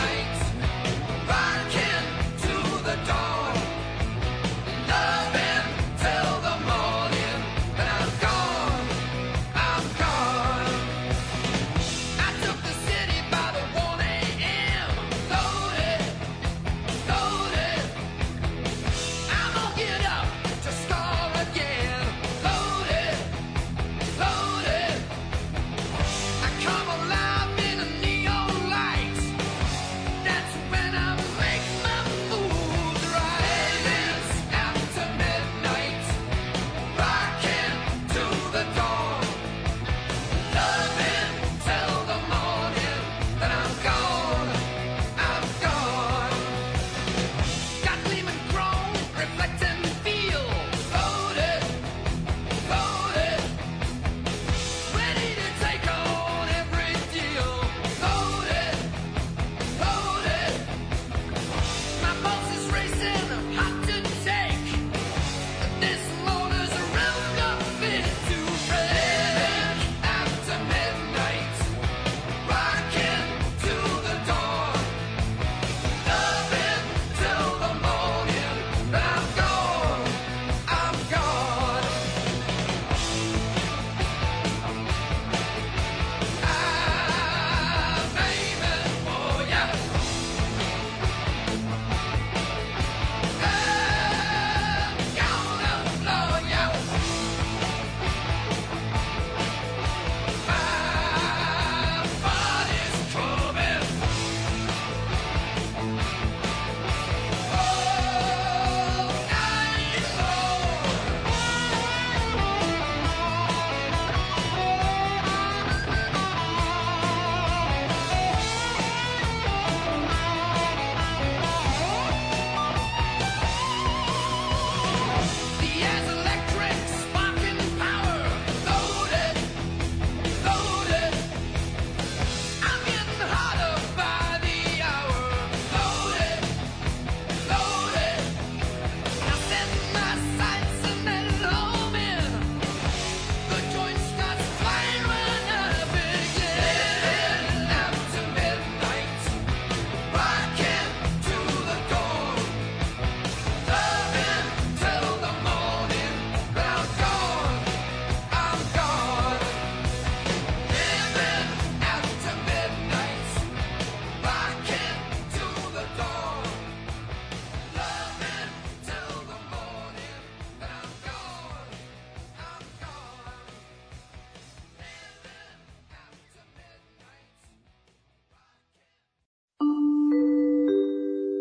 Rockin' to the dawn, loving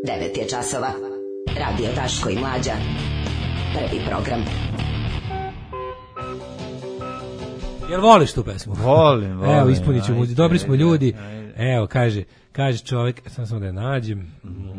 9 je časova. Radio Daško i Mlađa. Prvi program. Jel voliš tu pesmu? Volim. Evo, ispunit ću muziku. Dobri smo ljudi. Evo, kaže čovjek, samo da je nađem.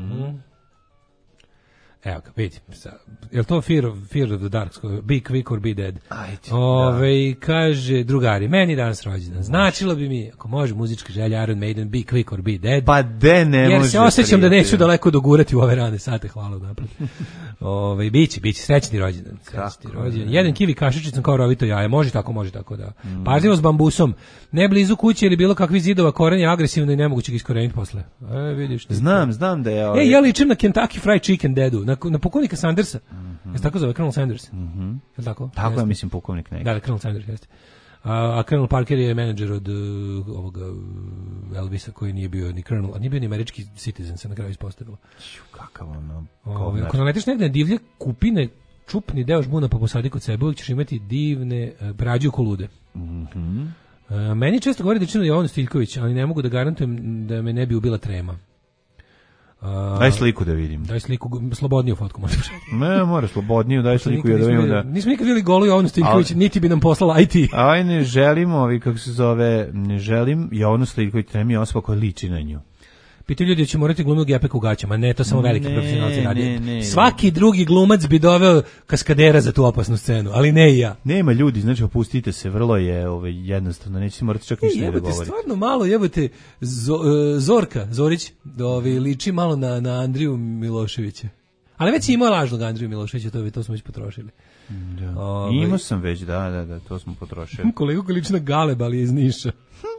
Evo ga, vidi. Je li to Fear of the Dark? Be quick or be dead. Kaže, drugari, meni danas rođendan. Značilo bi mi, ako može muzička želja Iron Maiden, be quick or be dead. Pa de ne može. Jer se osjećam da neću daleko dogurati u ove rane sate, hvala napred. Biće, srećni rođendan. Jedan kivi kašičicom kao rovito jaje, može tako da. Pažljivo s bambusom, ne blizu kuće ili bilo kakvih zidova, koren je agresivno i nemoguće ga iskoreniti posle. Vidiš. Znam da je... Ja ličim na Kentucky Fried Chicken dedu, na pukovnika Sandersa. Jeste tako zove, Colonel Sanders? Je tako? Tako je, mislim, pukovnik neki. Da, Colonel Sanders, jeste. A Colonel Parker je menadžer od ovoga Elvisa koji nije bio ni Colonel, a nije bio ni američki citizen, se na kraju ispostavilo. Kakav ono... Ako naletiš negde na divlje kupine, čupni deo žbuna pa posadi kod sebe, uvijek ćeš imati divne, prađu kolude. Meni često govori da je čino Jovan Stiljković, ali ne mogu da garantujem da me ne bi ubila trema. Daj sliku da vidim. Daj sliku, slobodniju fotku možeš. Ne, mora slobodniju, daj sliku da vidim da... Nismo nikad vidjeli golu Jovanu Stiljković, niti bi nam poslala IT. Aj, ne želim ne želim Jovanu Stiljković, treba mi osoba koja liči na nju. Pitaju ljudi da će morati glumiti Gepek u gaćama, ne, to samo veliki profesionalci radi. Svaki drugi glumac bi doveo kaskadera za tu opasnu scenu, ali ne i ja. Nema ljudi, znači opustite se, vrlo je jednostavno, nećete morati čak ništa da govoriti. Stvarno malo, jebote, Zorić, liči malo na Andriju Miloševića. Ali već je imao lažnog Andriju Miloševića, to smo već potrošili. Imao sam već, da, to smo potrošili. Kolegu koji liči na Galeb, ali je iz Niša.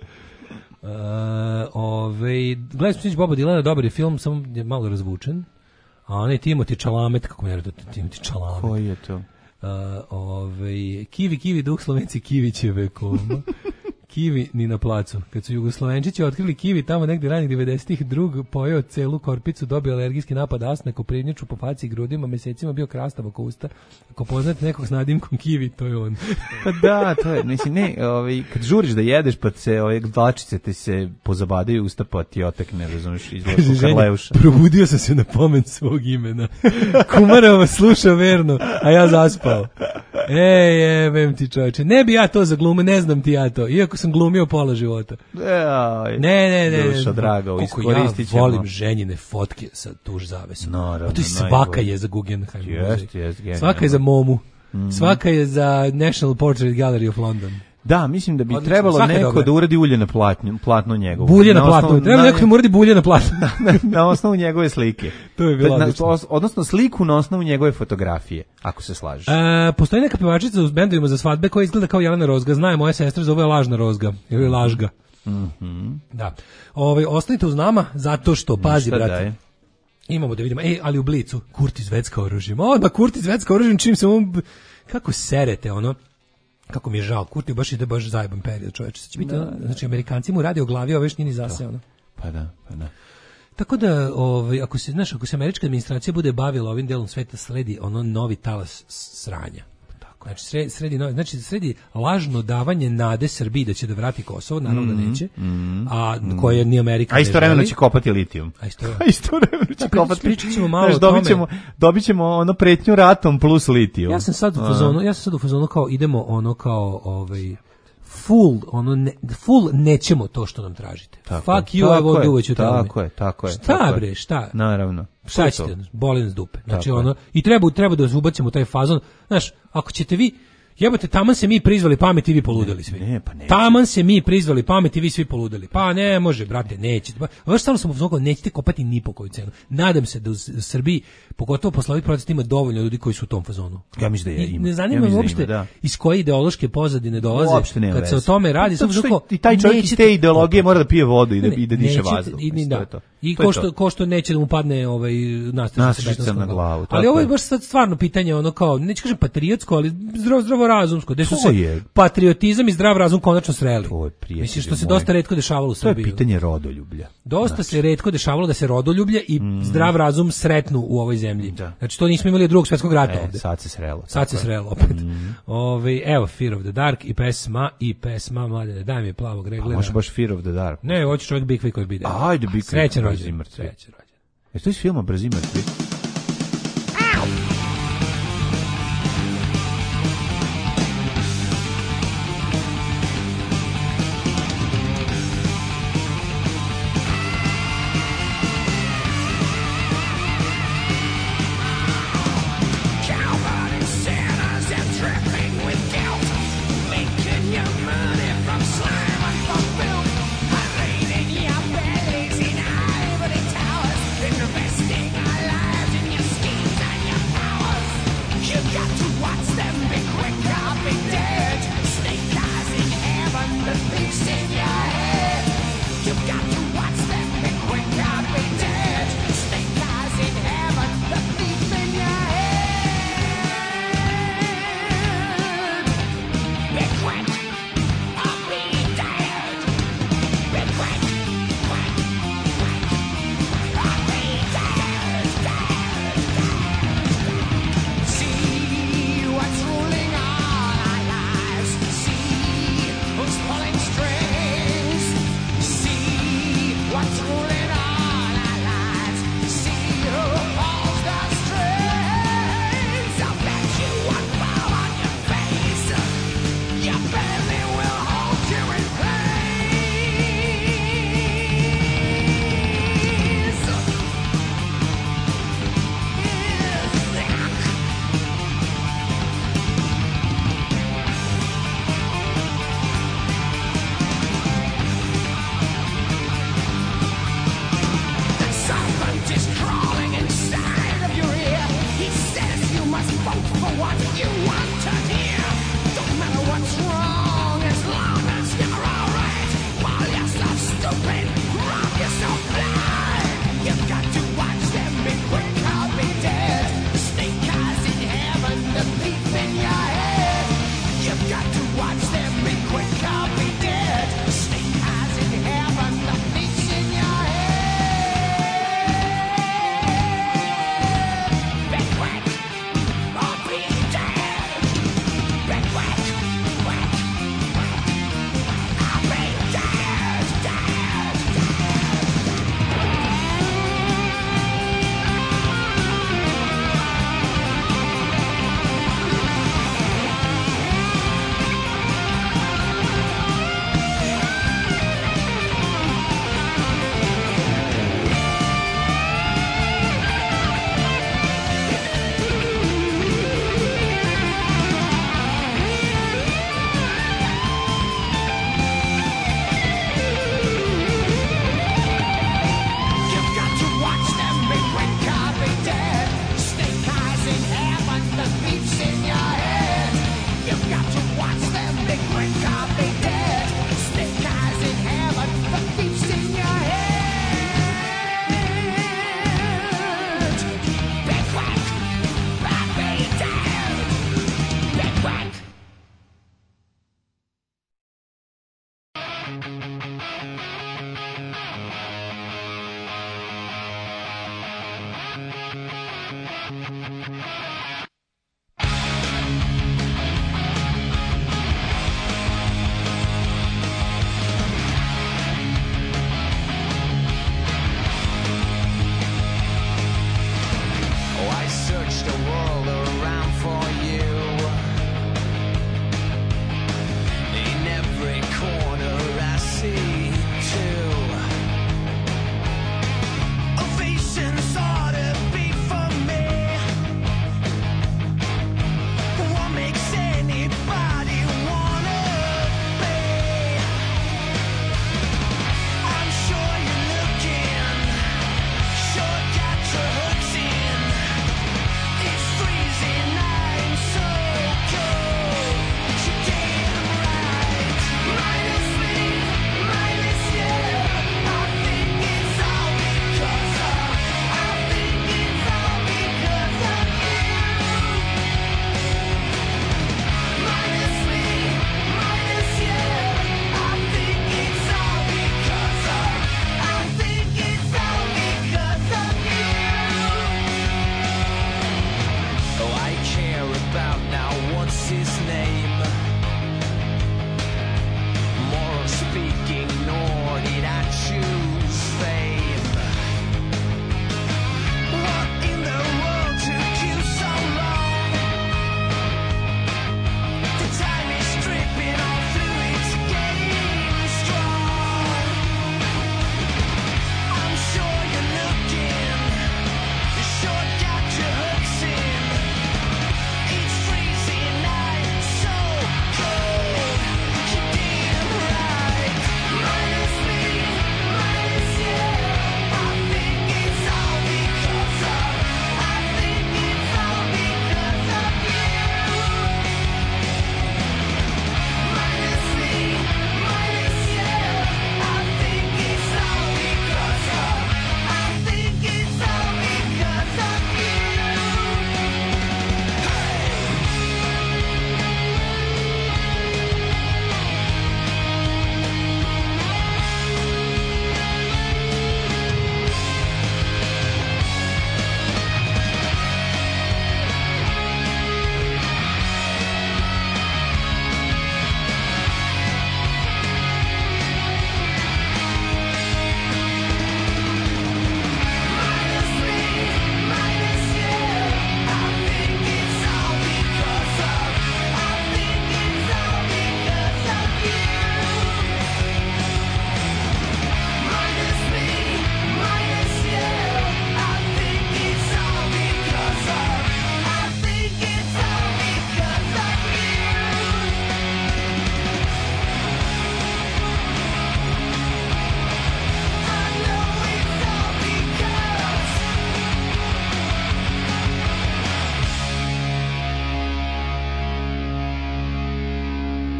Gledaj smo Boba Dylana, dobar je film, samo je malo razvučen. A onaj Timothy Chalamet, kako mi je rekao Timothy Chalamet? Koji je to? Kivi, duh Slovenci Kivićeve koma. Kivi ni na placu. Kad su Jugoslovenčići otkrili kivi tamo negdje ranih 90-ih, drug pojeo celu korpicu, dobio alergijski napad astme, kopridnjaču po faci i grudima, mesecima bio krastav oko usta. Ako poznate nekog s nadimkom kivi, to je on. Pa da, to je, mislim, kad žuriš da jedeš, pa se dlačice te se pozabadaju usta, pa ti otekne, razumiješ, izlaku Karleuša. Probudio sam se na pomen svog imena. Kumarova sluša verno, a ja zaspao. Jebem ti čovječe. Ne bi ja to za glume, ne znam ti ja to. Iako sam glumio pola života. Ne. Duša draga, iskoristit ćemo. Ja volim ženjine fotke sa tuž zavesom. Naravno. To je svaka je za Guggenheim. Jest, svaka je za MoMu. Svaka je za National Portrait Gallery of London. Da, mislim da bi trebalo neko da uradi ulje na platno njegovo. Bulje na platno. Treba neko da mu uradi bulje na platno. Na osnovu njegove slike. To je bilo odnosno sliku na osnovu njegove fotografije, ako se slažeš. Postoji neka pevačica u bendovima za svadbe koja izgleda kao Jelena Rozga. Zna je moja sestra, zove je Lažna Rozga. Ili Lažga. Da. Ostanite uz nama, zato što, pazi, brate. Imamo da vidimo, ali u Blicu, Kurtis Vecka oružjem. Kurtis Vecka oružjem, čim se kako serete, kako mi je žao, Kurti ide baš zajeban period, čoveče. Će biti, znači, Amerikanci mu radi o glavi, ove šnjini zase, Pa da. Tako da, ako se američka administracija bude bavila ovim delom sveta, sledi novi talas sranja. Znači, sredi lažno davanje nade Srbiji da će da vrati Kosovo, naravno da neće, koje ni Amerika ne želi. A istovremeno će kopati litijum. Istovremeno će kopati. Pričat ćemo malo o tome. Dobit ćemo pretnju ratom plus litijum. Ja sam sad u fazonu kao idemo full nećemo to što nam tražite. Fuck you, I won't do what you tell me. Tako je. Šta bre, šta? Naravno. Šta ćete, boli nas dupe. Znači i treba da ubacimo taj fazon. Znaš, ako ćete vi, jebote, taman se mi prizvali pameti i vi poludeli svi. Taman se mi prizvali pameti i vi svi poludeli. Pa ne može, brate, nećete. Vaš stalno sam uzokao, nećete kopati ni po koju cenu. Nadam se da u Srbiji, pogotovo posle ovih protesta, ima dovoljno ljudi koji su u tom fazonu. Ja mislim da ima. Ne zanima me uopšte iz koje ideološke pozadine dolaze kad se o tome radi. I taj čovjek iz te ideologije mora da pije vodu i da diše vazduh. I ko što neće da mu padne nastrčica na glavu. Ali ovo je baš sad stvarno pitanje, kao, neću kažem patriotsko, ali zdravorazumsko. Gde su se patriotizam i zdrav razum konačno sreli. Mislim, što se dosta retko dešavalo u Srbiji. To je pitanje rodoljublja. Dosta se retko dešavalo da se rodoljublje i zdrav razum sretnu u ovoj zemlji. Znači, to nismo imali od Drugog svjetskog rata ovde. Sad se srelo. Opet. Evo, Fear of the Dark i pesma, mladene, daj mi plavog reglera. Može baš Fear of the Dark. Ne, hoće čovjek Big Quick or Be Dead. Ajde, Big Quick. Srećan rođendan. to iz filma Brzi mrtvi? Investing our lives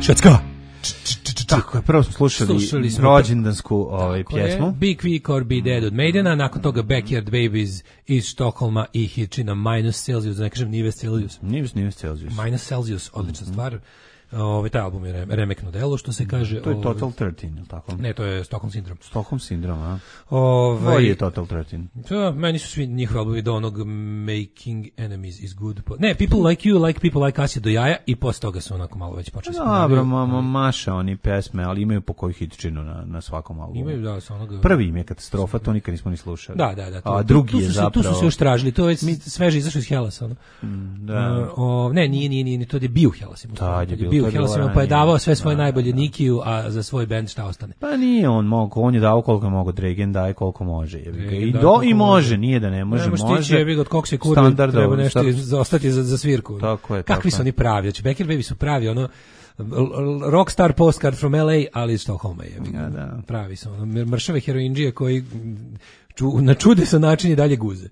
Švedska. Tako je, prvo smo slušali rođendansku pjesmu. Be Quick or Be Dead od Maidena, nakon toga Backyard Babies iz Štokholma i hitčina Minus Celsius, da ne kažem Nives Celsius. Nives Celsius. Minus Celsius, odlična stvar. Taj album je remekno delo, što se kaže. To je Total 13, je li tako? Ne, to je Stockholm Syndrome. Stockholm Syndrome, a? Koji je Total 13? To, meni su svi njihovi albumi do onog Making Enemies is Good. Ne, People Like You, Like People Like Us je do jaja i posle toga su onako malo već počeli. Dobro, maša oni pesme, ali imaju po koju hitčinu na svakom albumu. Imaju, da, sa onoga... Prvi im je katastrofa, to nikad nismo ni slušali. Da. A drugi je zapravo... Tu su se još tražili, to je sveže izašlo iz Hellasa. Da. Ne, nije, to je bio Hellas. Hellasima pa je davao sve svoje najbolje Nikiju, a za svoj bend šta ostane? Pa nije on je dao koliko mogo, Dragan daje koliko može. I može, nije da ne može. Može stići, jebi ga od kog se kurvi, treba nešto ostati za svirku. Tako je. Kakvi su oni pravi? Znači, Becker Baby su pravi, rockstar postcard from LA, ali iz Stockholma je. Da. Pravi su, mršave heroindžije koji na čudesan način i dalje guze.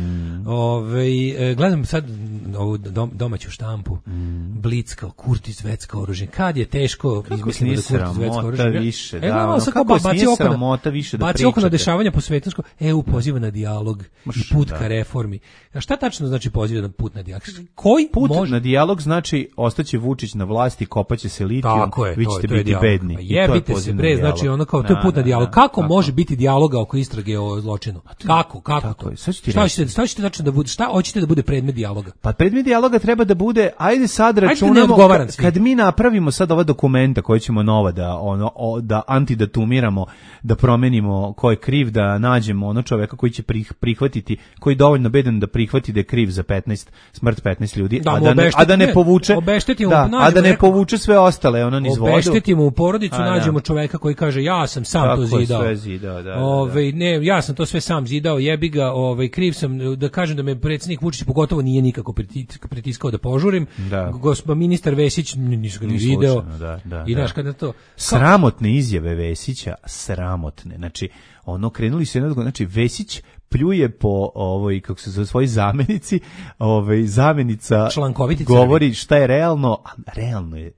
Gledam sad ovu domaću štampu. Blic kao Kurtis Vecka oružje. Kad je teško izmislimo da Kurtis Vecka oružje. Više, kako nije sramota više da pričate. Baci oko na dešavanja po svetu. EU poziva na dijalog i put ka reformi. A šta tačno znači poziva na put na dijalog? Koji put na dijalog znači ostaće Vučić na vlasti, kopaće se litijum, vi ćete biti bedni. Jebite se bre, znači ono kao to je put na dijalog. Kako može biti dijaloga oko istrage o zločinu? Kako? Šta ćete tačno da bude? Šta hoćete da bude predmet dijaloga? Pa predmet dijaloga treba da bude, ajde sad računamo, kad mi napravimo sad ova dokumenta koje ćemo nova da antidatumiramo, da promenimo ko je kriv, da nađemo ono čoveka koji će prihvatiti, koji je dovoljno bedan da prihvati da je kriv za smrt 15 ljudi, a da ne povuče sve ostale ono niz vodu. Obeštetimo u porodicu, nađemo čoveka koji kaže ja sam sam to zidao. Ne, ja sam to sve sam zidao, jebi ga, kriv sam, da kažem da me predsjednik Vučić pogotovo nije nikako pritiskao da požurim. Ministar Vesić nisu ga ni video. I znaš kada to... Sramotne izjave Vesića, sramotne. Znači, krenuli su jednog, znači Vesić pljuje po kako se zove, svoj zamenici, zamenica govori šta je realno, a realno je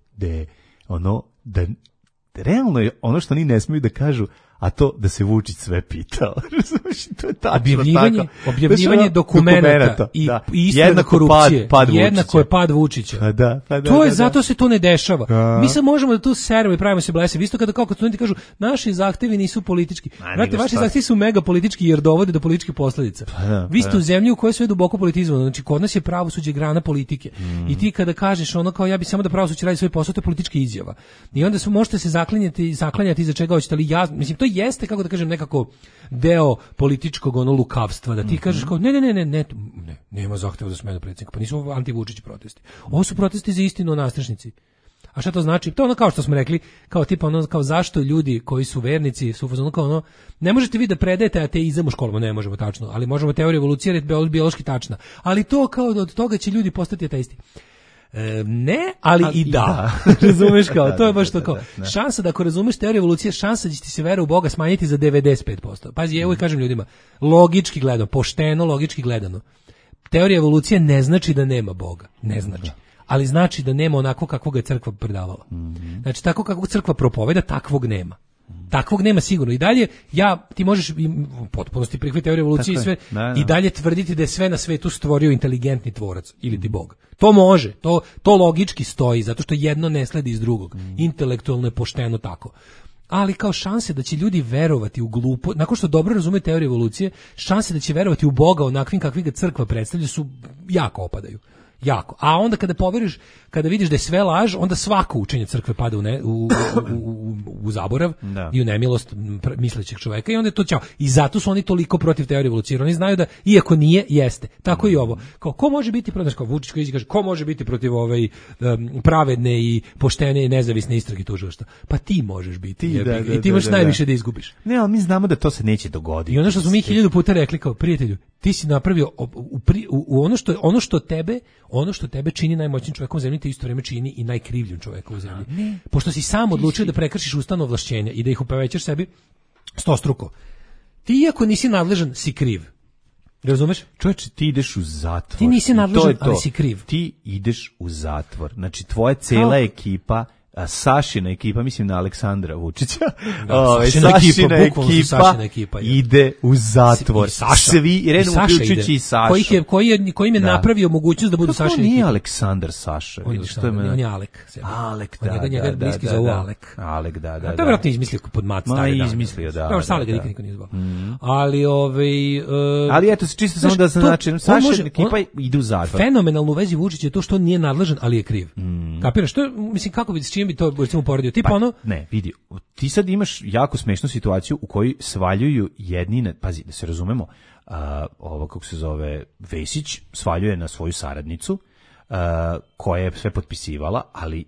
realno je ono što oni ne smiju da kažu, a to da se Vučić sve pitao. To je tačno objavljivanje dokumenata i istraga korupcije. Jednako je pad Vučića. To je, zato se to ne dešava. Mi sad možemo da tu seremo i pravimo se blesavi. Isto kada kao studenti kažu, naši zahtevi nisu politički. Znate, vaši zahtevi su mega politički jer dovode do političkih posledica. Vi ste u zemlji u kojoj je sve duboko politizovano. Znači, kod nas je pravosuđe grana politike. I ti kada kažeš ono kao ja bih samo da pravosuđe radi svoj posao, to je politička izjava. I onda možete se zaklanjati za čega hoćete, ali ja, mislim, to jeste, kako da kažem, nekako deo političkog lukavstva, da ti kažeš kao ne, nema zahteva za smenu predsjednika, pa nisu anti-Vučić protesti. Ovo su protesti za istinu o nastrešnici. A šta to znači? To je kao što smo rekli, kao tipa kao zašto ljudi koji su vernici su kao ne možete vi da predajete ateizam u školama, ne možemo tačno, ali možemo teoriju evolucije, jer je biološki tačna. Ali to kao da od toga će ljudi postati ateisti. Ne, ali i da. Razumeš kao, to je baš to kao. Šansa da ako razumeš teoriju evolucije, šansa da će ti se vera u Boga smanjiti za 95%. Pazi, evo i kažem ljudima, logički gledano, pošteno, logički gledano, teorija evolucije ne znači da nema Boga, ne znači. Ali znači da nema onako kakvog je crkva predavala. Znači, tako kakvog crkva propoveda, takvog nema. Takvog nema sigurno. I dalje ti možeš u potpunosti prihvatiti teoriju evolucije i sve i dalje tvrditi da je sve na svetu stvorio inteligentni tvorac ili ti Bog. To može, to logički stoji, zato što jedno ne sledi iz drugog. Intelektualno je pošteno tako. Ali kao šanse da će ljudi verovati u glupo, nakon što dobro razume teoriju evolucije, šanse da će verovati u Boga onakvim kakvi ga crkva predstavlja su jako opadaju. Jako. A onda kada poveriš, kada vidiš da je sve laž, onda svako učenje crkve pada u zaborav i u nemilost mislećeg čoveka i onda je to ćao. I zato su oni toliko protiv teorije evolucije. Oni znaju da iako nije, jeste. Tako i ovo. Kao, ko može biti protiv, kao Vučić koji kaže, ko može biti protiv pravedne i poštene i nezavisne istrage tužilaštva? Pa ti možeš biti. I ti imaš najviše da izgubiš. Ne, ali mi znamo da to se neće dogoditi. I ono što smo mi 1000 puta rekli kao prijatelju, ti si napravio ono što tebe čini najmoćnijim čovekom u zemlji, te isto vrijeme čini i najkrivljim čovekom u zemlji. Pošto si sam odlučio da prekršiš ustavno ovlašćenje i da ih upovećaš sebi 100struko. Ti iako nisi nadležan, si kriv. Razumeš? Čovječe, ti ideš u zatvor. Ti nisi nadležan, ali si kriv. Ti ideš u zatvor. Znači, tvoja cela ekipa Sašina ekipa, mislim na Aleksandra Vučića, Sašina ekipa ide u zatvor. Svi, redom uključujući i Sašu. Koji im je napravio mogućnost da budu Sašina ekipa. To nije Aleksandar Saša. On je Alek. Alek, njega bliski zovu Alek. Alek, da. To je vjerojatno izmislio pod mat stari dan. Izmislio, da. Dobro, Alek nikad niko nije zvao. Ali, ali eto, čisto samo da se znači, Sašina ekipa ide u zatvor. Fenomenalno u vezi Vučića je to što on nije nadležan, ali je kriv. Kapiraš? To je, mislim, kako bi, s čim bi to, recimo, poredio? Tipa ono... Ne, vidi, ti sad imaš jako smešnu situaciju u kojoj svaljuju jedni, pazi, da se razumemo, ovo kako se zove Vesić svaljuje na svoju saradnicu koja je sve potpisivala, ali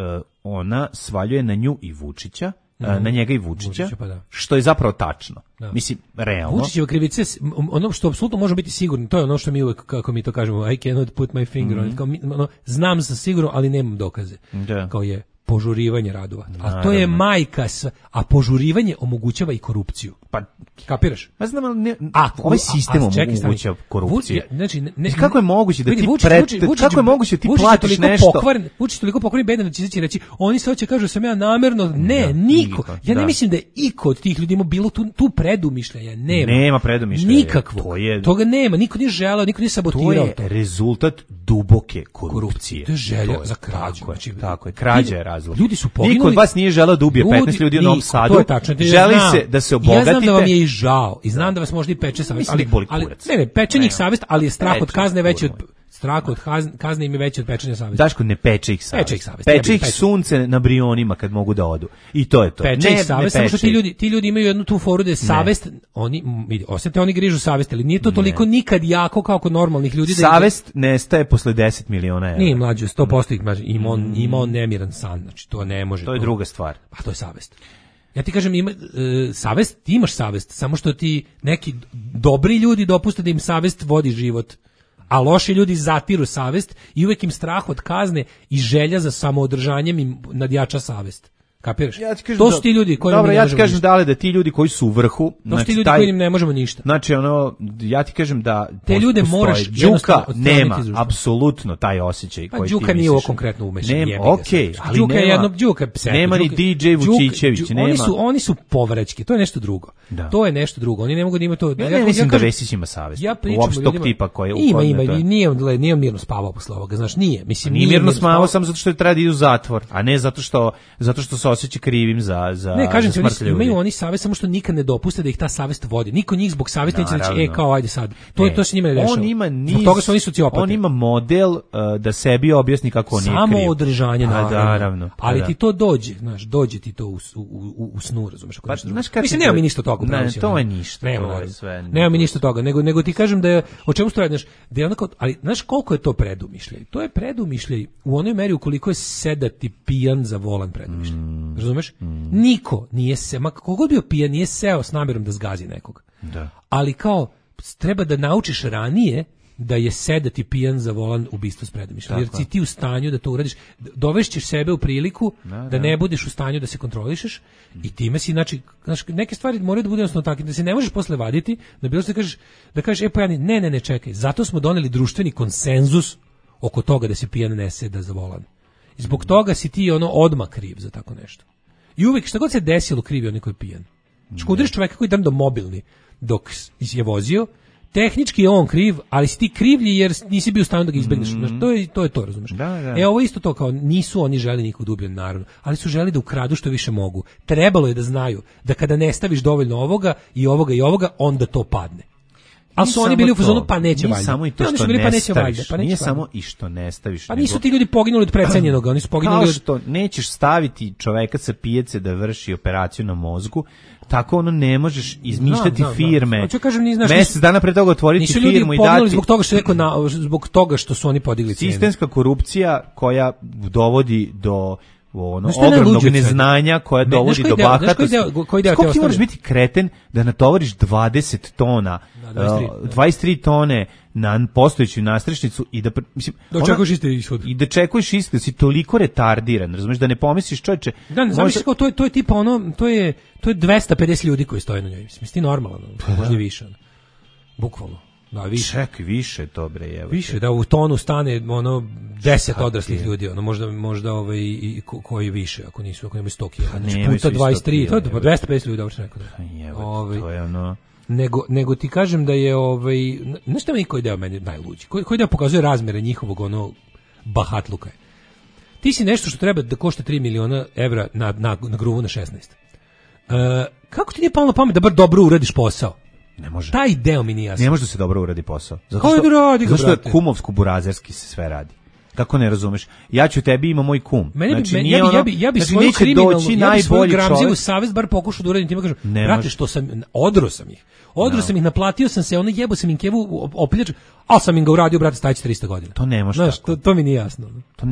ona svaljuje na nju i Vučića, na njega i Vučića, što je zapravo tačno. Da. Mislim, realno. Vučićeva krivice, ono što apsolutno može biti sigurno, to je ono što mi uvek, kako mi to kažemo, I cannot put my finger on it, kao znam sa sigurno, ali nemam dokaze. Da. Kao je požurivanje radova. A to je majka, a požurivanje omogućava i korupciju. Pa, kapiraš? Pa znam, ali ovaj sistem omogućava korupciju. Znači, kako je moguće da ti kako je moguće ti platiš nešto? Vučić toliko pokvaren bedan da će izaći reći, oni se hoće kažu sam ja namerno, ne, niko. Ja ne mislim da je iko od tih ljudi ima bilo tu predumišljaja, nema predumišljaja. Nikakvo. Toga nema, niko nije želeo, niko nije sabotirao. To je rezultat duboke korupcije. To je želja za krađu. Tako je, krađa je razlog. Ljudi su poginuli. Niko od vas nije želeo da ubije 15 ljudi u Novom Sadu. To je tačno. Želi se da se obogatite. Ja znam da vam je i žao i znam da vas možda i peče savest, ali ne, peče njih savest, ali je strah od kazne veći od strah od kazne im je veći od pečenja savesti. Daško, ne peče ih savest. Peče ih sunce na Brionima kad mogu da odu. I to je to. Peče ih savest, samo što ti ljudi imaju jednu tu foru da je savest, oni osjete, oni grižu savest, ali nije to toliko nikad jako kao kod normalnih ljudi. Savest nestaje posle 10 miliona evra. Nije mlađe, 100% ima on nemiran san, znači to ne može. To je druga stvar. A to je savest. Ja ti kažem, savest, ti imaš savest, samo što ti neki dobri ljudi dopuste da im savest vodi život, a loši ljudi zatiru savest i uvek im strah od kazne i želja za samoodržanjem im nadjača savest. Kapiraš? To su ti ljudi koji dobro, ja ti kažem da ti ljudi koji su u vrhu, to su ti ljudi koji im ne možemo ništa. Znači ja ti kažem da te ljude moraš Đuka nema apsolutno taj osjećaj koji ti misliš. Đuka nije ovo konkretno umešan. Okej, ali Đuka je jedno nema ni DJ Vučićević, nema. Oni su povraćki, to je nešto drugo. To je nešto drugo. Oni ne mogu da imaju to. Ja mislim da Vesić ima savest. Uopšte tog tipa koji je ima nije mirno spavao posle ovoga, znaš, nije. Mislim nije mirno spavao samo zato što je treba da ide u zatvor, a ne zato što se osjeća krivim za ne, kažem ti, imaju oni savest, samo što nikad ne dopuste da ih ta savest vodi. Niko njih zbog savesti neće reći, kao ajde sad. To se njima ne dešava. Zbog toga su oni sociopati. On ima model da sebi objasni kako on nije kriv. Samo održanje, naravno. Ali ti to dođe, znaš, dođe ti to u snu, razumeš? Mislim, nema mi ništa toga. Ne, to je ništa. Nema mi ništa toga, nego ti kažem da je, o čemu se radi, da je onako, ali znaš koliko je to predumišljaj? To je predumišljaj u onoj meri ukoliko je sedati pijan za volan predumišljaj. Razumeš? Niko nije se, ma kako god bio pijan, nije seo s namjerom da zgazi nekog. Da. Ali kao, treba da naučiš ranije da je sedati pijan za volan ubistvo s predumišljajom. Jer si ti u stanju da to uradiš, dovešćeš sebe u priliku da ne budeš u stanju da se kontrolišeš i time si, znači, neke stvari moraju da budu jednostavno takve, da se ne možeš posle vaditi, da bilo se da kažeš, ne, čekaj, zato smo doneli društveni konsenzus oko toga da se pijan ne seda za volan. I zbog toga si ti odmah kriv za tako nešto. I uvijek šta god se desilo krivi onaj koji je pijan. Što udariš čoveka koji je drndo mobilni dok je vozio, tehnički je on kriv, ali si ti krivlji jer nisi bio u stanju da ga izbegneš. To je to, razumeš? Da. Ovo isto to, kao nisu oni želi nikog dubljen, naravno, ali su želi da ukradu što više mogu. Trebalo je da znaju da kada ne staviš dovoljno ovoga, onda to padne. Ali su oni bili u fazonu, pa neće valjda. Nije samo i to što ne staviš. Nije samo i što ne staviš. Pa nisu ti ljudi poginuli od precenjenog, oni su poginuli kao što nećeš staviti čoveka sa pijace da vrši operaciju na mozgu, tako ne možeš izmišljati firme. Mesec dana pre toga otvoriti firmu i dati. Nisu ljudi poginuli zbog toga što su oni podigli cijene. Sistemska korupcija koja dovodi do ogromnog neznanja, koja dovodi do bahatosti. Koliko ti moraš biti kreten da natovariš 20 tona, 23 tone na postojeću nastrešnicu i da očekuješ isti ishod. I da čekuješ isti, da si toliko retardiran, razumiješ, da ne pomisliš, čovječe. Da, ne zamisliš kao, to je tipa to je 250 ljudi koji stoje na njoj. Mislim, ti normalno, možda i više. Bukvalno. Da, više. Čekaj, više to bre, evo. Više, da u tonu stane 10 odraslih ljudi, možda i koji više, ako nemaju 100 kg. Znači, puta 23, to je 250 ljudi, dobro rekao. To je ono... Nego ti kažem da je, znaš šta mi koji deo meni najluđi? Koji deo pokazuje razmere njihovog bahatluka je. Ti si nešto što treba da košta 3 miliona evra na gruvu na 16. Kako ti nije palo na pamet da bar dobro uradiš posao? Ne može. Taj deo mi nije jasno. Ne može da se dobro uradi posao. Zato što je kumovsko-burazerski se sve radi. Kako ne razumeš? Ja ću tebi, ima moj kum. Ja bi svoju kriminalnu, ja bi svoju gramzivu savest bar pokušao da uradim tim, kažem, brate, što sam, odro sam ih, naplatio sam se, jebo sam im kevu opljač, ali sam im ga uradio, brate, staći 300 godina. To ne može tako. To mi nije jasno.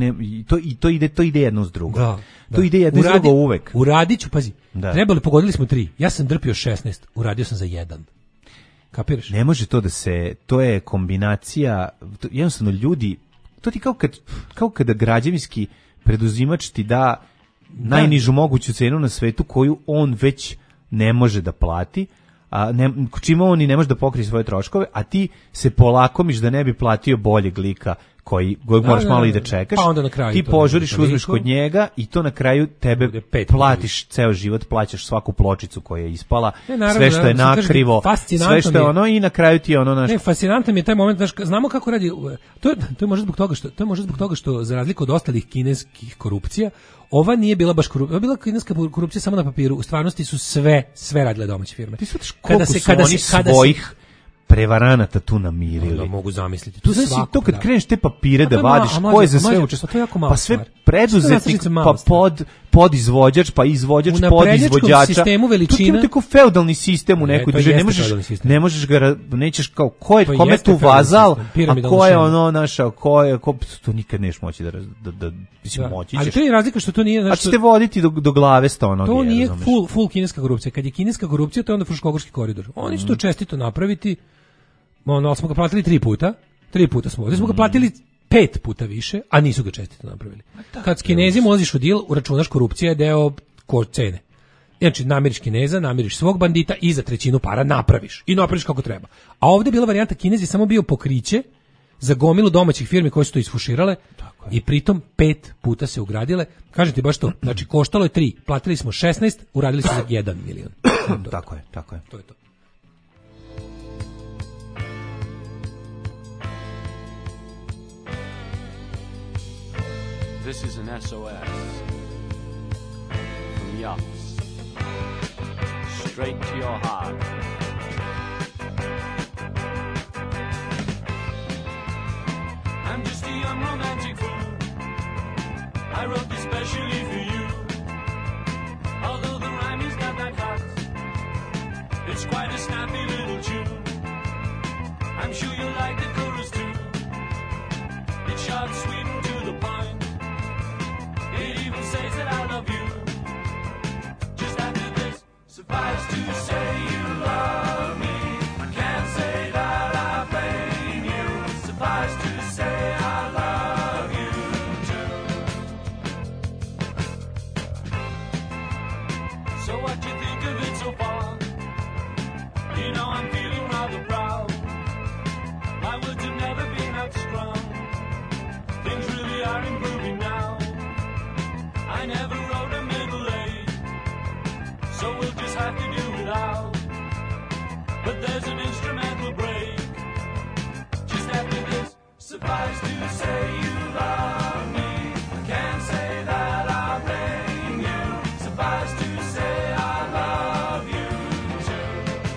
To ide jedno s drugom. To ide jedno s drugom uvek. Uradit ću, pazi, trebali, pogodili smo 3, ja sam drpio 16, uradio sam za 1. Kapiraš? Ne može to da se, to je kombinacija, jednostavno ljudi, to ti kao kada građevinski preduzimač ti da najnižu moguću cenu na svetu koju on već ne može da plati, čime on i ne može da pokrije svoje troškove, a ti se polakomiš da ne bi platio boljeg lika koji moraš malo i da čekaš, pa onda na kraju ti požuriš, uzmeš kod njega i to na kraju tebe platiš ceo život, plaćaš svaku pločicu koja je ispala, sve što je nakrivo, sve što je ono i na kraju ti je ono naš... Fascinantan mi je taj moment, znaš, znamo kako radi, to je možda zbog toga što za razliku od ostalih kineskih korupcija, ova nije bila baš korupcija, ova bila kineska korupcija samo na papiru, u stvarnosti su sve radile domaće firme. Ti shvataš koliko su oni svojih prevaranata tu namirili. Da mogu zamisliti. To kad kreneš te papire da vadiš, ko je za sve učestvovao, pa sve preduzetnik, pa podizvođač, pa izvođač, podizvođača. Sistemu veličina. To je tako feudalni sistem u nekoj državi. Ne možeš ga, nećeš kao, kome tu vazal, a ko je ono naša, to nikad neš moći da moći. Ali to je razlika što to nije... A ćete voditi do glave stonoge. To nije full kineska korupcija. Kad je kineska korupcija, to je onda Fruškogorski koridor. Oni će to čestito napraviti. Ali smo ga platili 3 puta. 3 puta smo. Ovdje smo ga platili 5 puta više, a nisu ga čestito napravili. Kad s Kinezima ulaziš u deal, uračunaš korupcija je deo cene. Znači, namiriš Kineza, namiriš svog bandita i za 1/3 para napraviš. I napraviš kako treba. A ovdje je bila varijanta, Kinez je samo bio pokriće za gomilu domaćih firmi koje su to isfuširale i pritom 5 puta se ugradile. Kažem ti baš to. Znači, koštalo je 3, platili smo 16, uradili su za 1 milion. Tako je. To je to. This is an SOS from Yachts, straight to your heart. I'm just a young romantic fool. I wrote this specially for you. Although the rhyme is not that hot, it's quite a snappy little tune. I'm sure you'll like the chorus too. It's short, sweet, and to the point. It even says that I love you. Just after this, suffice to say you love me. I can't say that I blame you. Suffice to say I love you too. So what do you think of it so far? You know I'm feeling rather proud. My words have never been that strong. Things really are improving now. I never wrote a middle A, so we'll just have to do without. But there's an instrumental break just after this. Suffice to say you love me. I can't say that I blame you. Suffice to say I love you too.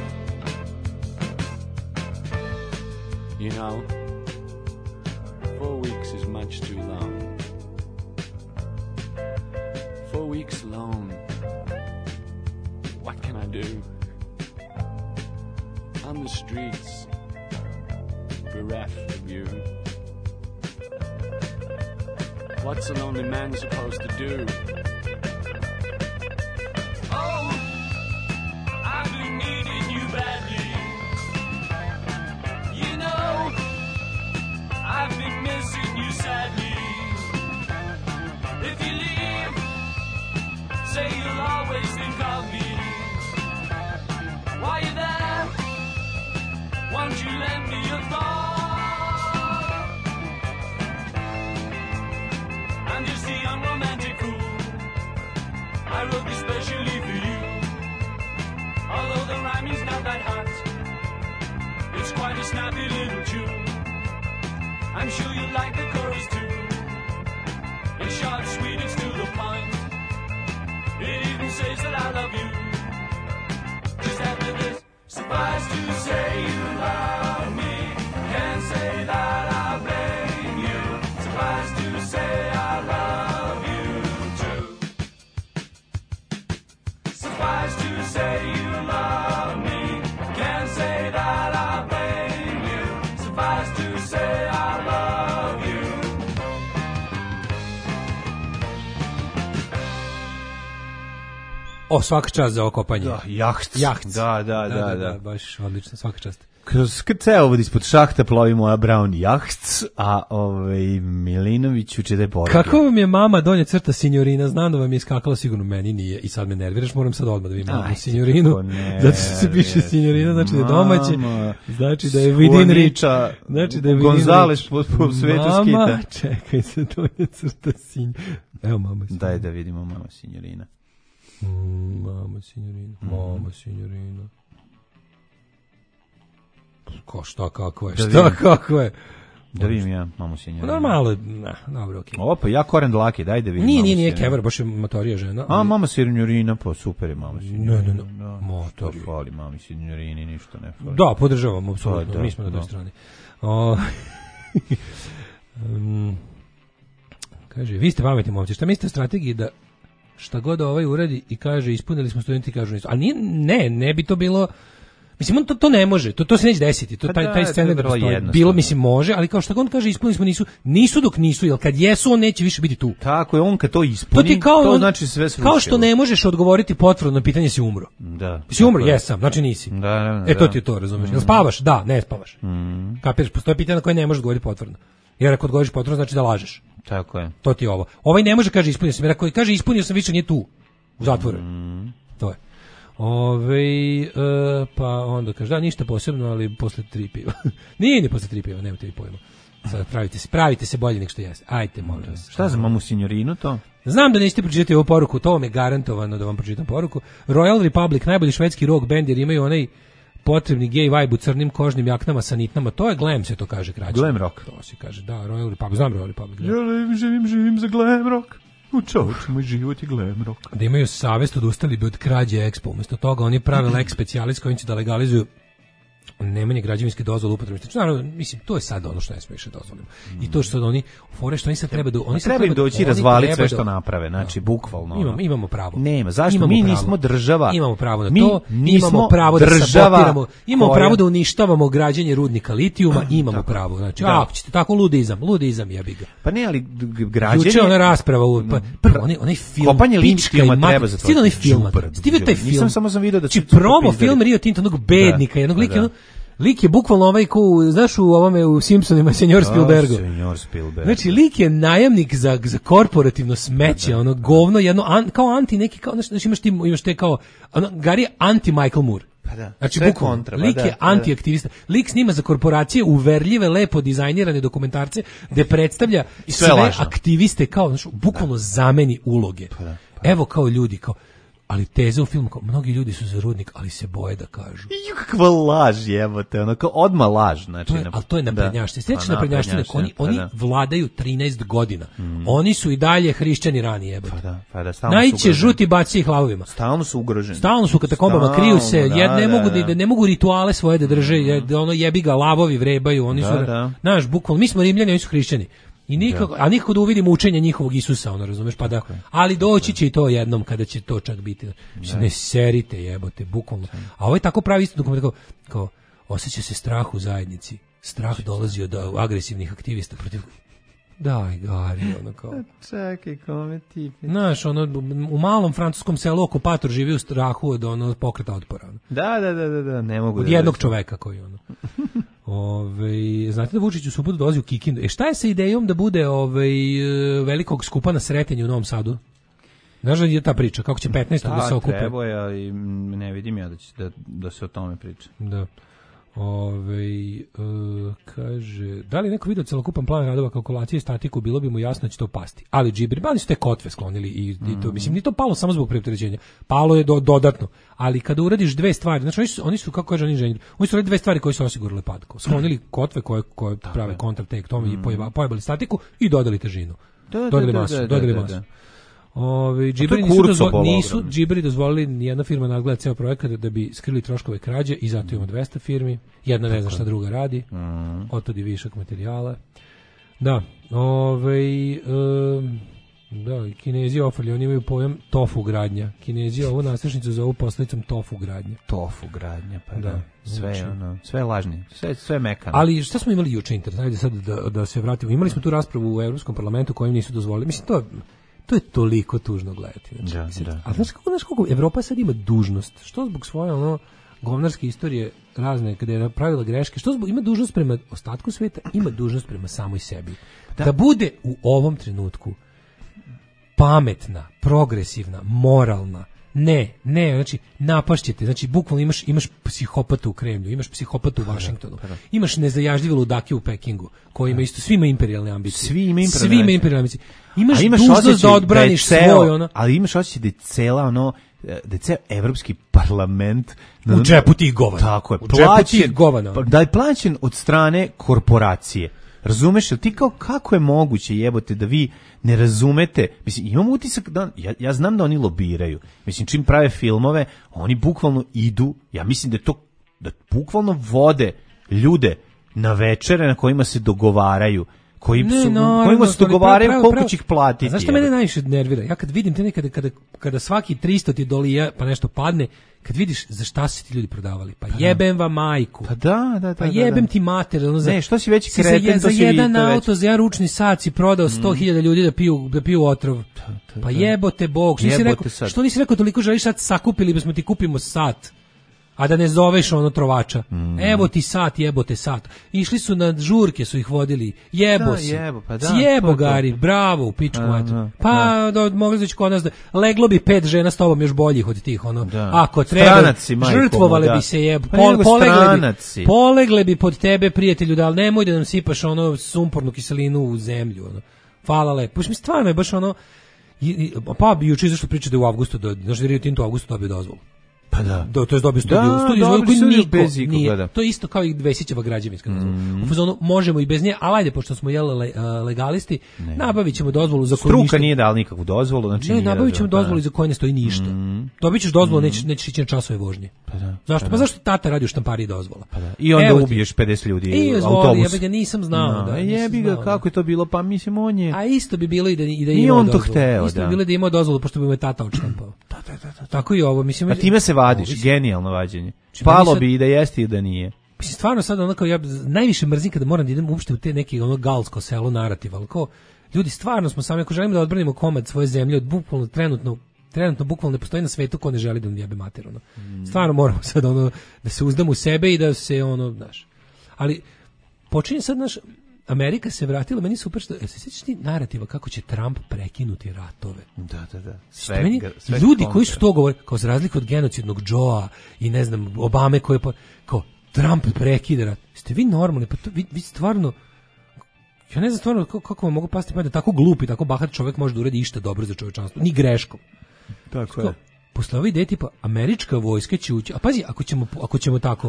You know, 4 weeks is much too long. 4 weeks alone. What can I do? On the streets, bereft of you. What's a lonely man supposed to do? Oh, I've been needing you badly. You know, I've been missing you sadly. If you leave, say you'll always think of me. While you're there, won't you lend me your I'm sure you like the chorus too. It's short, sweet, it's to the point. It even says that I love you. Just after this, suffice to say you love me. Can't say that I blame you. Suffice to say I love you too. Suffice to say you love me. Can't say that I blame you. Suffice to say I love you. O, svaka čast za ovo kopanje. Da, jaht. Da. Baš odlično, svaka čast. Kroz ceo ispod šahta plovi moja Brown jaht, a Milinović uče da je poruke. Kako vam je mama donja crta signorina? Znam da vam je iskakala, sigurno meni nije i sad me nerviraš, moram sad odmah da vidim mamu signorinu. Zato što se piše signorina, znači da je domaće, znači da je within reach, znači da je Gonzales po svetu skita. Mama, čekaj se, donja crta signorina. Evo mama signorina. Daj da vidimo mama signorina. Mama signorina. Šta kako je? Da vidim ja mamu signorina. Normalno, dobro, okej. Opa, ja Koren Dlaki, daj da vidim. Nije Kever, baš je motorija žena. A mama signorina, pa super je mama signorina. Ne. Motorija. To fali mami signorini, ništa ne fali. Da, podržavamo, apsolutno, mi smo na toj strani. Kaže, vi ste pametni momci, šta mislite o strategiji da šta god ovaj uradi i kaže ispunili smo, studenti kažu nisu. Ali ne bi to bilo. Mislim, on to ne može, to se neće desiti, taj scenarij bilo, mislim, može, ali kao što on kaže, ispunili smo, nisu dok nisu, jer kad jesu, on neće više biti tu. Tako je, on kad to ispuni, to znači sve srušilo. Kao što ne možeš odgovoriti potvrdno na pitanje si umro. Da. Si umro, jesam, znači nisi. Da. To ti je to, razumeš. Jel spavaš? Da, ne spavaš. Kapiraš, postoje pitanje na koje ne možeš odgovoriti potvrdno. Jer ako odgovoriš potvrdno, znači da lažeš. Tako je. To ti je ovo. Ovaj ne može, kaže, ispunio sam, jer ako kaže ispunio sam, više nije tu, u zatvoru. To je. Pa onda kaže, da, ništa posebno, ali posle 3 piva. Nije ni posle 3 piva, nemate vi pojma. Sad pravite se bolje nek što jeste. Ajte, molim vas. Šta za mamu signorinu to? Znam da nećete pročitati ovu poruku, to vam je garantovano da vam pročitam poruku. Royal Republic, najbolji švedski rock band, jer imaju onaj potrebni gay vibe u crnim kožnim jaknama sa nitnama. To je glam, se to kaže kraće. Glam rock. To se kaže, da, Royal Republic. Znam Royal Republic. Ja živim za glam rock. U čovječ, moj život je glam rock. Da imaju savest, odustali bi od krađe Expo. Umjesto toga oni prave lex specialis kojim će da legalizuju nemanje građevinske dozvole upotrebe. Naravno, mislim, to je sad ono što ne smiješ da dozvolimo. I to što oni fore što oni sad treba da treba im doći i razvaliti sve što naprave, znači bukvalno. Imamo pravo. Nema, zašto mi nismo država? Imamo pravo na to, imamo pravo da sabotiramo, imamo pravo da uništavamo građenje rudnika litijuma, imamo pravo. Znači, ako ćete tako ludizam jebi ga. Pa ne, ali građenje. Juče ona rasprava, prvo onaj film kopanje litijuma treba zatvoriti. Stiže onaj film. Stiže taj film. Nisam samo video da će promo film Rio Tinto onog bednika, jednog lika. Lik je bukvalno ovaj znaš u ovome u Simpsonima Senjor Spielbergu. Znači lik je najamnik za korporativno smeće, ono govno jedno kao anti neki kao znači imaš te kao ono Gary anti Michael Moore. Pa da. Znači bukvalno lik je antiaktivista. Lik snima za korporacije uverljive, lepo dizajnirane dokumentarce gde predstavlja sve aktiviste kao znači bukvalno zameni uloge. Evo kao ljudi kao ali teze u filmu, mnogi ljudi su za rudnik, ali se boje da kažu. Kakva laž, jebote, ono kao odmah laž. Znači, ali to je naprednjaštvo. Sljedeće naprednjaštvo, oni vladaju 13 godina. Oni su i dalje hrišćani rani, jebote. Najće žuti baci ih lavovima. Stalno su ugroženi. Stalno su u katakombama, kriju se, ne mogu rituale svoje da drže, ono jebi ga, lavovi vrebaju, oni su, znaš, bukvalno, mi smo Rimljani, oni su hrišćani. I nikako da uvidimo učenje njihovog Isusa, ono razumeš, pa da, ali doći će i to jednom kada će to čak biti. Mislim, ne serite jebote, bukvalno. A ovo je tako pravi isto dokument, kao osjeća se strah u zajednici. Strah dolazi od agresivnih aktivista protiv. Daj, Gari, ono kao. Čekaj, kome ti. Znaš, ono, u malom francuskom selu okupator živi u strahu od pokreta otpora. Da, ne mogu od jednog čoveka koji ono. Znate da Vučić u subotu dolazi u Kikindu. Šta je sa idejom da bude velikog skupa na Sretenju u Novom Sadu? Znaš da je ta priča, kako će 15. da se okupe? Treba je, ali ne vidim ja da se o tome priča. Da. Kaže, da li je neko vidio celokupan plan radova, kalkulacije i statiku, bilo bi mu jasno da će to pasti. Ali džibri, bali su te kotve sklonili i to, mislim, nije to palo samo zbog preopterećenja. Palo je dodatno. Ali kada uradiš dve stvari, znači oni su kako kaže inženjer, oni su uradili dve stvari koje su osigurale pad. Sklonili kotve koje prave kontratek tome i pojebali statiku i dodali težinu. Dodali masu. Džibri nisu džibri dozvolili nijedna firma nadgleda ceo projekat da bi skrili troškove krađe i zato ima 200 firmi. Jedna ne zna šta druga radi. Otad i višak materijala. Da. Da, Kinezi ofrli, oni imaju pojam tofu gradnja. Kinezi ovu nastrešnicu zovu posledicom tofu gradnja. Tofu gradnja, pa da. Sve je lažnije, sve mekano. Ali šta smo imali juče interes? Ajde sad da se vratimo. Imali smo tu raspravu u Evropskom parlamentu kojim nisu dozvolili. Mislim, to je toliko tužno gledati. Znači, da. A znaš kako Evropa sad ima dužnost? Što zbog svoje govnarske istorije razne, kada je napravila greške, što zbog ima dužnost prema ostatku sveta, ima dužnost prema samoj sebi. Da bude u ovom trenutku pametna, progresivna, moralna. Ne, znači napašćete, znači bukvalno imaš psihopata u Kremlju, imaš psihopata u Vašingtonu, imaš nezajažljive ludake u Pekingu, koji ima isto, svi imaju imperijalne ambicije. Svi imaju imperijalne ambicije. Imaš dužnost da odbraniš svoj, ali imaš osjećaj da je cela da je ceo evropski parlament u džepu tih govana. Tako je, da je plaćen od strane korporacije. Razumeš, ti kako je moguće, jebote, da vi ne razumete, mislim, imam utisak da, ja znam da oni lobiraju, mislim, čim prave filmove, oni bukvalno idu, ja mislim da bukvalno vode ljude na večere na kojima se dogovaraju, kojima se dogovaraju koliko će ih platiti. Znaš što mene najviše nervira? Ja kad vidim te nekada, kada svaki 300 ti dolija, pa nešto padne, kad vidiš za šta su ti ljudi prodavali, pa jebem vam majku. Pa da. Pa jebem ti mater. Ne, što si veći kreten, za jedan auto, za jedan ručni sat si prodao 100.000 ljudi da piju otrov. Pa jebote Bog. Što nisi rekao toliko želiš sad sakupili, bismo ti kupimo sat. A da ne zoveš trovača. Evo ti sat, jebote sat. Išli su na žurke, su ih vodili. Jebo si. Jebo Gari, bravo, u pičku mater. Pa mogli znači kod nas leglo bi 5 žena s tobom još boljih od tih, Ako treba, žrtvovale bi se polegle bi pod tebe, prijatelju, da, ali nemoj da nam sipaš sumpornu kiselinu u zemlju, Hvala lepo. Mislim, stvarno je baš pa bi juče izašlo priča da u avgustu, znaš da Rio Tinto u avgustu dobio dozvolu. Pa da. To je dobio studiju bez ikoga. To je isto kao i Vesićeva građevinska dozvola. U fazonu možemo i bez nje, ali ajde, pošto smo legalisti, nabavit ćemo dozvolu za koju struka ništa. Nije dala nikakvu dozvolu. Znači ne, nabavit ćemo dozvolu za koju ne stoji ništa. Dobit ćeš dozvolu, nećeš ići na časove vožnje. Pa da. Zašto? Pa zašto tata radi u štampariji dozvola? Pa da. I onda ubiješ 50 ljudi u autobus. Ja ga nisam znao. Jebi ga, kako je to bilo, pa mislim on je. A isto bi bilo i da ima dozvolu. I on to hteo, isto bi bilo da ima dozvolu, pošto bi mu tata odštampao. Tako i ovo, mislim. A time se vadiš, genijalno vađenje. Palo bi i da jeste i da nije. Mislim, stvarno sad ja najviše mrzim kada moram da idem uopšte u te neki galsko selo narativ, ali kao, ljudi, stvarno smo sami, ako želimo da odbranimo komad svoje zemlje, od bukvalno trenutno bukvalno ne postoji na svetu ko ne želi da nam jebe mater, Stvarno moramo sad da se uzdamo u sebe i da se znaš. Ali počinje sad Amerika se vratila, meni super što se sjećaš ti narativa kako će Trump prekinuti ratove. Da. Sve ljudi koji su to govorili, kao za razliku od genocidnog Joea i ne znam, Obame koji je kao Trump prekida rat. Ste vi normalni? Pa to, vi stvarno, ja ne znam stvarno kako vam mogu pasti da tako glupi, tako bahat čovjek može da uradi išta dobro za čovječanstvo. Ni greškom. Tako je. Posle ove ideje tipa, američka vojska će ući, a pazi, ako ćemo tako,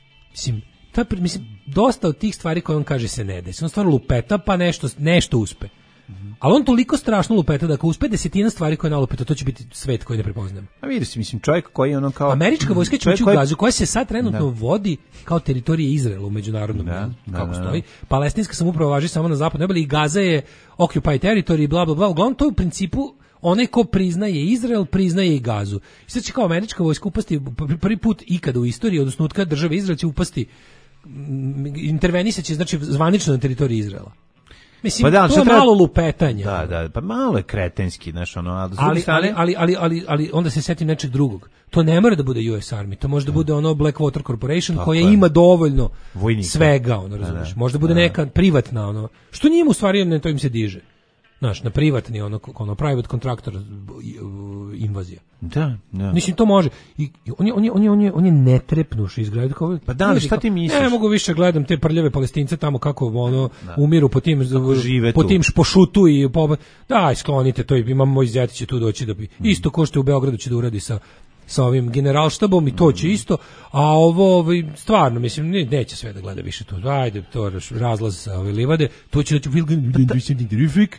mislim, dosta od tih stvari koje on kaže se ne desi. On stvarno lupeta, pa nešto uspe. Ali on toliko strašno lupeta da ako uspe 10 stvari koje nalupeta, to će biti svet koji ne prepoznam. A vidiš, mislim, čovjek koji je kao... Američka vojska će ući u Gazu, koja se sad trenutno vodi kao teritorija Izraela u međunarodnom kako stoji. Palestinska samouprava važi samo na zapadnoj obali i Gaza je occupied territory, bla, bla, bla. Uglavnom, to je u principu onaj ko priznaje Izrael, priznaje i Gazu. I sad će kao američka vojska upasti prvi put ikada u istoriji, odnosno od kada države Izrael će upasti, intervenisat će, znači, zvanično na teritoriji Izraela. Mislim, to je malo lupetanje. Da, pa malo je kretenski, znaš, ali onda se setim nečeg drugog. To ne mora da bude US Army, to može da bude Blackwater Corporation koja ima dovoljno vojnika. Svega, razumiješ. Može da bude neka privatna, što njima u stvari to im se diže. Znaš, na privatni, ono private contractor invazija. Da. Mislim, to može. I on je netrepnuš izgledaju kao... Pa da, ali šta ti misliš? Ne mogu više gledam te prljave Palestince tamo kako umiru po tim špošutu i daj, sklonite to, imam moj zjati će tu doći da bi... Isto ko što u Beogradu će da uradi sa ovim generalštabom i to će isto, a ovo stvarno, mislim, neće sve da gleda više to. Ajde, to razlaz sa ove livade, to će da će we're going to do something terrific,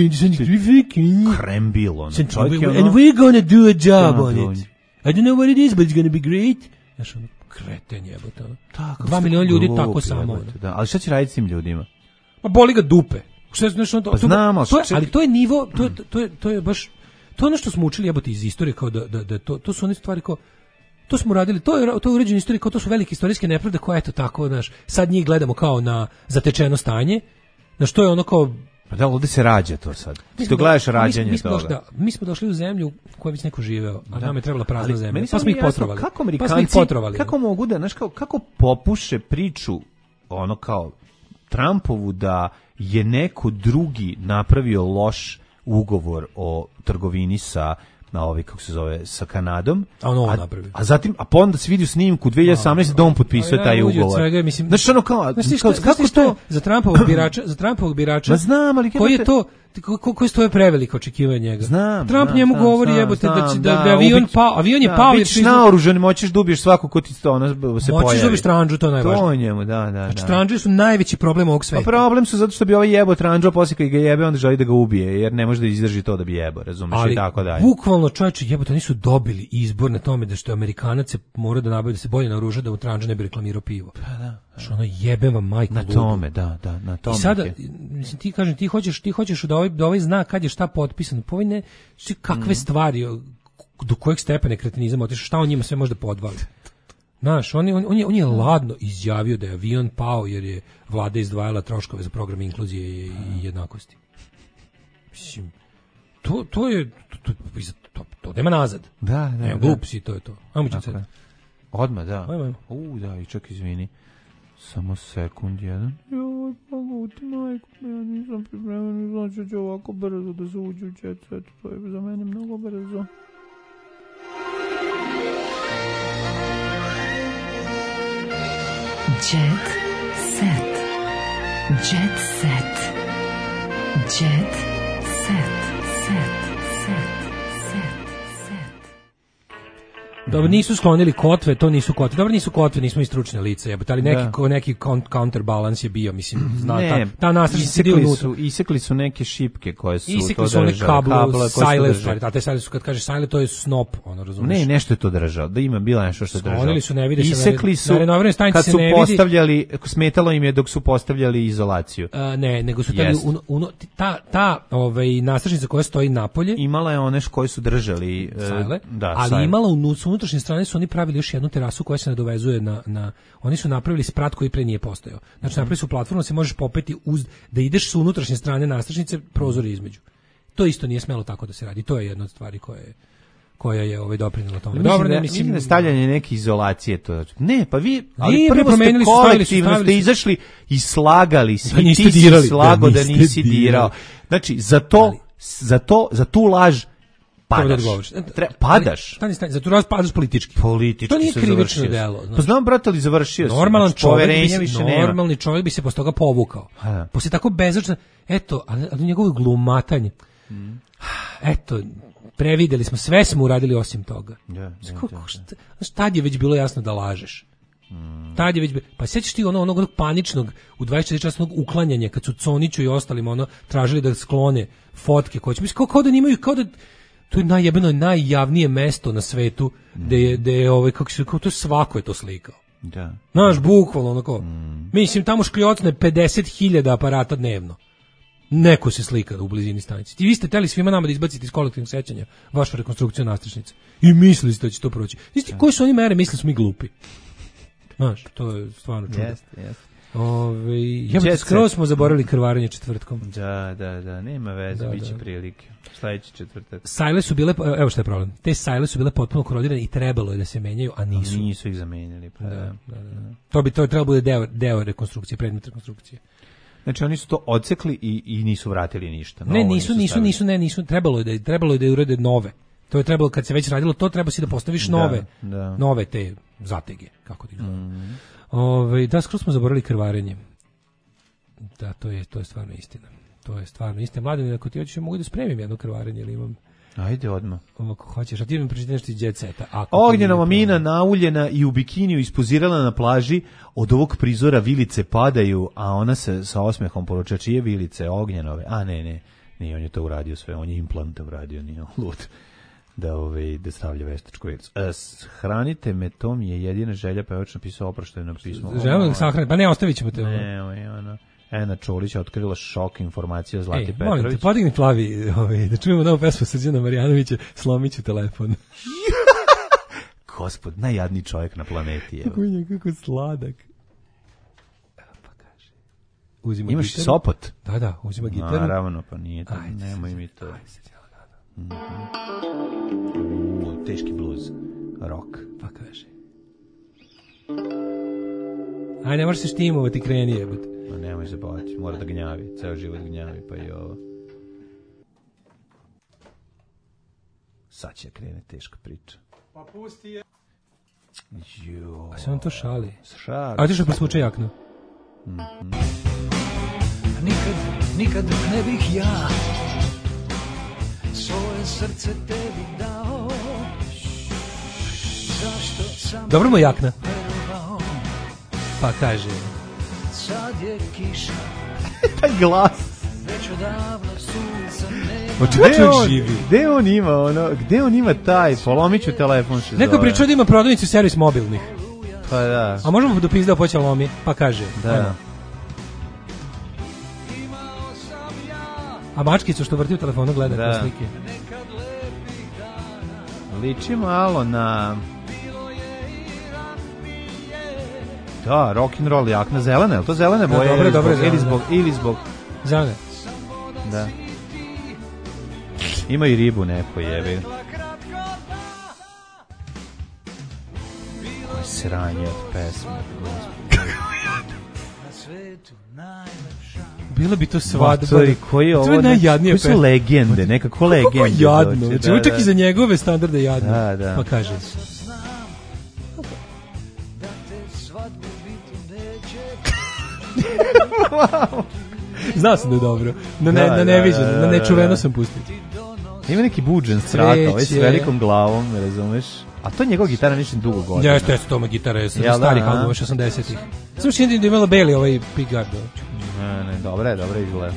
Krembil, and we're going to do a job on it. I don't know what it is, but it's going to be great. Znaš, ono, kreten jebote. 2 miliona ljudi tako samo. Da, ali šta će raditi s tim ljudima? Pa boli ga dupe. Pa znamo. Ali to je nivo, to je baš... To je ono što smo učili jebote iz istorije, kao da to su one stvari kao, to smo radili, to je uređena istorija, kao to su velike istorijske nepravde koje, eto tako, znaš, sad njih gledamo kao na zatečeno stanje, znaš, to je ono kao... Pa da, ovdje se rađa to sad. Ti to gledaš rađanje toga. Mi smo došli u zemlju u kojoj već neko živeo, a nam je trebala prazna zemlja, pa smo ih potrovali. Kako Amerikanci, kako mogu da, znaš, kako popuše priču, ono kao, Trumpovu da je neko drugi napravio loš ugovor o trgovini sa kako se zove, sa Kanadom. A zatim, pa onda se vidi u snimku 2018 da on potpisuje taj ugovor. Znači ono kao, kako to za Trumpovog birača? Ma znam, ali koji je to, koji je preveliko očekivanje njega? Znam. Trump njemu govori jebote da avion je pao. Bićeš naoružan, moćeš da ubiješ svako ko ti se pojavi. Moćeš da ubiješ tranđu, to je najvažnije. To njemu, da. Znači tranđe su najveći problem ovog sveta. Pa problem su zato što bi ovaj jebo tranđu, posle kad ga jebe, onda želi da ga ubije, jer ne može da izdrži to da bi jebo, razumeš, i tako dalje. Bukvalno, čovječe, jebote, oni su dobili izbor na tome da što Amerikanac se mora da nabavi, da se bolje naoruža, da mu tranđa ne bi reklamirao pivo. Pa da. Što ono jebe vam majku na tome, da, na tome. I sada, mislim, ti hoćeš da ovaj zna kad je šta potpisano, pa ovaj ne, kakve stvari, do kojeg stepena kretenizam otišao, šta on njima sve može da podvali. Znaš, on je ladno izjavio da je avion pao jer je vlada izdvajala troškove za program inkluzije i jednakosti. Mislim, to nema nazad. Da. Glup si, to je to. Ajmo ću sad. Odmah, da. Ajmo. Da, i čak izvini. Samo sekund jedan. Joj, poguti majku, ja nisam pripremljen, znači ću ovako brzo da se uđe u jet set, to je za mene mnogo brzo. Jet set. Jet set. Jet set. Dobro, nisu sklonili kotve, to nisu kotve. Dobro, nisu kotve, nismo i stručne lice, jebote, ali neki counterbalance je bio, mislim, ta nastražnica se dio unutra. Isekli su neke šipke koje su isekli to držali. Isekli su one kablu, sajle, stvari, a te sajle su, kad kaže sajle, to je snop, ono, razumiješ? Ne, nešto je to držao, da ima bila nešto što je držao. Sklonili su, ne vide se. Isekli su, kad su postavljali, smetalo im je dok su postavljali izolaciju. Ne, nego su ta nastražnica koja stoji napolje. Imala je one koje su držali sajle, ali imala unutrašnje strane su oni pravili još jednu terasu koja se nadovezuje na oni su napravili sprat koji pre nije postojao. Znači napravili su platformu da se možeš popeti da ideš sa unutrašnje strane nastražnice, prozori između. To isto nije smelo tako da se radi. To je jedna od stvari koja je doprinela tome. Dobro, ne mislim da stavljanje neke izolacije to. Ne, pa vi prvo ste kolektivno ste izašli i slagali se. I ti si slago da nisi dirao. Znači za tu laž padaš. Padaš. Za tu padaš politički. To nije krivično delo. Pa znam, brate, ali završio sam. Normalni čovjek bi se posle toga povukao. Posle tako bezočno, eto, ali njegovo glumatanje. Eto, prevideli smo, sve smo uradili osim toga. Tad je već bilo jasno da lažeš. Tad je već pa sećaš ti onog paničnog u 24 časa uklanjanja kad su Coniću i ostalim tražili da sklone fotke koje će kao da nimaju, kao da to je najjavnije mesto na svetu gde je kako se kao to svako je to slikao. Da. Znaš, bukvalno onako. Mislim tamo škljocne 50.000 aparata dnevno. Neko se slika u blizini stanice. Vi ste hteli svima nama da izbacite iz kolektivnog sećanja vašu rekonstrukciju nastražnice. I mislili ste da će to proći. Znaš koji su oni mere, mislili smo mi glupi. Znaš, to je stvarno čudo. Jeste. Skroz smo zaboravili krvarenje četvrtkom. Da, nema veze, bit će prilike. Sledeći četvrtak. Sajle su bile, evo šta je problem. Te sajle su bile potpuno korodirane i trebalo je da se menjaju, a nisu. Ih zamenjali. To je trebalo bude deo rekonstrukcije, predmet rekonstrukcije. Znači oni su to odsekli i nisu vratili ništa. Ne, nisu, trebalo je da urede nove. To je trebalo, kad se već radilo, to treba si da postaviš nove te zatege, kako ti zove. Da, skoro smo zaboravili krvarenje. Da, to je stvarno istina. To je stvarno istina. Mladen, ako ti hoćeš, mogu da spremim jedno krvarenje, ili imam... Ajde odmah. Ako hoćeš, a ti mi pročitaš ti Jet Seta. Ognjenova mina nauljena i u bikiniju ispozirala na plaži, od ovog prizora vilice padaju, a ona se sa osmehom poruča čije vilice, Ognjenove. A ne, nije on je to uradio sve, on je implante uradio, nije on lud da stavlja veštačku vilicu. Hranite me, to mi je jedina želja, pa je već napisao oproštajno pismo. Želimo da sahraniti, pa ne, ostavit ćemo te. Ne, Ena Čolić je otkrila šok informacija Zlati Petrović. Molim te, podigni Flavi, da čujemo novu pesmu Srđana Marjanovića, slomit ću telefon. Gospod, najjadniji čovjek na planeti. Kako sladak. Pa kaže. Imaš i Sopot? Da, uzima gitaru. Naravno, pa nije to, nemoj mi to. Teški bluz, rock. Pa kaže. Ajde, ne možeš se štimovati, kreni jebati. Ma nemoj se baviti, mora da gnjavi, ceo život gnjavi, pa i ovo. Sad će krene teška priča. Pa pusti je. Jo. A se on to šali? Šali. A ti što presvuče jaknu? Nikad ne bih ja svoje srce tebi dao. Zašto sam... Dobro mu jakna. Pa kaže... Sad je kiša. Taj glas. Već odavno sunca nema. Očekaj on živi. Gde on ima taj? Polomiću telefon se zove. Neko pričao da ima prodavnicu servis mobilnih. Pa da. A možemo do pizda poća lomi? Pa kaže. Da. A mačkicu što vrti u telefonu gleda slike. Liči malo na... Da, rock and roll jakna zelena, je li to zelene boje? Dobre, ili zbog... Zelene. Da. Ima i ribu neko jebi. Koje sranje od pesme. Bila bi to svadba. Koji je ovo? To je najjadnije pesme. Koji su legende, nekako legende. Kako jadno. Znači, ovo čak i za njegove standarde jadno. Da. Pa kaže... Znao sam da je dobro. Na neviđeno, na nečuveno sam pustio. Ima neki buđen strata, ovaj s velikom glavom, razumeš? A to njegova gitara ništa dugo godina. Jeste, to ma gitara je starih albuma 80-ih. Samo što je imala beli ovaj pickguard. Ne, dobra izgleda.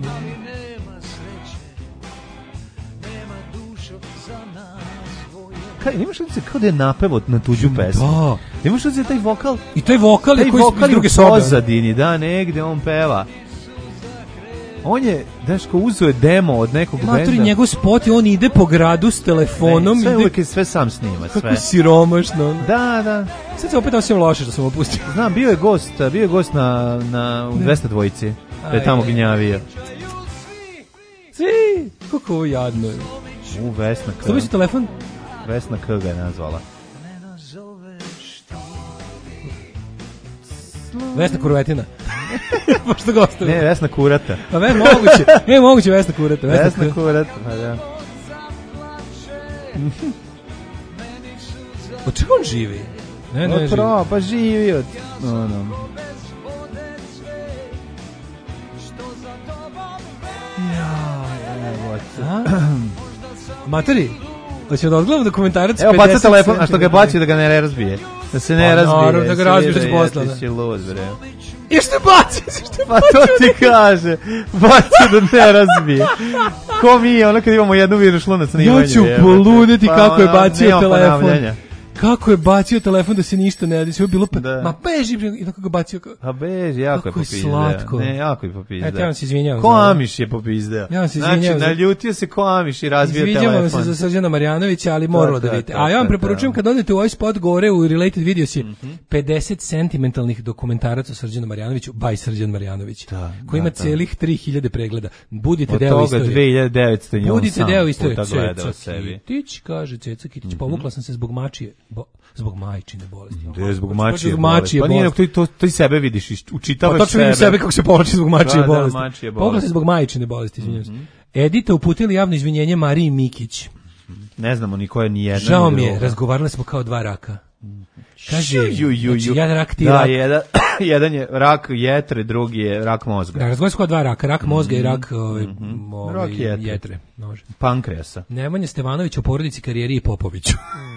Imaš li se kao da je napevot na tuđu pesmu? Da. Imaš li se taj vokal? I taj vokal je koji iz druge sobe. Pozadini, da, negde on peva. On je, Daško, uzeo je demo od nekog benda. Matori, njegov spot i on ide po gradu s telefonom. Sve uvijek je sve sam snima. Kako siromašno. Da. Sad se opet osim loše što sam opustio. Znam, bio je gost na 200 dvojici. Da je tamo gnjavio. Svi! Kako ovo jadno je. Vesna K. Stavi si telefon? Vesna K ga je nazvala. Vesna Kurvetina. Pošto ga ostavio. Ne, Vesna Kurata. Pa moguće Vesna Kurata. Vesna Kurata, pa da. Od čega on živi? Ne živi. Pa živi od... Materi, hoćemo da odgledamo dokumentarac 50 Evo, baca telefon, a što ga baci da ga ne razbije. Da se ne razbije. Naravno, da ga razbiješ da će posla. Ti si lud, bre. I što baci? Pa to ti kaže. Baci da ne razbije. Ko mi je, ono kad imamo jednu virušlu na snimanju. Ja ću poludeti kako je bacio telefon. Kako je bacio telefon da se ništa ne radi, sve bilo ma beži i tako ga bacio. A beži, jako je popizdeo. Ne, jako je popizdeo. Ja vam se izvinjavam. Ko Amiš je popizdeo. Ja vam se izvinjavam. Znači, naljutio se ko Amiš i razbio telefon. Izvinjavam se za Srđana Marjanovića, ali moralo da vidite. A ja vam preporučujem kad odete u ovaj spot gore u Related Videos je 50 sentimentalnih dokumentaraca o Srđanu Marjanoviću, by Srđan Marjanović, koji ima celih 3000 pregleda. Budite deo istorije. Od toga 2900 njom budite deo istorije. Ceca Kitić, kaže Ceca Kitić, povukla sam se zbog mačije. Zbog majčine bolesti. Zbog mačije bolesti. Pa nije, to i sebe vidiš, učitavaš sebe. Pa točno vidim sebe kako se povlači zbog mačije bolesti. Mačije bolesti. Pogledaj zbog majčine bolesti, izvinjam se. Edita uputili javno izvinjenje Mariji Mikić. Ne znamo ni koja ni jedna. Žao mi je, razgovarali smo kao dva raka. Kaže, znači, jedan rak ti da, rak. jedan je rak jetre, drugi je rak mozga. Da, razgovarali smo kao dva raka, rak mozga i rak, rak jetre. Pankreasa. Nemanja Stevanović o porodici, karijeri i Popoviću.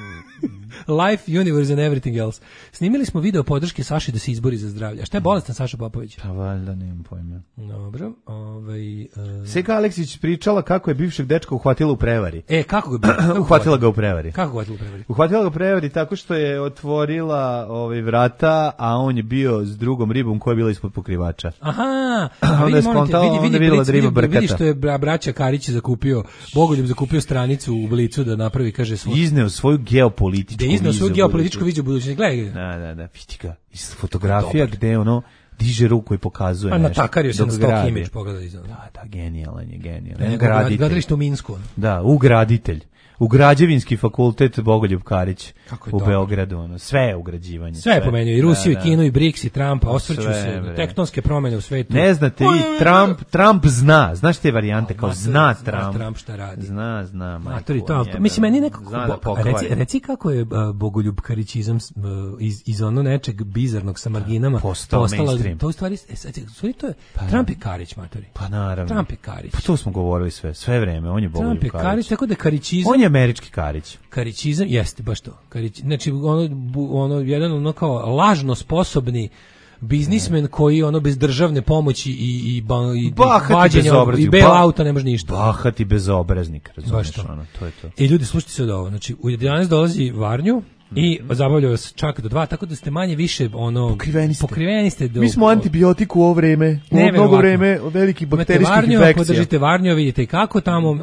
Life, universe and everything else. Snimili smo video podrške Saši da se izbori za zdravlje. A šta je bolestan Saša Popović? Pa valjda, nemam pojma. Dobro. Seka Aleksić pričala kako je bivšeg dečka uhvatila u prevari. Kako ga je uhvatila ga u prevari. Kako uhvatila u prevari? Uhvatila ga u prevari tako što je otvorila vrata, a on je bio s drugom ribom koja je bila ispod pokrivača. Aha, onda je skontala, onda je vidjela da riba brkata. Vidi što je braća Karić zakupio, Bogoljub zakupio stranicu u Blicu da napravi, kaže, izneo svoju geopolitičku izneo svoju geopolitičku viziju budućnosti. Gledaj. Da, vidi ga. Iz fotografija gde ono diže ruku i pokazuje nešto. Natakario se na stock image, pogledaj iza. Da, genijalan je. Gradilište u Minsku. Da, ugraditelj. U Građevinski fakultet Bogoljub Karić u Beogradu, sve je ugrađivanje. Sve je pomenuo, i Rusiju, i Kinu, i BRICS, i Trumpa, osvrću se, tektonske promjene u svetu. Ne znate vi, Trump zna, znaš te varijante, kao zna Trump šta radi. Zna, mislim, meni nekako, reci kako je Bogoljub Karićizam iz ono nečeg bizarnog sa marginama postala mainstream. To u stvari, to je Trump i Karić, matori. Pa naravno. Trump i Karić. Pa to smo govorili sve vreme, on je Bogoljub Karić. Trump i Karić, tako da Karićizam... On je američki Karić. Karićizam, jeste, baš to. Znači, ono, jedan ono kao lažno sposobni biznismen koji ono bez državne pomoći i vađenja i bailouta ne može ništa. Bahati bezobraznik, razumiješ, ono, to je to. I ljudi, slušajte se od ovo, znači, u 11 dolazi Varnju i zabavlja vas čak do 2, tako da ste manje više ono pokriveni ste. Mi smo antibiotik u ovo vreme, mnogo vreme velikih bakterijskih infekcija. Podržite Varnju, vidite kako tamo,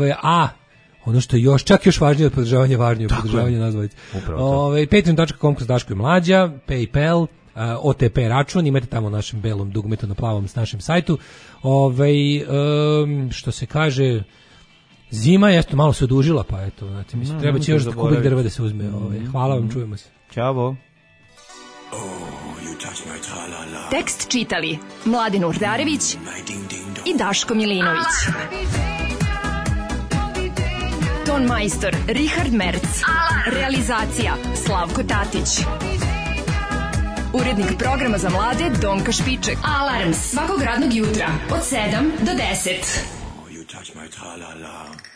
ono što je još važnije od podržavanja Varnje, podržavanja nazvavice. Patreon.com/Daško i Mlađa, PayPal, OTP račun, imate tamo u našem belom dugmetu na plavom s našem sajtu. Što se kaže, zima je malo se odužila, pa eto, znači, mislim, treba će još kubik drva da se uzme. Hvala vam, čujemo se. Ćao. Tekst čitali Mladin Urdarević i Daško Milinović. Ton majstor Richard Merc. Realizacija Slavko Tatić. Urednik programa za mlade Donka Špiček. Alarms svakog radnog jutra od 7 do 10.